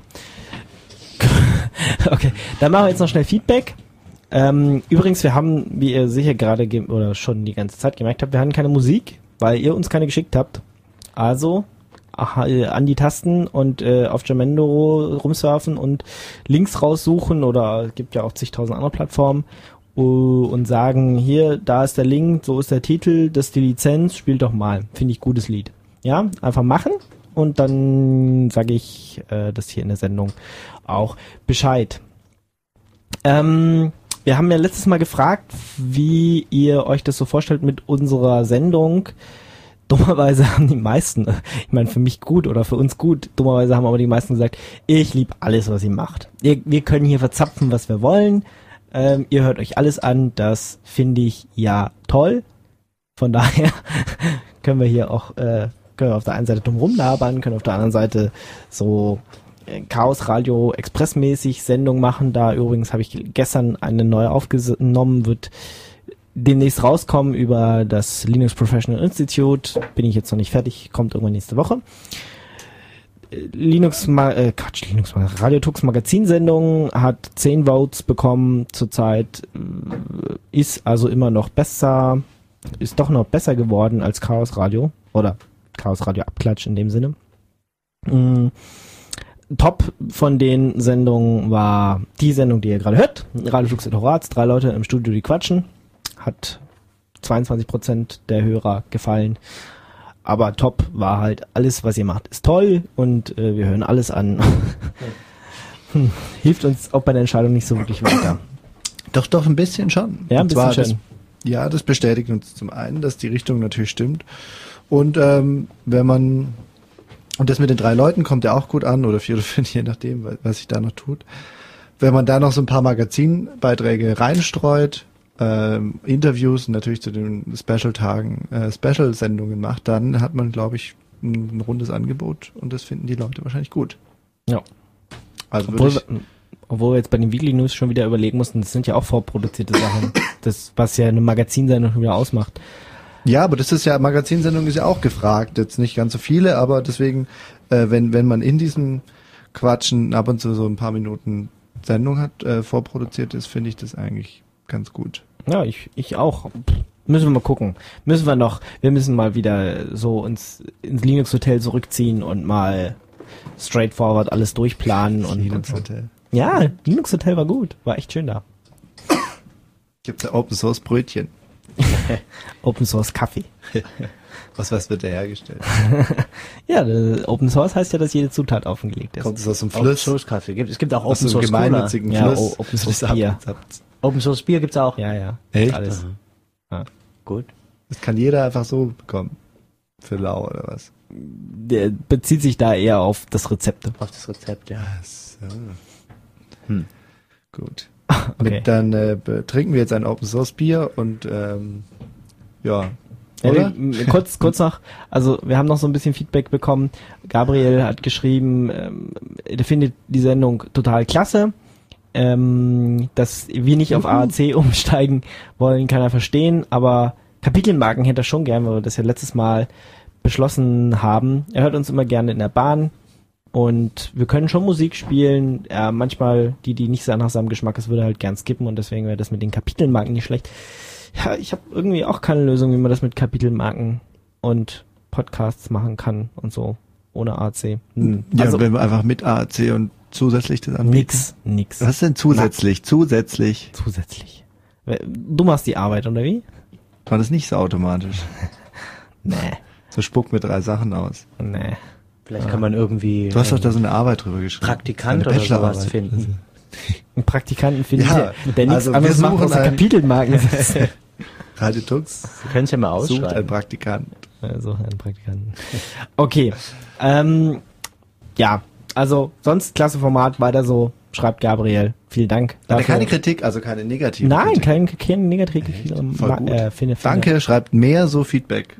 S2: Okay, dann machen wir jetzt noch schnell Feedback. Ähm, übrigens, wir haben, wie ihr sicher gerade ge- oder schon die ganze Zeit gemerkt habt, wir hatten keine Musik, weil ihr uns keine geschickt habt. Also aha, äh, an die Tasten und äh, auf Jamendo rumsurfen und Links raussuchen oder es gibt ja auch zigtausend andere Plattformen uh, und sagen, hier, da ist der Link, so ist der Titel, das ist die Lizenz, spielt doch mal. Finde ich gutes Lied. Ja, einfach machen und dann sage ich äh, das hier in der Sendung auch Bescheid. Ähm, wir haben ja letztes Mal gefragt, wie ihr euch das so vorstellt mit unserer Sendung. Dummerweise haben die meisten, ich meine für mich gut oder für uns gut, dummerweise haben aber die meisten gesagt, ich liebe alles, was ihr macht. Ihr, wir können hier verzapfen, was wir wollen. Ähm, ihr hört euch alles an, das finde ich ja toll. Von daher können wir hier auch, äh, können wir auf der einen Seite drum rumlabern, können auf der anderen Seite so Chaos Radio Express-mäßig Sendung machen. Da übrigens habe ich gestern eine neue aufgenommen, wird demnächst rauskommen über das Linux Professional Institute. Bin ich jetzt noch nicht fertig, kommt irgendwann nächste Woche. Linux, äh, Quatsch, Linux, Radio Tux Magazinsendung hat zehn Votes bekommen zurzeit, ist also immer noch besser, ist doch noch besser geworden als Chaos Radio oder Chaos Radio Abklatsch in dem Sinne. Mhm. Top von den Sendungen war die Sendung, die ihr gerade hört. Radio Tux et Horaz, drei Leute im Studio, die quatschen. Hat zweiundzwanzig Prozent der Hörer gefallen. Aber top war halt, alles, was ihr macht, ist toll und äh, wir hören alles an. hm, hilft uns auch bei der Entscheidung nicht so wirklich weiter.
S3: Doch, doch, ein bisschen schon.
S2: Ja, ein
S3: und
S2: bisschen
S3: zwar
S2: schon.
S3: Das, ja, das bestätigt uns zum einen, dass die Richtung natürlich stimmt. Und ähm, wenn man Und das mit den drei Leuten kommt ja auch gut an, oder vier oder fünf, je nachdem, was sich da noch tut. Wenn man da noch so ein paar Magazinbeiträge reinstreut, ähm, Interviews und natürlich zu den Special-Tagen, äh, Special-Sendungen macht, dann hat man, glaube ich, ein, ein rundes Angebot und das finden die Leute wahrscheinlich gut.
S2: Ja.
S3: Also
S2: obwohl,
S3: würde ich,
S2: wir, obwohl wir jetzt bei den Weekly News schon wieder überlegen mussten, das sind ja auch vorproduzierte Sachen, das, was ja eine Magazinsendung schon wieder ausmacht.
S3: Ja, aber das ist ja, Magazinsendung ist ja auch gefragt, jetzt nicht ganz so viele, aber deswegen, äh, wenn wenn man in diesem Quatschen ab und zu so ein paar Minuten Sendung hat, äh, vorproduziert ist, finde ich das eigentlich ganz gut.
S2: Ja, ich ich auch. Müssen wir mal gucken. Müssen wir noch, wir müssen mal wieder so uns ins Linux Hotel zurückziehen und mal straightforward alles durchplanen. und
S3: Linux
S2: und so.
S3: Hotel.
S2: Ja, Linux Hotel war gut, war echt schön da.
S3: Gibt's ja Open Source Brötchen.
S2: Open Source Kaffee.
S3: Was, was wird da hergestellt?
S2: Ja, Open Source heißt ja, dass jede Zutat aufgelegt ist.
S3: Kommt es aus dem
S4: Open
S3: Fluss?
S4: Source Kaffee. Gibt, es gibt auch
S3: Aus
S4: Open
S3: so einem
S4: Source Cola.
S3: gemeinnützigen
S2: Ja,
S3: Fluss?
S2: o- Open Source
S3: Das habt-
S2: Bier.
S3: habt-
S4: Open Source Bier gibt's auch.
S2: Ja, ja.
S3: Echt?
S2: Alles. Ja.
S4: Gut.
S3: Das kann jeder einfach so bekommen. Für lau oder was?
S2: Der bezieht sich da eher auf das Rezepte.
S4: Auf das Rezept, ja.
S3: So.
S4: Hm.
S3: Gut.
S2: Okay.
S3: Mit, dann äh, be- trinken wir jetzt ein Open Source Bier und ähm, ja.
S2: Ja,
S3: Oder?
S2: wir, kurz, kurz noch, also wir haben noch so ein bisschen Feedback bekommen. Gabriel hat geschrieben, ähm, er findet die Sendung total klasse. Ähm, dass wir nicht auf A A C umsteigen wollen, kann er verstehen, aber Kapitelmarken hätte er schon gern, weil wir das ja letztes Mal beschlossen haben. Er hört uns immer gerne in der Bahn und wir können schon Musik spielen. Er manchmal, die, die nicht so nach seinem Geschmack ist, würde er halt gern skippen und deswegen wäre das mit den Kapitelmarken nicht schlecht. Ja, ich habe irgendwie auch keine Lösung, wie man das mit Kapitelmarken und Podcasts machen kann und so, ohne A A C. Hm.
S3: Ja,
S2: Also
S3: wenn wir einfach mit A A C und zusätzlich das anbieten.
S2: nix, nix.
S3: Was denn zusätzlich? Zusätzlich.
S2: Zusätzlich. Du machst die Arbeit, oder wie?
S3: War das nicht so automatisch?
S2: Nee,
S3: So spuck mir drei Sachen aus.
S2: nee.
S4: Vielleicht kann man irgendwie
S3: Du hast doch da so eine Arbeit drüber geschrieben.
S4: Praktikant
S3: Eine
S4: oder sowas
S3: Bachelorarbeit.
S4: finden.
S2: Einen Praktikanten finden,
S3: Ja,
S2: der, der nichts
S3: also
S2: anderes
S3: wir
S2: macht,
S3: suchen
S2: außer
S3: einen-
S2: Kapitelmarken setzen.
S3: Radio Tux
S4: Wir können es ja mal
S3: sucht einen
S4: ausschreiben.
S3: Praktikant.
S2: Also einen Praktikanten. Okay. Ähm, ja, also sonst klasse Format, weiter so, schreibt Gabriel. Vielen Dank.
S3: Hat er
S2: dafür.
S3: keine Kritik, also keine negative
S2: Nein,
S3: Kritik.
S2: kein, keine negative
S3: Voll
S2: Ma-
S3: gut.
S2: äh, finde, finde.
S3: Danke, schreibt mehr so Feedback.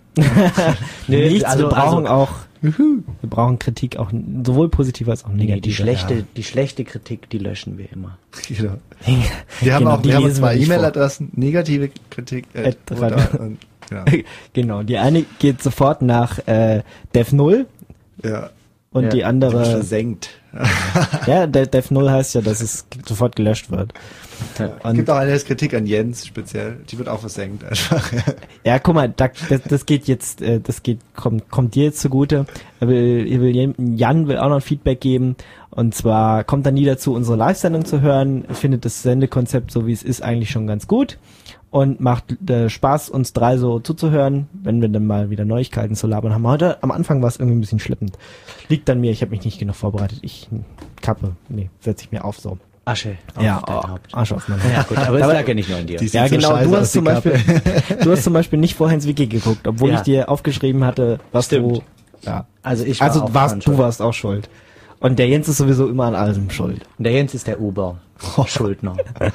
S2: Nee, Nichts,
S4: also-
S2: wir brauchen
S4: also-
S2: auch, wir brauchen Kritik auch, sowohl positiv als auch
S4: Nee,
S2: negativ.
S4: die schlechte, die schlechte Kritik, die löschen wir immer.
S3: Genau. Wir haben
S2: Genau,
S3: auch
S2: die
S3: wir haben
S2: lesen wir
S3: zwei
S2: nicht vor.
S3: E-Mail-Adressen, negative Kritik. Äh,
S2: At
S3: oder,
S2: Radio-
S3: und, ja.
S2: Genau, die eine geht sofort nach äh, Dev null
S3: ja.
S2: und
S4: Ja,
S2: die
S3: Die wird
S2: andere,
S3: versenkt.
S2: ja, De- Dev null heißt ja, dass es sofort gelöscht wird.
S3: Es
S2: Und
S3: gibt auch eine Kritik an Jens speziell, die wird auch versenkt einfach.
S2: ja, guck mal, da, das, das geht jetzt, äh, das geht, kommt, kommt dir jetzt zugute. Er will, er will, Jan will auch noch ein Feedback geben. Und zwar kommt er nie dazu, unsere Live-Sendung zu hören, findet das Sendekonzept, so wie es ist, eigentlich schon ganz gut und macht äh, Spaß, uns drei so zuzuhören, wenn wir dann mal wieder Neuigkeiten zu labern haben. Heute am Anfang war es irgendwie ein bisschen schleppend. Liegt an mir, ich habe mich nicht genug vorbereitet. Ich Kappe, nee, setze ich mir auf so.
S4: Asche auf
S2: ja,
S4: dein
S2: oh,
S4: Haupt.
S2: Arsch auf mein
S4: Ja gut, aber es
S2: Aber-
S4: lag ja nicht nur an dir.
S3: Die
S2: Ja,
S3: sieht so
S2: genau,
S3: scheiße
S2: du
S3: aus,
S2: hast
S3: die
S2: zum Beispiel, du hast zum Beispiel nicht vorher ins Wiki geguckt, obwohl
S4: Ja.
S2: ich dir aufgeschrieben hatte, was
S4: Stimmt.
S2: du, ja.
S4: Also ich war
S2: Also
S4: auch
S2: warst,
S4: dran
S2: du
S4: schuld.
S2: warst auch schuld. Und der Jens ist sowieso immer an allem schuld.
S4: Und der Jens ist der Ober-Schuldner.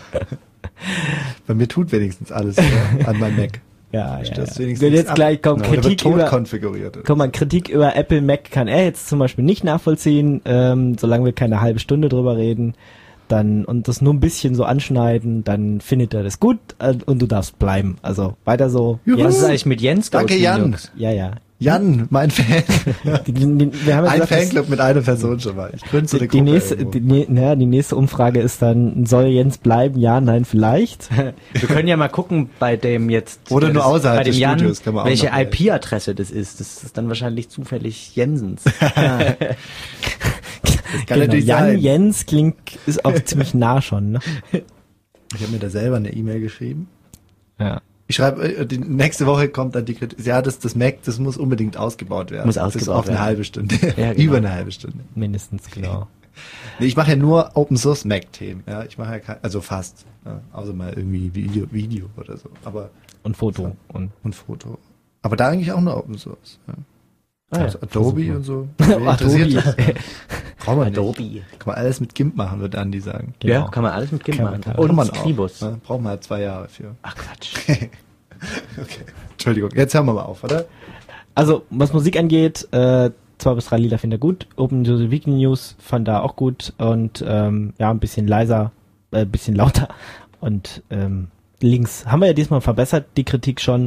S3: Bei mir tut wenigstens alles ja, an meinem Mac.
S2: Ja, ja.
S3: Das
S2: ja.
S3: wenigstens
S2: Und jetzt
S3: ab.
S2: gleich kommt
S3: Oder wird
S2: Kritik
S3: tot
S2: über,
S3: konfiguriert.
S2: guck mal, Kritik über Apple Mac kann er jetzt zum Beispiel nicht nachvollziehen, ähm, solange wir keine halbe Stunde drüber reden, dann, und das nur ein bisschen so anschneiden, dann findet er das gut, äh, und du darfst bleiben. Also, weiter so.
S3: Juhu.
S4: Was
S2: Jens,
S4: ist eigentlich mit Jens?
S3: Danke,
S4: Goat
S3: Jan.
S4: Linux?
S2: ja, ja.
S3: Jan, mein Fan.
S2: Die, die, die, wir haben ja
S3: Ein
S2: gesagt, dass-
S3: Fanclub mit einer Person schon mal. Ich gründe so
S2: Die,
S3: eine
S2: die,
S3: Gruppe
S2: nächste,
S3: irgendwo.
S2: die, ne- naja, die nächste Umfrage ist dann, soll Jens bleiben? Ja, nein, vielleicht.
S4: Wir können ja mal gucken bei dem jetzt.
S3: Oder nur
S4: das,
S3: außerhalb
S4: bei dem
S3: des
S4: Jan,
S3: Studios kann man auch
S4: welche
S3: noch
S4: I P-Adresse das ist. Das ist dann wahrscheinlich zufällig Jensens.
S3: Kann
S2: Genau,
S3: natürlich
S2: Jan
S3: sein.
S2: Jens klingt, ist auch ziemlich nah schon, ne?
S3: Ich habe mir da selber eine E-Mail geschrieben.
S2: Ja.
S3: Ich schreibe, äh, die nächste Woche kommt dann die Kritik. Ja, das, das Mac, das muss unbedingt ausgebaut werden.
S4: Muss
S3: Das
S4: ausgebaut
S3: auf eine
S4: werden.
S3: halbe Stunde.
S4: Ja, genau.
S3: Über eine halbe Stunde.
S2: Mindestens, genau.
S3: Nee, ich mache ja nur Open Source Mac-Themen. Ja, ich mache ja kein, also fast. Ja, außer mal irgendwie Video, Video oder so. Aber,
S2: Und Foto. Und
S3: und Foto. Aber da eigentlich auch nur Open Source. Ja.
S4: Ah, ja.
S3: Also Adobe und so.
S2: Adobe.
S3: Interessiert das, ja. Braucht man nicht.
S4: Adobe.
S3: Kann man alles mit GIMP machen, würde Andi sagen.
S2: Genau.
S4: Ja, kann man alles mit GIMP
S2: Kann
S4: machen.
S2: man-
S4: Und
S3: Kann man auch.
S4: Scribus.
S3: Ja, braucht man halt zwei Jahre für.
S4: Ach Quatsch.
S3: Okay. Entschuldigung, jetzt hören wir mal auf, oder?
S2: also, was Musik angeht, äh, zwei bis drei Lieder finde ich gut. Open Wiki News fand da auch gut. Und, ähm, ja, ein bisschen leiser, äh, ein bisschen lauter. Und, ähm, Links haben wir ja diesmal verbessert, die Kritik schon.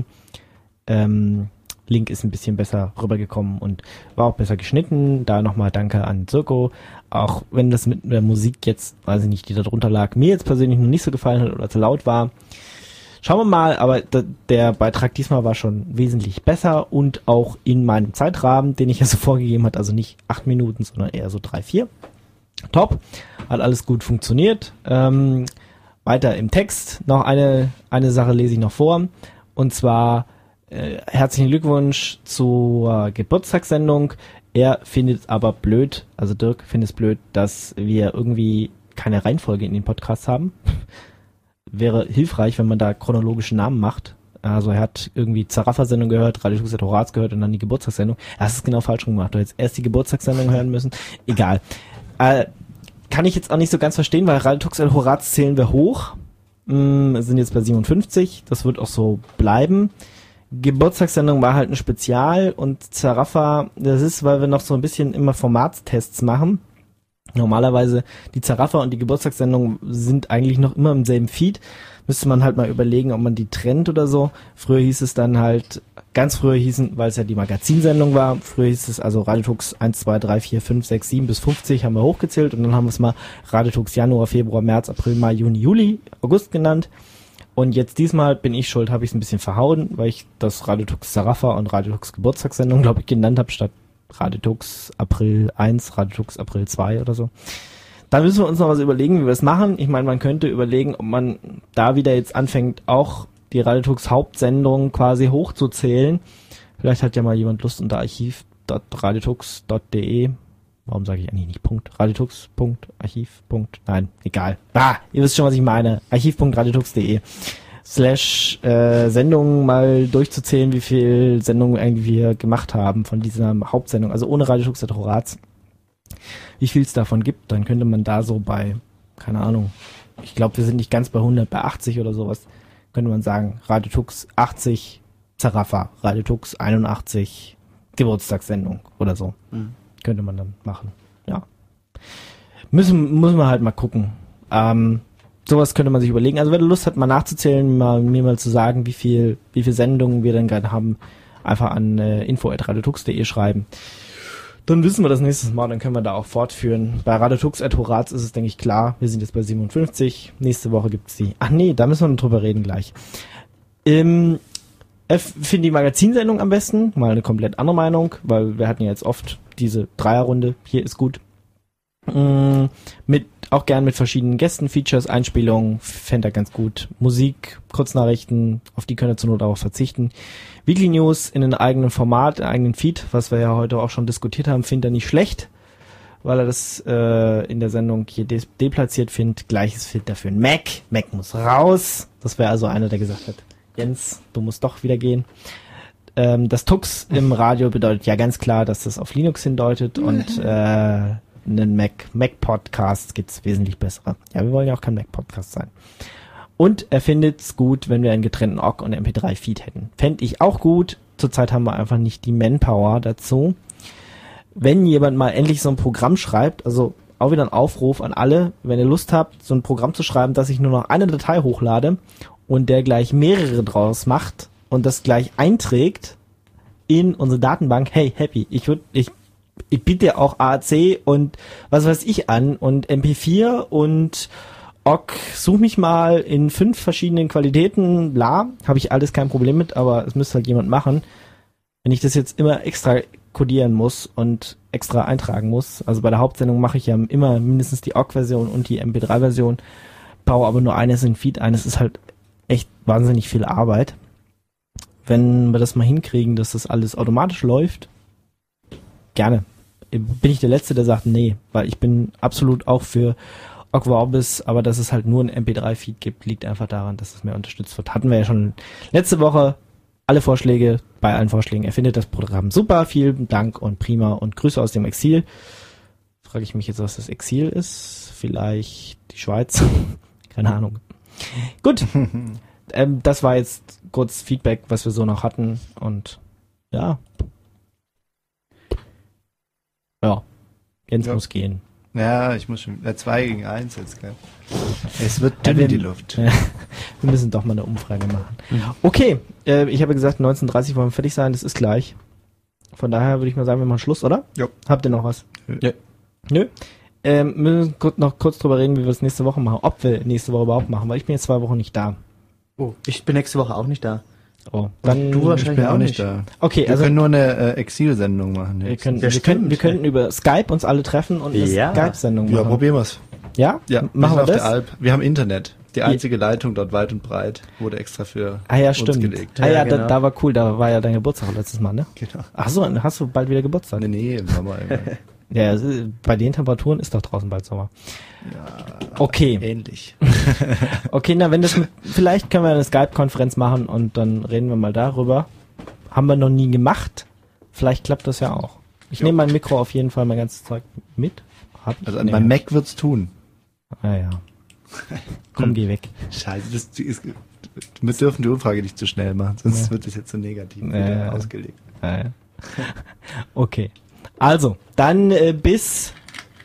S2: Ähm, Link ist ein bisschen besser rübergekommen und war auch besser geschnitten. Da nochmal Danke an Zirko. Auch wenn das mit der Musik jetzt, weiß ich nicht, die da drunter lag, mir jetzt persönlich noch nicht so gefallen hat oder zu laut war. Schauen wir mal, aber d- der Beitrag diesmal war schon wesentlich besser und auch in meinem Zeitrahmen, den ich ja so vorgegeben hat, also nicht acht Minuten, sondern eher so drei, vier. Top. Hat alles gut funktioniert. Ähm, weiter im Text. Noch eine, eine Sache lese ich noch vor. Und zwar äh, herzlichen Glückwunsch zur Geburtstagssendung. Er findet es aber blöd, also Dirk findet es blöd, dass wir irgendwie keine Reihenfolge in den Podcasts haben. Wäre hilfreich, wenn man da chronologische Namen macht. Also er hat irgendwie Zarafa-Sendung gehört, Radio Tux hat Horaz gehört und dann die Geburtstagssendung. Er hat es genau falsch rum gemacht. Du hättest erst die Geburtstagssendung hören müssen. Egal. Äh, kann ich jetzt auch nicht so ganz verstehen, weil Radio Tux und Horaz zählen wir hoch. Mm, sind jetzt bei siebenundfünfzig. Das wird auch so bleiben. Geburtstagssendung war halt ein Spezial und Zarafa, das ist, weil wir noch so ein bisschen immer Formatstests machen. Normalerweise die Zaraffa und die Geburtstagssendung sind eigentlich noch immer im selben Feed. Müsste man halt mal überlegen, ob man die trennt oder so. Früher hieß es dann halt, ganz früher hießen, weil es ja die Magazinsendung war, früher hieß es also Radiotux eins, zwei, drei, vier, fünf, sechs, sieben bis fünfzig haben wir hochgezählt und dann haben wir es mal Radiotux Januar, Februar, März, April, Mai, Juni, Juli, August genannt. Und jetzt diesmal bin ich schuld, habe ich es ein bisschen verhauen, weil ich das Radiotux Zaraffa und Radiotux Geburtstagssendung, glaube ich, genannt habe, statt Radiotux April eins, Radiotux April zwei oder so. Da müssen wir uns noch was überlegen, wie wir es machen. Ich meine, man könnte überlegen, ob man da wieder jetzt anfängt, auch die Radiotux Hauptsendung quasi hochzuzählen. Vielleicht hat ja mal jemand Lust unter archiv punkt radiotux punkt de. Warum sage ich eigentlich nicht Punkt? Radiotux. Archiv. Nein, egal. Ah, ihr wisst schon, was ich meine. archiv punkt radiotux punkt de slash äh, Sendungen mal durchzuzählen, wie viel Sendungen eigentlich wir gemacht haben von dieser Hauptsendung. Also ohne Radiotux et Horaz. Wie viel es davon gibt, dann könnte man da so bei, keine Ahnung, ich glaube, wir sind nicht ganz bei hundert, bei achtzig oder sowas, könnte man sagen, Radiotux achtzig, Zaraffa, Radiotux einundachtzig, Geburtstagssendung oder so. Mhm. Könnte man dann machen, ja. Müssen, müssen wir halt mal gucken. Ähm, sowas könnte man sich überlegen. Also wer Lust hat, mal nachzuzählen, mal, mir mal zu sagen, wie viel, wie viel Sendungen wir dann gerade haben, einfach an äh, info at radiotux punkt de schreiben. Dann wissen wir das nächstes Mal, dann können wir da auch fortführen. Bei Radiotux et Horaz ist es, denke ich, klar. Wir sind jetzt bei siebenundfünfzig. Nächste Woche gibt's die. Ach nee, da müssen wir noch drüber reden gleich. Ähm, ich finde die Magazinsendung am besten. Mal eine komplett andere Meinung, weil wir hatten ja jetzt oft diese Dreierrunde. Hier ist gut. Ähm, mit, auch gern mit verschiedenen Gästen, Features, Einspielungen. Fände er ganz gut. Musik, Kurznachrichten, auf die können wir zur Not auch verzichten. Weekly News in einem eigenen Format, einem eigenen Feed, was wir ja heute auch schon diskutiert haben, findet er nicht schlecht, weil er das äh, in der Sendung hier de- deplatziert findet. Gleiches findet er für einen Mac. Mac muss raus. Das wäre also einer, der gesagt hat, Jens, du musst doch wieder gehen. Ähm, das Tux im Radio bedeutet ja ganz klar, dass das auf Linux hindeutet und äh, einen Mac, Mac-Podcast gibt's wesentlich bessere. Ja, wir wollen ja auch kein Mac-Podcast sein. Und er findet's gut, wenn wir einen getrennten O G und M P drei Feed hätten. Fände ich auch gut. Zurzeit haben wir einfach nicht die Manpower dazu. Wenn jemand mal endlich so ein Programm schreibt, also auch wieder ein Aufruf an alle, wenn ihr Lust habt, so ein Programm zu schreiben, dass ich nur noch eine Datei hochlade und der gleich mehrere draus macht und das gleich einträgt in unsere Datenbank. Hey, happy. Ich würde, ich, ich biete auch A A C und was weiß ich an und M P vier und O G, such mich mal in fünf verschiedenen Qualitäten, bla, habe ich alles kein Problem mit, aber es müsste halt jemand machen. Wenn ich das jetzt immer extra kodieren muss und extra eintragen muss, also bei der Hauptsendung mache ich ja immer mindestens die O G-Version und die M P drei Version, baue aber nur eines in den Feed ein, das ist halt echt wahnsinnig viel Arbeit. Wenn wir das mal hinkriegen, dass das alles automatisch läuft, gerne. Bin ich der Letzte, der sagt, nee, weil ich bin absolut auch für O G Vorbis, aber dass es halt nur ein M P drei Feed gibt, liegt einfach daran, dass es mehr unterstützt wird. Hatten wir ja schon letzte Woche alle Vorschläge, bei allen Vorschlägen. Er findet das Programm super, vielen Dank und prima und Grüße aus dem Exil. Frage ich mich jetzt, was das Exil ist. Vielleicht die Schweiz. Keine Ahnung. Gut. ähm, das war jetzt kurz Feedback, was wir so noch hatten und ja. Ja. Jens
S3: Ja.
S2: muss gehen.
S3: Ja, ich muss schon. Äh, zwei gegen eins jetzt, gell? Es wird
S2: Ja,
S3: dünn
S2: wir-
S3: die Luft.
S2: Ja, wir müssen doch mal eine Umfrage machen. Okay, äh, ich habe gesagt, neunzehn Uhr dreißig wollen wir fertig sein, das ist gleich. Von daher würde ich mal sagen, wir machen Schluss, oder?
S3: Ja.
S2: Habt ihr noch was?
S3: Ja.
S2: Nö? Ähm, wir müssen kurz, noch kurz drüber reden, wie wir es nächste Woche machen. Ob wir nächste Woche überhaupt machen, weil ich bin jetzt zwei Wochen nicht da.
S4: Oh, ich bin nächste Woche auch nicht da.
S2: Oh, dann
S4: du
S3: Ich
S4: wahrscheinlich
S3: bin auch
S4: auch
S3: nicht
S4: nicht.
S3: da.
S2: Okay,
S3: Wir
S2: also
S3: können nur eine äh, Exil-Sendung machen.
S2: wir
S3: Jetzt.
S2: können,
S4: Ja,
S2: wir,
S4: stimmt.
S2: können, wir könnten über Skype uns alle treffen und eine
S4: Ja.
S2: Skype-Sendung
S3: Ja,
S2: machen.
S3: probieren wir's.
S2: Ja?
S3: Ja,
S2: machen
S3: wir
S2: wir
S3: sind auf
S2: das?
S3: der Alp. Wir haben Internet. Die einzige Leitung dort weit und breit wurde extra für
S2: Ah ja,
S3: uns
S2: stimmt.
S3: gelegt.
S2: Ah ja,
S4: Ja,
S2: da,
S4: genau.
S2: da war cool, da war ja dein Geburtstag letztes Mal, ne?
S3: Genau.
S2: Ach so, dann hast du bald wieder Geburtstag.
S3: Nee, nee, im Sommer irgendwann.
S2: Ja, es ist- bei den Temperaturen ist doch draußen bald Sommer.
S3: Ja,
S2: Okay.
S3: ähnlich.
S2: Okay, na, wenn das mit, vielleicht können wir eine Skype-Konferenz machen und dann reden wir mal darüber. Haben wir noch nie gemacht. Vielleicht klappt das ja auch. Ich
S3: Jo.
S2: nehme mein Mikro auf jeden Fall mein ganzes Zeug mit. Hab ich?
S3: Also an
S2: Nee.
S3: meinem Mac wird's tun.
S2: Ah ja. Komm, geh weg.
S3: Scheiße, das ist, wir dürfen die Umfrage nicht zu schnell machen, sonst
S2: Ja.
S3: wird das jetzt so negativ
S2: Ja,
S3: wieder
S2: ja.
S3: ausgelegt.
S2: Ah, ja. Okay. Also, dann äh, bis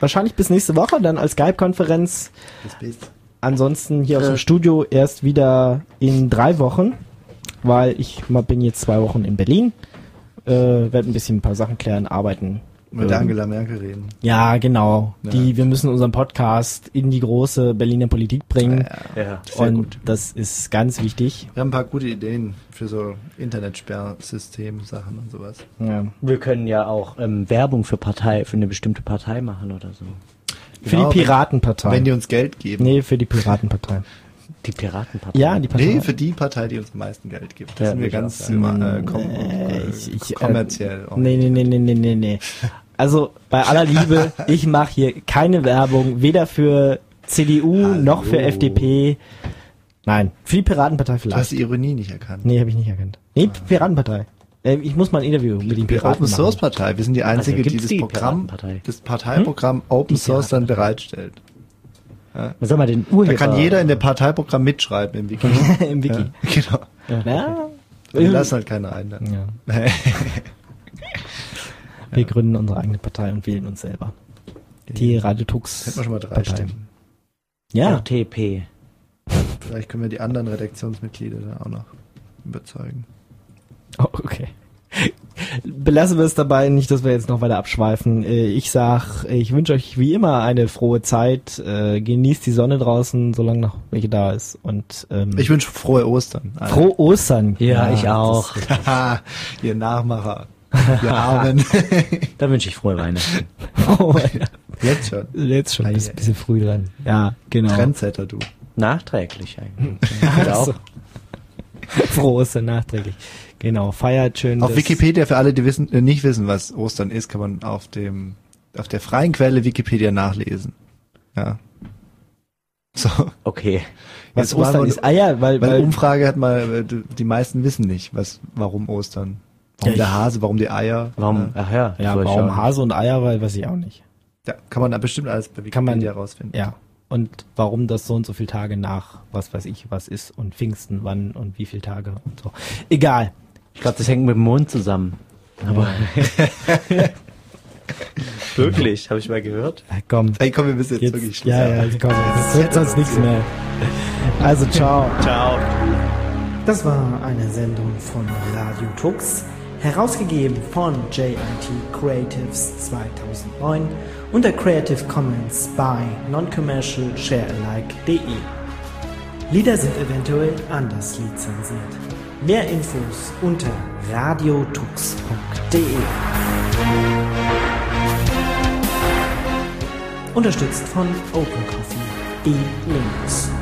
S2: wahrscheinlich bis nächste Woche, dann als Skype-Konferenz.
S3: Das bist.
S2: Ansonsten hier aus dem Studio erst wieder in drei Wochen, weil ich mal bin jetzt zwei Wochen in Berlin, äh, werde ein bisschen ein paar Sachen klären, arbeiten.
S3: Mit
S2: ähm,
S3: Angela Merkel reden.
S2: Ja, genau.
S3: Ja.
S2: Die, wir müssen unseren Podcast in die große Berliner Politik bringen.
S3: Ja,
S4: Ja.
S3: sehr
S2: Und
S3: gut.
S2: das ist ganz wichtig.
S3: Wir haben ein paar gute Ideen für so Internetsperrsystem-Sachen und sowas.
S2: Ja.
S4: Wir können ja auch ähm, Werbung für Partei, für eine bestimmte Partei machen oder so.
S2: Für
S3: Genau,
S2: die Piratenpartei.
S3: Wenn die uns Geld geben.
S2: Nee, für die Piratenpartei.
S4: Die Piratenpartei.
S2: Ja, die Partei.
S3: Nee, für die Partei, die uns am meisten Geld gibt. Das
S4: Ja,
S3: sind wir
S4: würde ich
S3: ganz
S4: auch sagen.
S3: äh, kom
S2: Äh,
S3: äh,
S2: ich- ich, äh,
S3: kommerziell.
S2: Nee, nee, nee, nee, nee, nee, nee. Also, bei aller Liebe, ich mache hier keine Werbung, weder für C D U
S3: Hallo.
S2: noch für F D P. Nein, für die Piratenpartei
S3: Du hast
S2: vielleicht.
S3: die Ironie nicht erkannt.
S2: Nee, habe ich nicht erkannt. Nee, Piratenpartei. Äh, ich muss mal ein Interview mit den
S3: Die
S2: Piraten
S3: Open Source
S2: machen.
S3: Partei. Wir sind die einzige,
S4: Also
S3: die
S4: gibt's
S3: das
S4: die
S3: Programm,
S4: Piratenpartei?
S3: das Parteiprogramm Open
S2: Die
S3: Source dann bereitstellt.
S4: Was soll man den
S3: Da
S4: Urheber?
S3: kann jeder in dem Parteiprogramm mitschreiben im Wiki.
S2: Im Wiki.
S3: Ja, genau.
S2: Ja.
S3: Wir lassen halt keiner ein dann.
S2: Ja. Wir gründen unsere eigene Partei und wählen uns selber. Die Radio Tux.
S3: Hätten wir schon mal drei
S2: Partei.
S3: Stimmen.
S2: Ja.
S4: R T P.
S3: Vielleicht können wir die anderen Redaktionsmitglieder da auch noch überzeugen.
S2: Oh, okay. Belassen wir es dabei, nicht, dass wir jetzt noch weiter abschweifen. Äh, Ich sag, ich wünsche euch wie immer eine frohe Zeit. Äh, Genießt die Sonne draußen, solange noch welche da ist. Und ähm,
S3: Ich wünsche frohe Ostern. allen.
S2: frohe Ostern.
S4: Ja, ich
S2: das-
S4: auch.
S3: Haha, ihr Nachmacher. Ihr Armen.
S4: Dann wünsche ich frohe Weihnachten.
S2: Oh, ja.
S3: Jetzt schon.
S2: Jetzt schon ein bisschen, bisschen früh dran. Ja, genau.
S3: Trendsetter, du.
S4: Nachträglich eigentlich.
S2: Ach
S4: auch.
S2: so. Frohe Ostern nachträglich. Genau, feiert schön.
S3: Auf
S2: das-
S3: Wikipedia, für alle, die wissen, äh, nicht wissen, was Ostern ist, kann man auf dem, auf der freien Quelle Wikipedia nachlesen. Ja. So.
S4: Okay.
S2: Was
S3: Jetzt war
S2: Ostern
S3: nur-
S2: ist. Ah ja, weil,
S3: Weil
S2: weil
S3: Umfrage hat mal, äh, die die meisten wissen nicht, was, warum Ostern. Warum
S2: Ja,
S3: der
S2: ich-
S3: Hase, warum die Eier.
S4: Warum?
S3: Ja,
S4: Ach ja.
S2: ja,
S4: soll ich
S2: warum
S4: schauen.
S2: Hase und Eier, weil weiß ich auch nicht.
S3: ja, kann man da bestimmt alles bei
S2: Kann man-
S3: Wikipedia rausfinden.
S2: Ja. Und warum das so und so viele Tage nach, was weiß ich, was ist und Pfingsten, wann und wie viele Tage und so. Egal.
S4: Ich glaube, das hängt mit dem Mond zusammen. Aber wirklich, habe ich mal gehört.
S2: Ja, komm.
S3: Hey, komm, wir müssen jetzt, wirklich
S2: Jetzt,
S3: Schluss
S2: ja,
S3: machen.
S2: ja, jetzt komm, es wird sonst nichts mehr. Also, ciao.
S4: Ciao.
S2: Das war eine Sendung von Radio Tux, herausgegeben von J I T Creatives zweitausendneun unter Creative Commons by Non-Commercial Share-alike punkt de. Lieder sind eventuell anders lizenziert. Mehr Infos unter radiotux punkt de. Unterstützt von OpenCoffee e Linux.